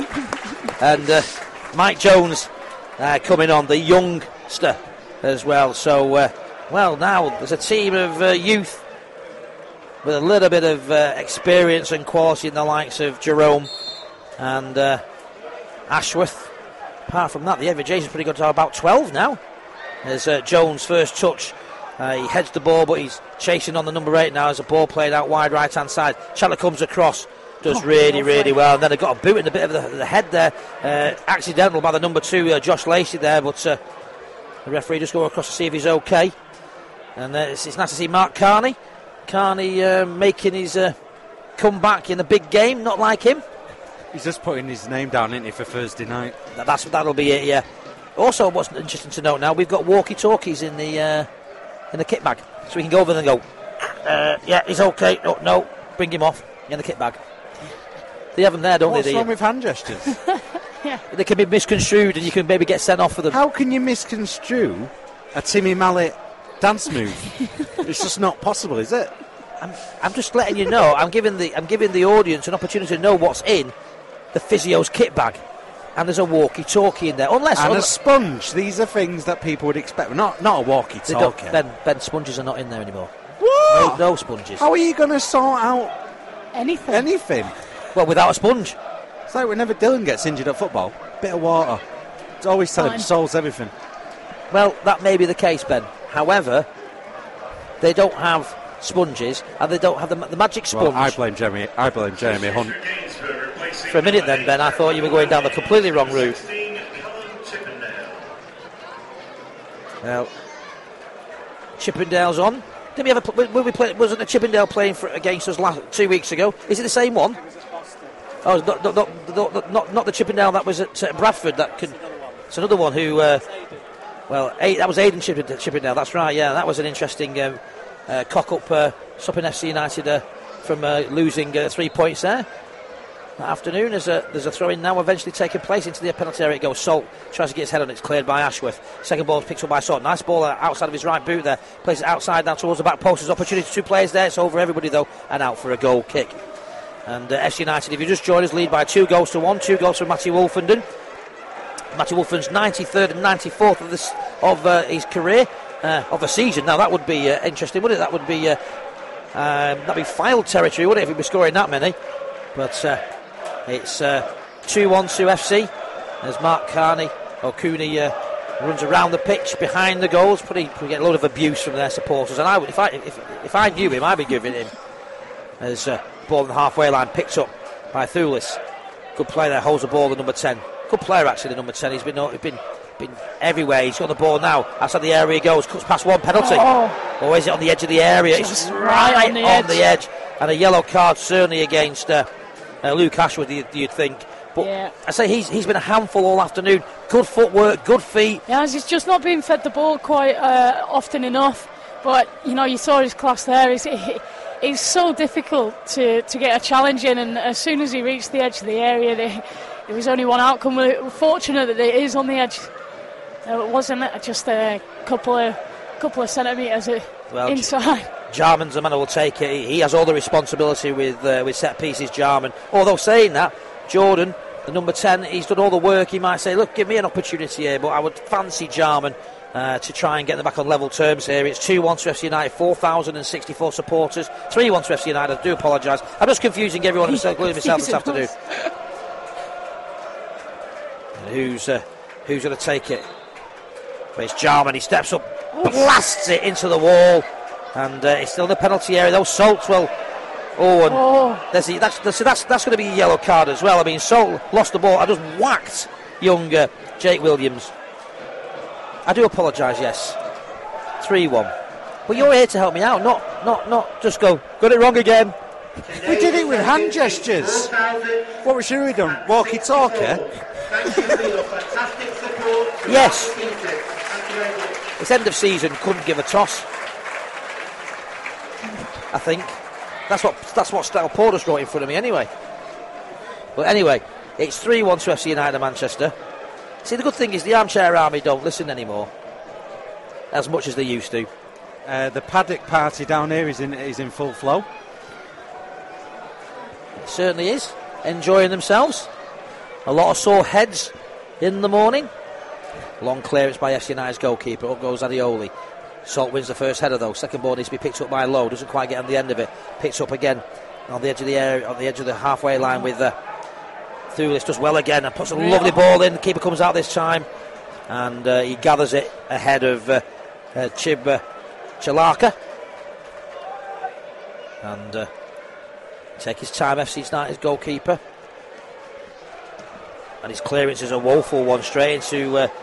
And uh, Mike Jones uh, coming on, the youngster as well. So, uh, well, now there's a team of uh, youth with a little bit of uh, experience and quality in the likes of Jerome and uh, Ashworth. Apart from that, the average age is pretty good to about twelve now. There's uh, Jones' first touch. Uh, he heads the ball, but he's chasing on the number eight now as the ball played out wide right-hand side. Chandler comes across, does oh, really, really well. And then they got a boot in the bit of the, the head there. Uh, accidental by the number two, uh, Josh Lacey there, but uh, the referee just go across to see if he's okay. And uh, it's, it's nice to see Mark Carney. Carney uh, making his uh, comeback in the big game, not like him. He's just putting his name down, isn't he, for Thursday night? That's, that'll be it, yeah. Also, what's interesting to note now, we've got walkie-talkies in the uh, in the kit bag, so we can go over and go, uh, yeah, he's okay, no, no, bring him off in the kit bag. They have them there, don't What's they? What's wrong with hand gestures? Yeah. They can be misconstrued and you can maybe get sent off for them. How can you misconstrue a Timmy Mallet dance move? It's just not possible, is it? I'm, I'm just letting you know, I'm giving the I'm giving the audience an opportunity to know what's in the physio's kit bag. And there's a walkie-talkie in there. Unless and un- a sponge. These are things that people would expect. Not not a walkie-talkie. Ben, Ben, sponges are not in there anymore. What? No, no sponges. How are you going to sort out anything? Anything? Well, without a sponge. It's like whenever Dylan gets injured at football, bit of water. It's always tell him solves everything. Well, that may be the case, Ben. However, they don't have sponges, and they don't have the, the magic sponge. Well, I blame Jeremy. I blame Jeremy Hunt. For a minute then, Ben, I thought you were going down the completely wrong route. Well, Chippendale's on. Did we ever play, we play, wasn't the Chippendale playing for, against us last, two weeks ago? Is it the same one? Oh, not not not, not, not, not the Chippendale that was at uh, Bradford. That could. It's another one who. Uh, well, eight, that was Aidan Chippendale, Chippendale. That's right. Yeah, that was an interesting um, uh, cock up, uh, stopping F C United uh, from uh, losing uh, three points there. That afternoon, there's a, there's a throw-in now eventually taking place into the penalty area. It goes. Salt tries to get his head on it. It's cleared by Ashworth. Second ball is picked up by Salt. Nice ball outside of his right boot there. Plays it outside now towards the back post. There's opportunity. Two players there. It's over everybody though, and out for a goal kick. And uh, F C United, if you just joined us, lead by two goals to one. Two goals from Matty Wolfenden. Matty Wolfenden's ninety-third and ninety-fourth of this of uh, his career uh, of a season. Now that would be uh, interesting, wouldn't it? That would be uh, um, that'd be filed territory, wouldn't it, if he'd be scoring that many? But. Uh, It's uh, two one to F C as Mark Carney or Cooney uh, runs around the pitch behind the goals. Pretty, pretty get a load of abuse from their supporters. And I would, if I if, if I knew him, I'd be giving him as uh, ball on the halfway line picked up by Thulis. Good player there, holds the ball. The number ten, good player actually. The number ten. He's been he's been been everywhere. He's got the ball now. Outside the area he goes. Cuts past one penalty. Oh. Or is it on the edge of the area? Just it's right, right on, the, on edge. the edge. And a yellow card certainly against. Uh, Uh, Luke Ashworth, you'd, you'd think, but yeah. I say he's he's been a handful all afternoon. Good footwork, good feet. Yeah, he's just not being fed the ball quite uh, often enough. But you know, you saw his class there. It's, it, it's so difficult to, to get a challenge in, and as soon as he reached the edge of the area, they, there was only one outcome. We're fortunate that it is on the edge. Uh, it wasn't just a couple of couple of centimetres well, inside. Jarman's the man who will take it. He has all the responsibility with uh, with set pieces, Jarman. Although saying that, Jordan, the number ten, he's done all the work. He might say, look, give me an opportunity here, but I would fancy Jarman uh, to try and get them back on level terms here. It's two one to F C United, four thousand sixty-four supporters, three one to F C United. I do apologise. I'm just confusing everyone, including myself this afternoon. Who's, uh, who's going to take it? But it's Jarman. He steps up, blasts it into the wall. And uh, it's still in the penalty area, though. Salt, well, oh, and oh. There's the, that's, that's, that's, that's going to be a yellow card as well. I mean, Salt lost the ball. I just whacked young uh, Jake Williams. I do apologise, yes. three one. But you're here to help me out, not not, not just go, got it wrong again. We did it with hand gestures. What should we have done? Walkie-talkie? Thank you for your fantastic support. Yes. Thank you very much. It's end of season, couldn't give a toss. I think that's what that's what Stal Porter's wrote in front of me anyway. But anyway, it's three one to F C United Manchester. See, the good thing is the Armchair Army don't listen anymore as much as they used to. Uh, the paddock party down here is in is in full flow. It certainly is. Enjoying themselves. A lot of sore heads in the morning. Long clearance by F C United's goalkeeper. Up goes Adioli. Salt wins the first header though. Second ball needs to be picked up by Lowe. Doesn't quite get on the end of it. Picks up again on the edge of the area, on the edge of the halfway line with uh, Thulis. Does well again and puts a lovely ball in. The keeper comes out this time and uh, he gathers it ahead of uh, uh, Chib uh, Chalaka. And uh, take his time, F C United's goalkeeper. And his clearance is a woeful one straight into uh,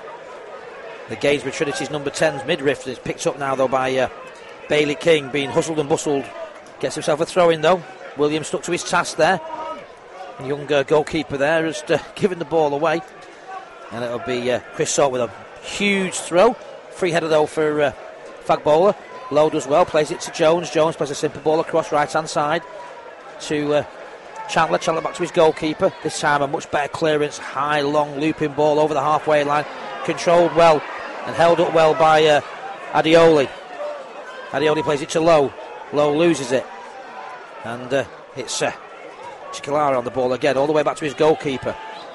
the Gainsborough Trinity's number ten's midriff. It's picked up now though by uh, Bailey King, being hustled and bustled. Gets himself a throw in though. Williams stuck to his task there. The young uh, goalkeeper there has uh, given the ball away. And it'll be uh, Chris Salt with a huge throw. Free header though for uh, Fagbola. Lowe does well, plays it to Jones. Jones plays a simple ball across right hand side to uh, Chandler. Chandler back to his goalkeeper. This time a much better clearance. High, long, looping ball over the halfway line. Controlled well and held up well by uh, Adioli. Adioli plays it to Lowe. Lowe loses it. And uh, it's uh, Chikalara on the ball again, all the way back to his goalkeeper,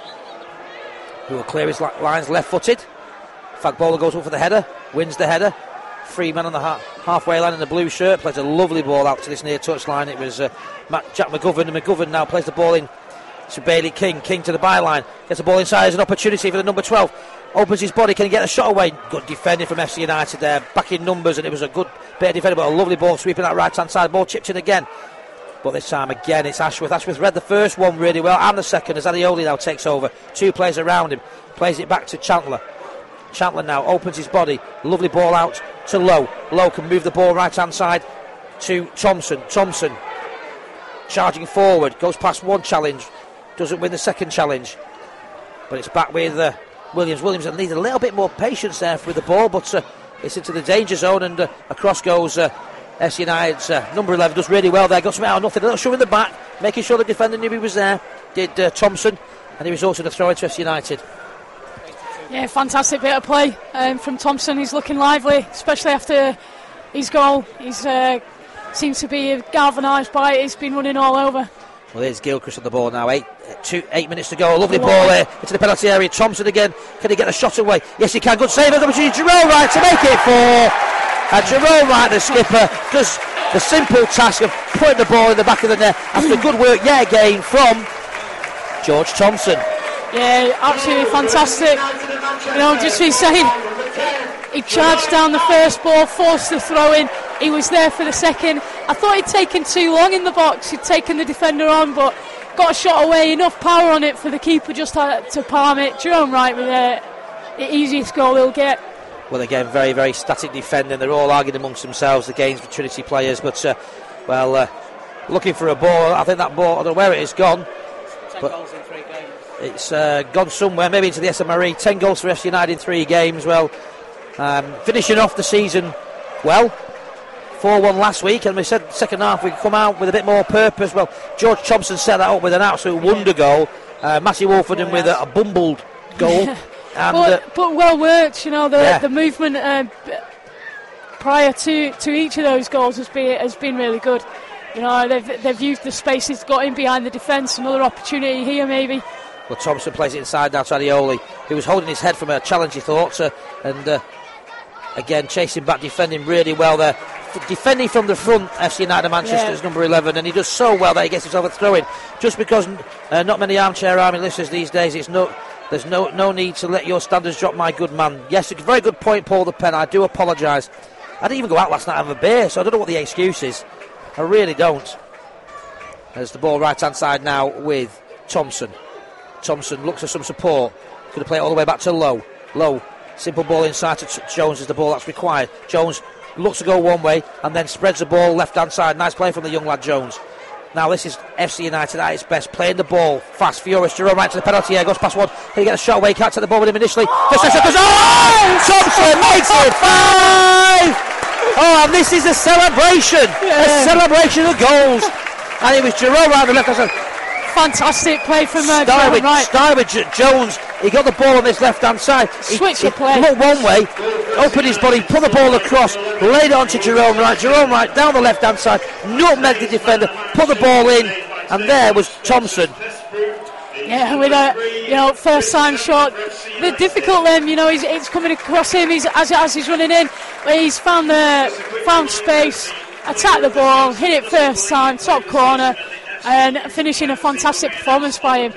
who will clear his li- lines left-footed. Fagbola goes up for the header, wins the header. Free man on the ha- halfway line in the blue shirt plays a lovely ball out to this near touchline. It was uh, Matt, Jack McGovern, and McGovern now plays the ball in to Bailey King. King to the byline, gets the ball inside as an opportunity for the number twelve. Opens his body, can he get a shot away? Good defending from F C United there, back in numbers, and it was a good bit of defending, but a lovely ball sweeping that right hand side. Ball chipped in again, but this time again it's Ashworth. Ashworth read the first one really well and the second as Adioli now takes over. Two players around him, plays it back to Chandler. Chandler now opens his body, lovely ball out to Lowe. Lowe can move the ball right hand side to Thompson. Thompson charging forward, goes past one challenge, doesn't win the second challenge, but it's back with uh, Williams. Williams needs a little bit more patience there with the ball, but uh, it's into the danger zone, and uh, across goes uh, S United's uh, number eleven. Does really well there, got something out of nothing, a little shove in the back, making sure the defender knew he was there, did uh, Thompson, and he was also the throw into F C United. Yeah, fantastic bit of play um, from Thompson. He's looking lively, especially after his goal. He's uh, seems to be galvanised by it. He's been running all over. Well, there's Gilchrist on the ball now. Eight, two, eight minutes to go. A lovely ball there into the penalty area. Thompson again. Can he get a shot away? Yes, he can. Good save. Opportunity. Jerome Wright to make it four. And Jerome Wright, the skipper, does the simple task of putting the ball in the back of the net after good work yet again from George Thompson. Yeah, absolutely fantastic. You know, just to say, he charged down the first ball, forced the throw in. He was there for the second. I thought he'd taken too long in the box. He'd taken the defender on, but got a shot away. Enough power on it for the keeper just to, to palm it. Jerome Wright with the, the easiest goal he'll get. Well, again, very, very static defending. They're all arguing amongst themselves, the Gainsborough Trinity players. But, uh, well, uh, looking for a ball. I think that ball, I don't know where it is, gone. Ten goals in three games. It's uh, gone somewhere, maybe into the S M R E. Ten goals for F C United in three games. Well, um, finishing off the season well. four one last week, and we said second half we'd come out with a bit more purpose. Well, George Thompson set that up with an absolute wonder goal. Uh, Matty Wolfenden with a, a bumbled goal. and, but, uh, but well worked, you know, the, yeah. the movement uh, prior to, to each of those goals has been, has been really good. You know, they've, they've used the spaces, got in behind the defence, another opportunity here maybe. Well, Thompson plays it inside now to Adioli, who was holding his head from a challenge, he thought, uh, and uh, again chasing back, defending really well there. F- defending from the front, F C United Manchester's yeah. number eleven, and he does so well that he gets himself a throw-in. Just because uh, not many Armchair Army listeners these days, it's no, there's no no need to let your standards drop, my good man. Yes, a very good point, Paul the Pen. I do apologise. I didn't even go out last night and have a beer, so I don't know what the excuse is. I really don't. There's the ball right-hand side now with Thompson. Thompson looks for some support. Going to play it all the way back to Lowe. Lowe, simple ball inside to t- Jones is the ball that's required. Jones looks to go one way and then spreads the ball left-hand side. Nice play from the young lad Jones. Now this is F C United at its best, playing the ball fast, furious. Jerome right to the penalty area, goes past one. Can he get a shot away? Can't take the ball with him initially. Just goes, oh! Thompson makes it five! Oh, and this is a celebration. Yeah. A celebration of goals. And it was Jerome right on the left-hand side. Fantastic play from uh, Starwood, Jerome Wright. Starwood J- Jones, he got the ball on this left-hand side. Switch he, the play. He looked one way, opened his body, put the ball across, laid it on to Jerome Wright. Jerome Wright down the left-hand side, nutmegged the defender, put the ball in, and there was Thompson. Yeah, Yeah, with a you know first time shot, the difficult then you know he's it's coming across him. He's as as he's running in, he's found the found space, attacked the ball, hit it first time, top corner, and finishing a fantastic performance by him.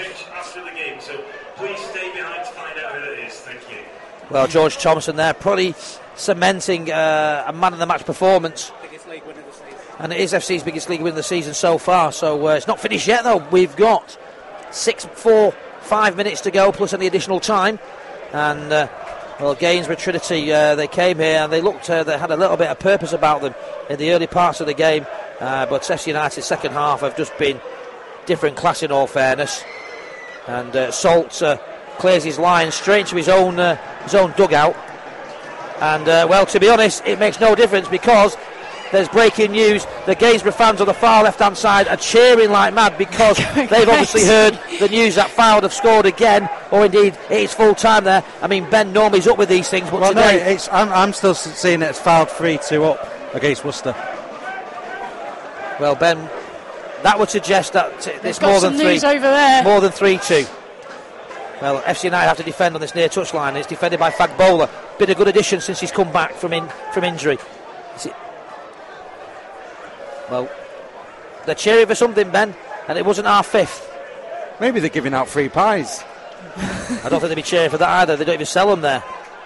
Well, George Thompson there, probably cementing uh, a man of the match performance. And it is F C's biggest league win of the season so far. So uh, it's not finished yet, though. We've got six, four, five minutes to go, plus any additional time. And uh, well, Gainsborough Trinity, uh, they came here and they looked. Uh, they had a little bit of purpose about them in the early parts of the game. Uh, but F C United's second half have just been different class, in all fairness. And uh, Salt uh, clears his line straight into his own uh, his own dugout. And uh, well, to be honest, it makes no difference because there's breaking news. The Gainsborough fans on the far left-hand side are cheering like mad because they've obviously heard the news that Fylde have scored again, or indeed it is full time there. I mean, Ben normally's up with these things, but well, today no, it's, I'm, I'm still seeing it as Fylde three two up against Worcester. Well, Ben, that would suggest that it's got more some than news three. over there. More than three two. Well, F C United have to defend on this near touchline. It's defended by Fagbola. Been a good addition since he's come back from in, from injury. Is it? Well, they're cheering for something, Ben, and it wasn't our fifth. Maybe they're giving out free pies. I don't think they'd be cheering for that either. They don't even sell them there.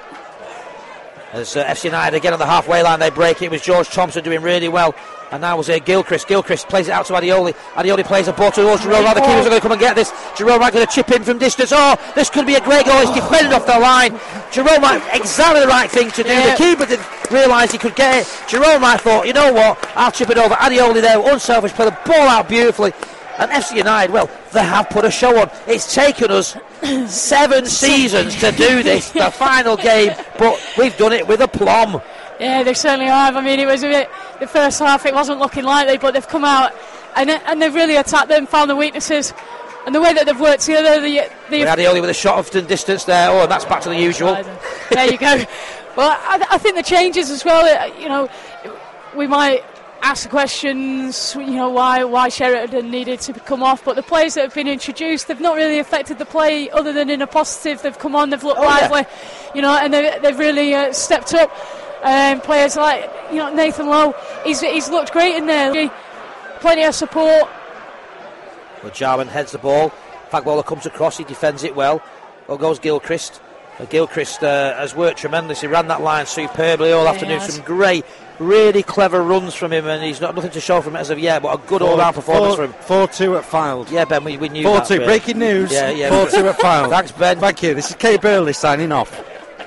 As uh, F C United again on the halfway line, they break it. It was George Thompson doing really well. And now was uh, Gilchrist. Gilchrist plays it out to Adioli. Adioli plays a ball towards Jerome Wright. The keepers are going to come and get this. Jerome Wright going to chip in from distance. Oh, this could be a great goal. It's defended off the line. Jerome Wright, exactly the right thing to do. Yeah. The keeper didn't realise he could get it. Jerome Wright thought, you know what, I'll chip it over. Adioli there, unselfish, play the ball out beautifully. And F C United, well, they have put a show on. It's taken us seven seasons to do this, the final game, but we've done it with aplomb. Yeah, they certainly have. I mean, it was a bit, the first half, it wasn't looking likely, but they've come out and and they've really attacked them, found the weaknesses, and the way that they've worked together. The, the Adioli with a shot of distance there. Oh, and that's back to the usual. There you go. Well, I, I think the changes as well. You know, we might ask the questions. You know, why why Sheridan needed to come off, but the players that have been introduced, they've not really affected the play other than in a positive. They've come on, they've looked oh, lively, yeah. you know, and they, they've really uh, stepped up. Um, players like you know Nathan Lowe, he's he's looked great in there. Plenty of support. Well, Jarman heads the ball. Fagbola comes across, he defends it well. Well, goes Gilchrist. Uh, Gilchrist uh, has worked tremendously. Ran that line superbly all yeah, afternoon. Some great, really clever runs from him, and he's not nothing to show from it as of yet. But a good four, all-round performance four, from him. four two at Fylde. Yeah, Ben, we, we knew four that. four two. Breaking news. Yeah, yeah. four two at Fylde. Thanks, Ben. Thank you. This is Kay Burley signing off.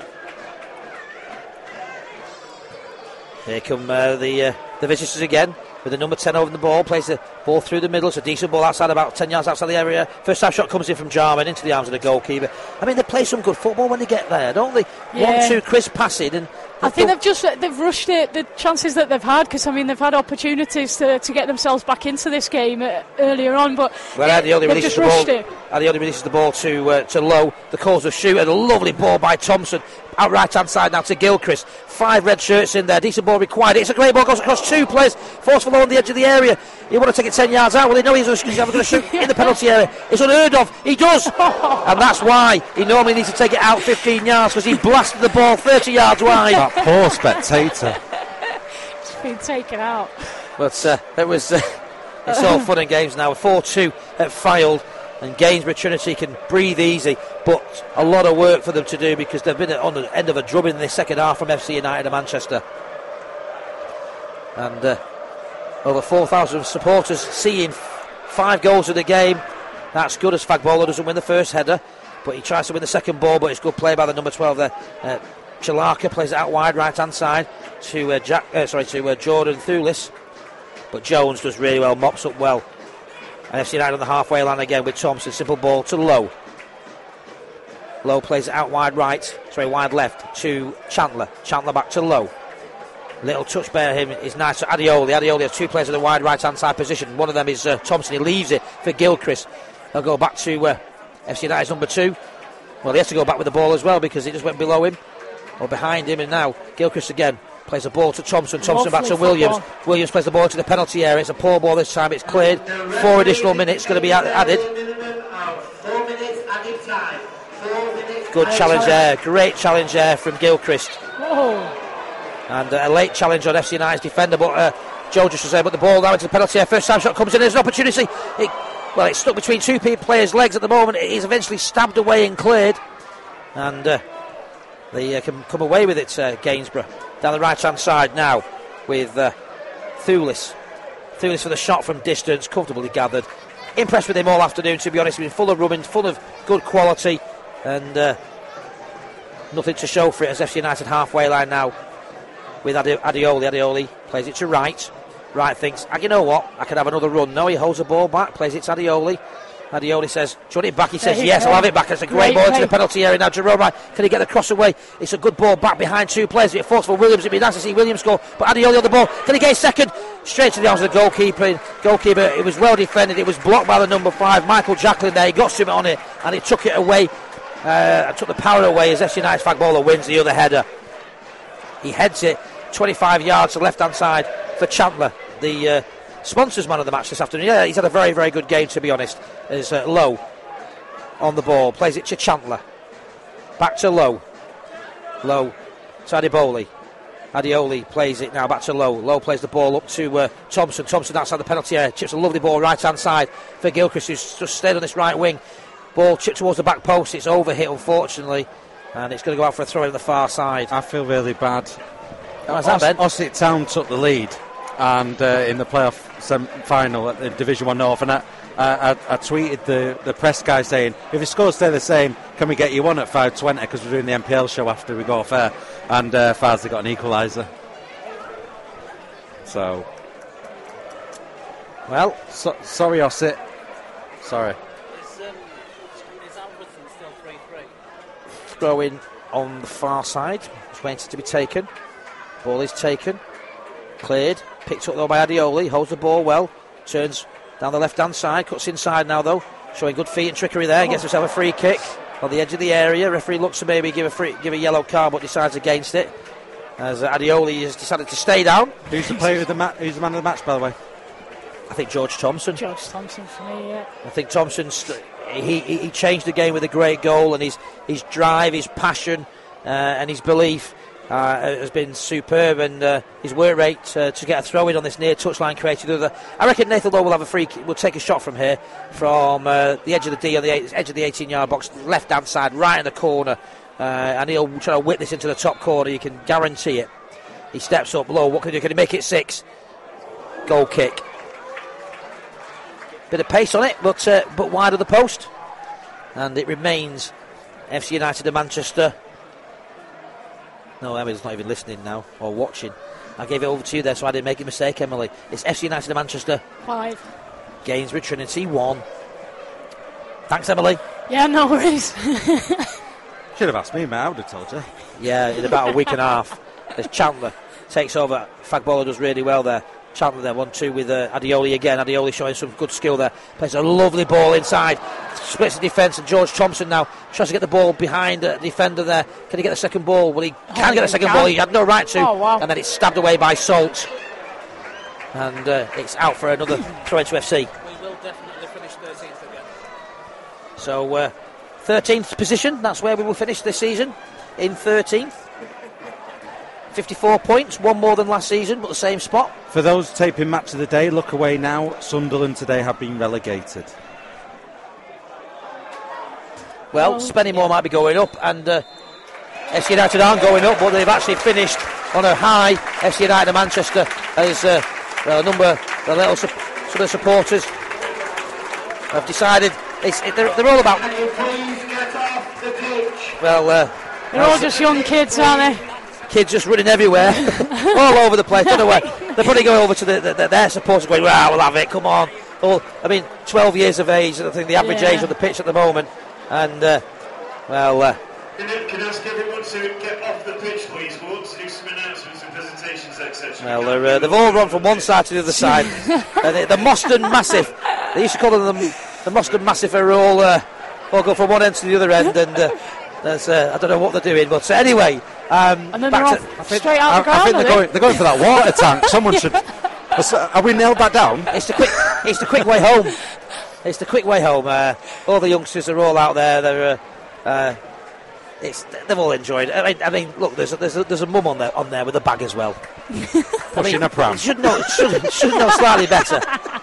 Here come uh, the uh, the visitors again with the number ten over the ball. Plays the ball through the middle. It's a decent ball outside, about ten yards outside the area. First half shot comes in from Jarman into the arms of the goalkeeper. I mean, they play some good football when they get there, don't they? Yeah. One, two, crisp passing. And I think they've just they've rushed it, the chances that they've had, because I mean they've had opportunities to, to get themselves back into this game uh, earlier on, but well, yeah, Adioli releases just the rushed ball. it. Adioli releases the ball to uh, to Lowe. The calls of shoot and a lovely ball by Thompson out right hand side now to Gilchrist. Five red shirts in there. Decent ball required. It's a great ball. Goes across two players. Forceful on the edge of the area. He want to take it ten yards out. Well, they know he's going to shoot in the penalty area. It's unheard of. He does, and that's why he normally needs to take it out fifteen yards because he blasted the ball thirty yards wide. That poor spectator. It's been taken out. But uh, it was. Uh, it's all fun and games now. four two at Fylde. And Gainsborough Trinity can breathe easy, but a lot of work for them to do because they've been on the end of a drubbing in the second half from F C United of Manchester. And uh, over four thousand supporters seeing five goals in the game. That's good as Fagbola doesn't win the first header, but he tries to win the second ball, but it's good play by the number twelve there. Uh, Chalaka plays it out wide, right hand side to uh, Jack. Uh, sorry, to uh, Jordan Thulis, but Jones does really well, mops up well. And F C United on the halfway line again with Thompson. Simple ball to Lowe. Lowe plays it out wide right, sorry, wide left to Chandler. Chandler back to Lowe. Little touch by him is nice to Adioli. Adioli has two players in the wide right hand side position. One of them is uh, Thompson. He leaves it for Gilchrist. They'll go back to uh, F C United's number two. Well, he has to go back with the ball as well because it just went below him or behind him. And now Gilchrist again plays the ball to Thompson. Thompson back to Williams. Football. Williams plays the ball to the penalty area. It's a poor ball this time. It's cleared. Four additional minutes going to be added. Good Great challenge challenge. there. Great challenge there from Gilchrist. Whoa. And uh, a late challenge on F C United's defender, but uh, Joe just was there. But the ball now into the penalty area. First time shot comes in. There's an opportunity. It, well, it's stuck between two players' legs at the moment. It is eventually stabbed away and cleared. And uh, they uh, can come away with it, uh, Gainsborough. Down the right-hand side now with uh, Thulis. Thulis for the shot from distance, comfortably gathered. Impressed with him all afternoon, to be honest. He's been full of rubbing, full of good quality, and uh, nothing to show for it as F C United halfway line now with Adi- Adioli. Adioli plays it to right. Right thinks, ah, you know what, I can have another run. No, he holds the ball back, plays it to Adioli. Adioli says, do you want it back? He says, Yeah, yes, yeah. I'll have it back. It's a great, Great ball into play. the penalty area now. Jerome Wright, can he get the cross away? It's a good ball back behind two players. It's forceful Williams. It'd be nice to see Williams score, but Adioli on the ball. Can he get his second? Straight to the arms of the goalkeeper. Goalkeeper, it was well defended. It was blocked by the number five, Michael Jacklin there. He got something on it, and he took it away. Uh, took the power away as F C United's Fagbola wins the other header. He heads it twenty-five yards to the left-hand side for Chandler, the uh, sponsors man of the match this afternoon. Yeah, he's had a very, very good game, to be honest. Is uh, Lowe on the ball, plays it to Chandler. Back to Lowe. Lowe to Adiboli. Adioli plays it now back to Lowe. Lowe plays the ball up to uh, Thompson. Thompson outside the penalty area. Chips a lovely ball right-hand side for Gilchrist, who's just stayed on this right wing. Ball chipped towards the back post. It's overhit, unfortunately, and it's going to go out for a throw in the far side. I feel really bad. How's that, Ben? Ossett Town took the lead, and uh, in the playoff sem- final at the Division One North, and I, I, I tweeted the, the press guy saying, if the scores stay the same, can we get you on at five twenty, because we're doing the M P L show after we go off air, and uh, Farsley got an equaliser. So, well, so, sorry Ossett, sorry. Throw in on the far side. It's waiting to be taken. Ball is taken. Cleared. Picked up though by Adioli. Holds the ball well. Turns down the left hand side. Cuts inside now though. Showing good feet and trickery there. Gets himself a free kick on the edge of the area. Referee looks to maybe give a free, give a yellow card, but decides against it. As Adioli has decided to stay down. Who's the player of the ma- Who's the man of the match, by the way? I think George Thompson. George Thompson for me, yeah. I think Thompson's he, he, he changed the game with a great goal, and his his drive, his passion, uh, and his belief uh, has been superb, and uh, his work rate uh, to get a throw in on this near touchline created other. I reckon Nathan Lowe will have a free. Will take a shot from here from uh, the edge of the D on the eight, edge of the eighteen-yard box, left hand side, right in the corner, uh, and he'll try to whip this into the top corner. You can guarantee it. He steps up low. What can he do? Can he make it six? Goal kick. Bit of pace on it, but uh, but wide of the post, and it remains F C United of Manchester. No, Emily's not even listening now or watching. I gave it over to you there, so I didn't make a mistake, Emily. It's F C United of Manchester Five. Gainsborough Trinity one. Thanks, Emily. Yeah, no worries. Should have asked me, mate. I would have told you. Yeah, in about a week and a half, as Chandler takes over. Fagbola does really well there. Chandler there, one two with uh, Adioli again. Adioli showing some good skill there. Plays a lovely ball inside. Splits the defence, and George Thompson now tries to get the ball behind uh, the defender there. Can he get the second ball? Well, he can Oh, get the he second can. ball. He had no right to. Oh, wow. And then it's stabbed away by Salt. And uh, it's out for another throw into F C. We will definitely finish thirteenth again. So, uh, thirteenth position. That's where we will finish this season. In thirteenth. fifty-four points, one more than last season, but the same spot. For those taping match of the day, look away now. Sunderland today have been relegated. Well, Oh, Spennymoor might be going up, and uh, F C United aren't going up, but they've actually finished on a high. F C United of Manchester as uh, well, a number, the little su- some of the supporters have decided it's, it, they're, they're all about. Can you please get off the pitch? Well, uh, They're all just young kids, aren't they? kids just running everywhere, all over the place. Don't know where they're probably going over to the, the, the, their supporters, going, "Well, we'll have it. Come on." All, I mean, twelve years of age. I think the average Yeah. age on the pitch at the moment, and uh, well. Uh, Can I, can I ask everyone to get off the pitch, please? We want to do some announcements and presentations, et cetera. Well, they're, uh, they've all run from one side to the other side. uh, the, the Moston Massive. They used to call them the, the Moston Massive. Are all uh, all go from one end to the other end, and uh, that's, uh, I don't know what they're doing. But uh, anyway, um, And then they're back off to, straight out I, the ground. I think are they're they? going, they're going for that water tank. Someone should. Are we nailed back down? it's the quick. It's the quick way home. It's the quick way home. Uh, all the youngsters are all out there. They're uh, uh, it's they've all enjoyed it. I mean, I mean look, there's a, there's a, there's a mum on there on there with a bag as well, pushing I mean, a pram. Should know should, should know slightly better.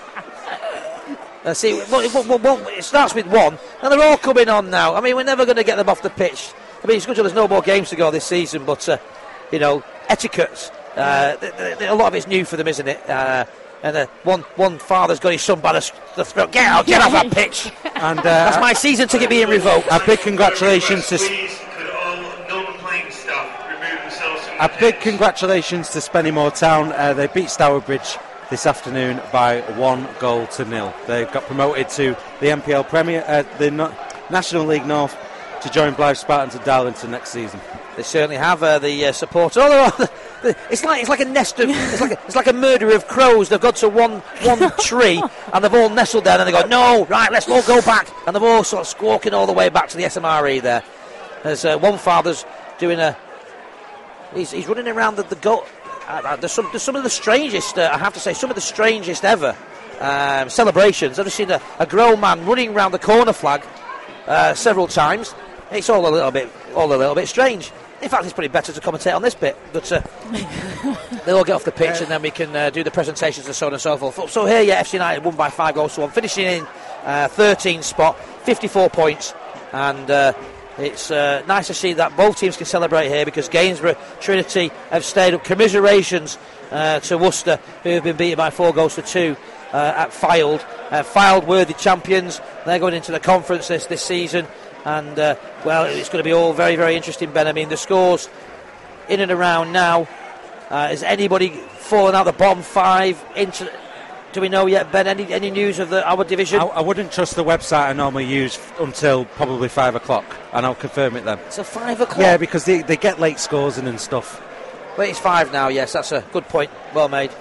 Uh, see, well, it, well, well, it starts with one, and they're all coming on now. I mean, we're never going to get them off the pitch. I mean, it's good that there's no more games to go this season, but uh, you know, etiquette. Uh, th- th- th- a lot of it's new for them, isn't it? Uh, and uh, one one father's got his son by the, the throat. Get out, get off that pitch. And uh, that's my season ticket being revoked. A big congratulations to. Please, could all non-playing staff remove themselves from the A big pitch? congratulations to Spennymoor Town. Uh, they beat Stourbridge this afternoon by one goal to nil. They got promoted to the N P L Premier, uh, the no- National League North, to join Blythe Spartans of Darlington next season. They certainly have uh, the uh, support. Although it's like it's like a nest of it's like a, it's like a murder of crows. They've got to one one tree and they've all nestled there. And they go, no, right, let's all go back. And they're all sort of squawking all the way back to the S M R E there. There's uh, one father's doing a. He's, he's running around the, the goal. Uh, there's some there's some of the strangest. Uh, I have to say, some of the strangest ever um, celebrations. I've just seen a, a grown man running around the corner flag uh, several times. It's all a little bit all a little bit strange. In fact, it's probably better to commentate on this bit, but uh, they'll all get off the pitch and then we can uh, do the presentations and so on and so forth. So here, yeah, F C United won by five goals to one, finishing in uh, thirteenth spot, fifty-four points, and uh, it's uh, nice to see that both teams can celebrate here because Gainsborough Trinity have stayed up. Commiserations uh, to Worcester, who have been beaten by four goals to two uh, at Fylde. Uh, Fylde worthy champions. They're going into the conference this, this season. And, uh, well, it's going to be all very, very interesting, Ben. I mean, the scores in and around now. Uh, is anybody falling out the bottom five? Into, do we know yet, Ben? Any any news of the our division? I, I wouldn't trust the website I normally use f- until probably five o'clock, and I'll confirm it then. It's a five o'clock? Yeah, because they, they get late scores in and stuff. Well, it's five now, yes, that's a good point. Well made.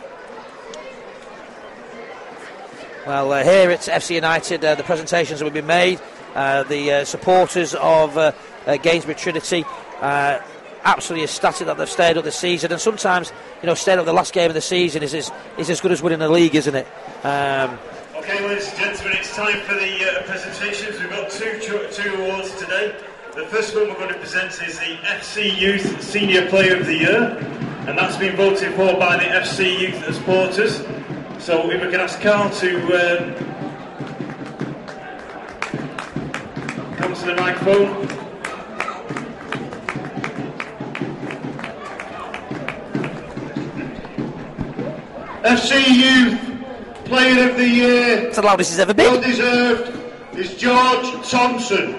Well, uh, here it's F C United. Uh, the presentations have been made. Uh, the uh, supporters of uh, uh, Gainsborough Trinity uh, absolutely ecstatic that they've stayed up this season, and sometimes, you know, staying up the last game of the season is is, is as good as winning the league, isn't it? Um, Okay, ladies and gentlemen, it's time for the uh, presentations. We've got two cho- two awards today. The first one we're going to present is the F C Youth Senior Player of the Year, and that's been voted for by the F C Youth supporters. So if we can ask Carl to um, come to the microphone. F C Youth Player of the Year. It's the loudest he's ever been. Well deserved is George Thompson.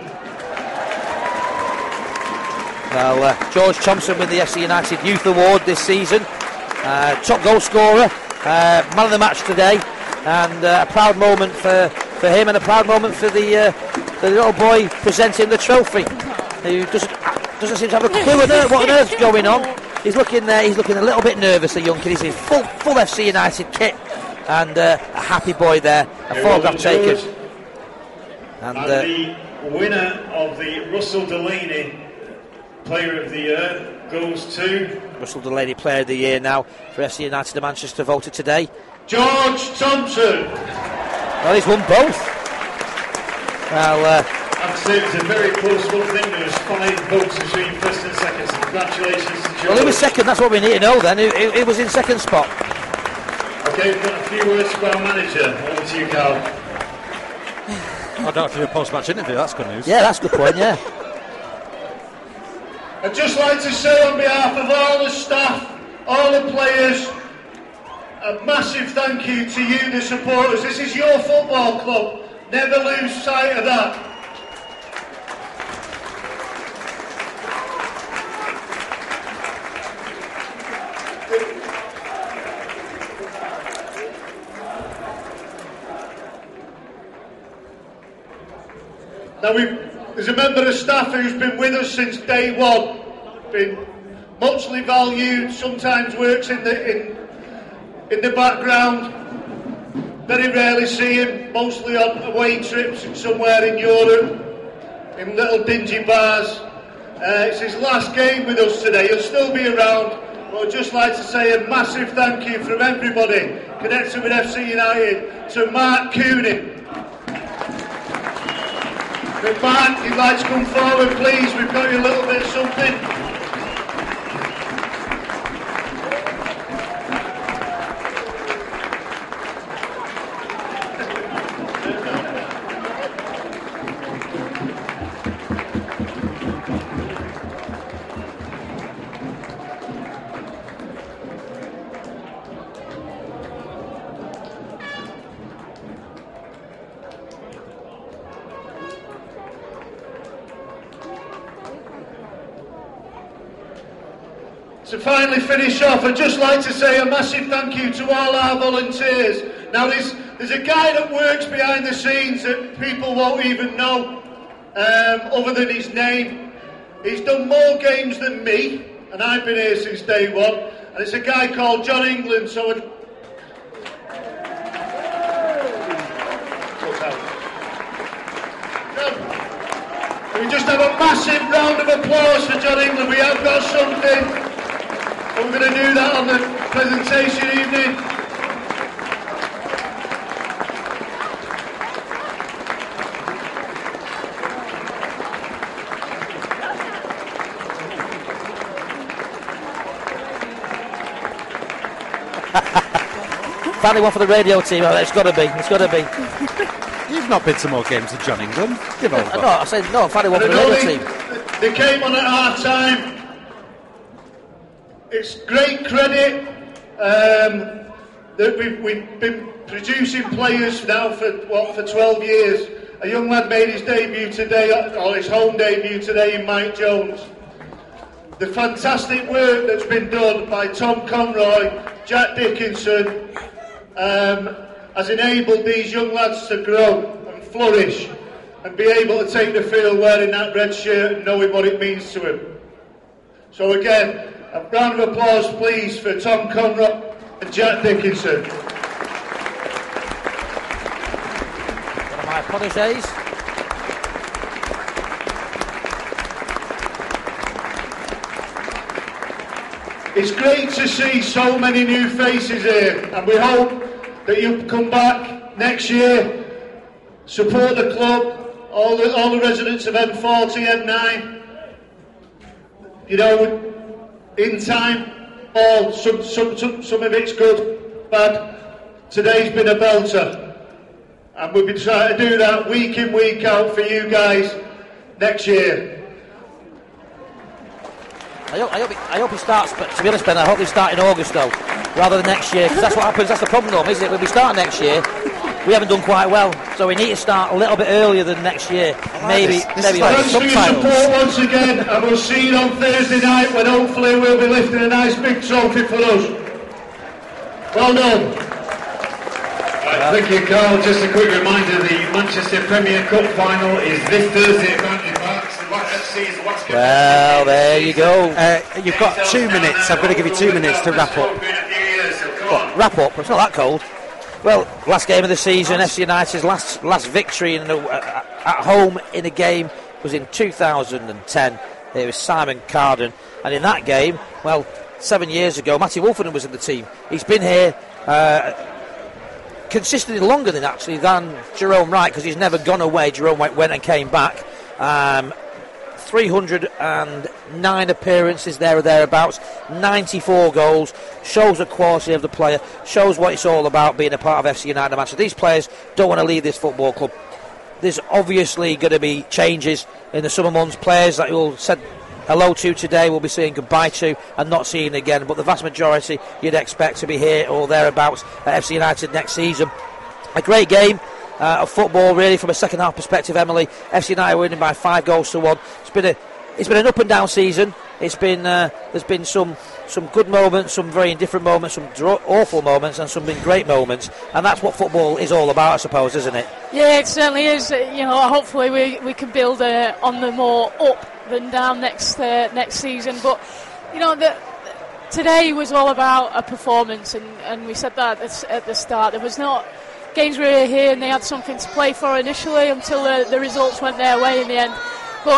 Well, uh, George Thompson with the F C United Youth Award this season. Uh, top goal scorer, uh, man of the match today, and uh, a proud moment for, for him and a proud moment for the uh, the little boy presenting the trophy, who doesn't doesn't seem to have a clue on earth, what on earth's going on. He's looking there. He's looking a little bit nervous. The young kid. He's in full full F C United kit, and uh, a happy boy there. A photograph taken, and, and uh, the winner of the Russell Delaney Player of the Year goes to Russell Delaney Player of the Year now for F C United of Manchester, voted today. George Thompson. Well, he's won both. Well, uh, I'd say it was a very close one thing. There was five votes between first and second. So congratulations to George. well, he was second. That's what we need to know. Then he, he, he was in second spot. Okay, we've got a few words from our manager. Over to you, Carl. I don't have to do a post-match interview. That's good news. Yeah, that's a good point. Yeah. I'd just like to say on behalf of all the staff, all the players, a massive thank you to you, the supporters. This is your football club. Never lose sight of that. Now, we've, there's a member of staff who's been with us since day one, been muchly valued, sometimes works in the in, in the background. Very rarely see him, mostly on away trips somewhere in Europe, in little dingy bars. Uh, it's his last game with us today. He'll still be around, but I'd just like to say a massive thank you from everybody connected with F C United to Mark Cooney. The back, if you'd like to come forward, please. We've got you a little bit of something. To finally finish off, I'd just like to say a massive thank you to all our volunteers. Now there's, there's a guy that works behind the scenes that people won't even know, um, other than his name. He's done more games than me, and I've been here since day one, and it's a guy called John England, so I'd... Can we just have a massive round of applause for John England? We have got something. We're going to do that on the presentation evening. Finally one for the radio team. It's got to be. It's got to be. You've not been to more games than John England. You've all No, I said no. Finally one for the radio team. They came on at half time. It's great credit um, that we've, we've been producing players now for what for twelve years. A young lad made his debut today, or his home debut today, in Mike Jones. The fantastic work that's been done by Tom Conroy, Jack Dickinson, um, has enabled these young lads to grow and flourish and be able to take the field wearing that red shirt and knowing what it means to him. So again, a round of applause, please, for Tom Conroy and Jack Dickinson. One of my protégés. It's great to see so many new faces here, and we hope that you'll come back next year, support the club, all the, all the residents of M forty, M nine. You know, in time, all some, some, some, some of it's good, bad. Today's been a belter, and we'll be trying to do that week in, week out for you guys next year. I hope, I hope, it, I hope it starts, but to be honest, Ben, I hope they start in August though, rather than next year, because that's what happens. That's the problem, though, isn't it? When we start next year, we haven't done quite well, so we need to start a little bit earlier than next year. Like maybe, this. This maybe like Thanks for your support once again, and we'll see you on Thursday night when hopefully we'll be lifting a nice big trophy for us. Well done. Right, thank you, Carl. Just a quick reminder: the Manchester Premier Cup final is this Thursday at Mountain Park. Well, there you go. Uh, you've got two minutes. I'm going to give you two minutes to wrap up. What, wrap up? It's not that cold. Well, last game of the season, F C United's last last victory in the, uh, at home in a game was in two thousand ten. It was Simon Carden, and in that game, well, seven years ago, Matty Wolfenden was in the team. He's been here uh, consistently longer than actually than Jerome Wright, because he's never gone away. Jerome Wright went and came back. Um, three hundred nine appearances there or thereabouts, ninety-four goals, shows the quality of the player, shows what it's all about being a part of F C United Manchester. These players don't want to leave this football club. There's obviously going to be changes in the summer months. Players that you'll said hello to today we'll be saying goodbye to and not seeing again, but the vast majority you'd expect to be here or thereabouts at F C United next season. A great game Uh, of football, really, from a second half perspective. Emily, F C United winning by five goals to one. It's been a, it's been an up and down season. It's been, uh, there's been some, some good moments, some very indifferent moments, some dro- awful moments, and some been great moments. And that's what football is all about, I suppose, isn't it? Yeah, it certainly is. You know, hopefully we we can build uh, on the more up than down next uh, next season. But you know, the, today was all about a performance, and, and we said that at the start. There was not. Games were here and they had something to play for initially until the, the results went their way in the end. But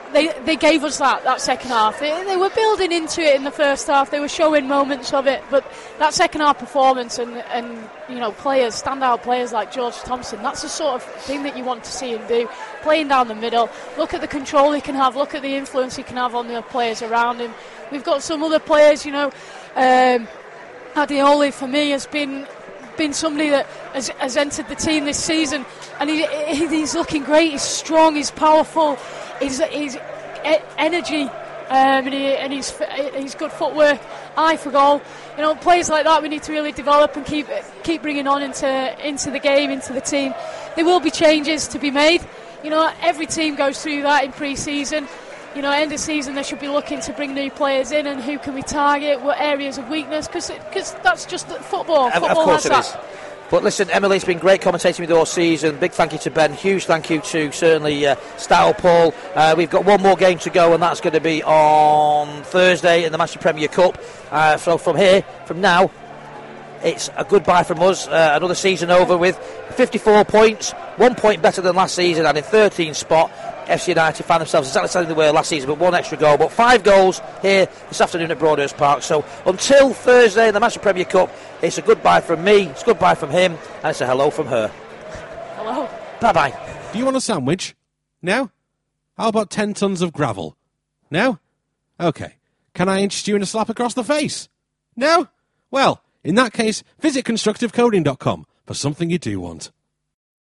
they they gave us that that second half. They, they were building into it in the first half. They were showing moments of it, but that second half performance and and you know players, standout players like George Thompson. That's the sort of thing that you want to see him do. Playing down the middle. Look at the control he can have. Look at the influence he can have on the players around him. We've got some other players, you know. Um, Adioli for me has been. been somebody that has, has entered the team this season, and he, he, he's looking great. He's strong, he's powerful, he's, he's e- energy, um, and, he, and he's he's good footwork, eye for goal. You know, players like that we need to really develop and keep keep bringing on into into the game, into the team. There will be changes to be made. You know, every team goes through that in pre-season. You know, end of season they should be looking to bring new players in, and who can we target, what areas of weakness, because that's just football. Football of course has it that. is. But listen, Emily, it's been great commentating with you all season. Big thank you to Ben. Huge thank you to certainly uh, Stourpole. Uh, we've got one more game to go, and that's going to be on Thursday in the Manchester Premier Cup. Uh, so from here, from now, it's a goodbye from us. Uh, another season over with fifty-four points, one point better than last season, and in thirteenth spot. F C United found themselves exactly the same they were last season, but one extra goal. But five goals here this afternoon at Broadhurst Park. So until Thursday in the Manchester Premier Cup, it's a goodbye from me, it's a goodbye from him, and it's a hello from her. Hello. Bye-bye. Do you want a sandwich? No? How about ten tons of gravel? No? OK. Can I interest you in a slap across the face? No? Well, in that case, visit constructive coding dot com for something you do want.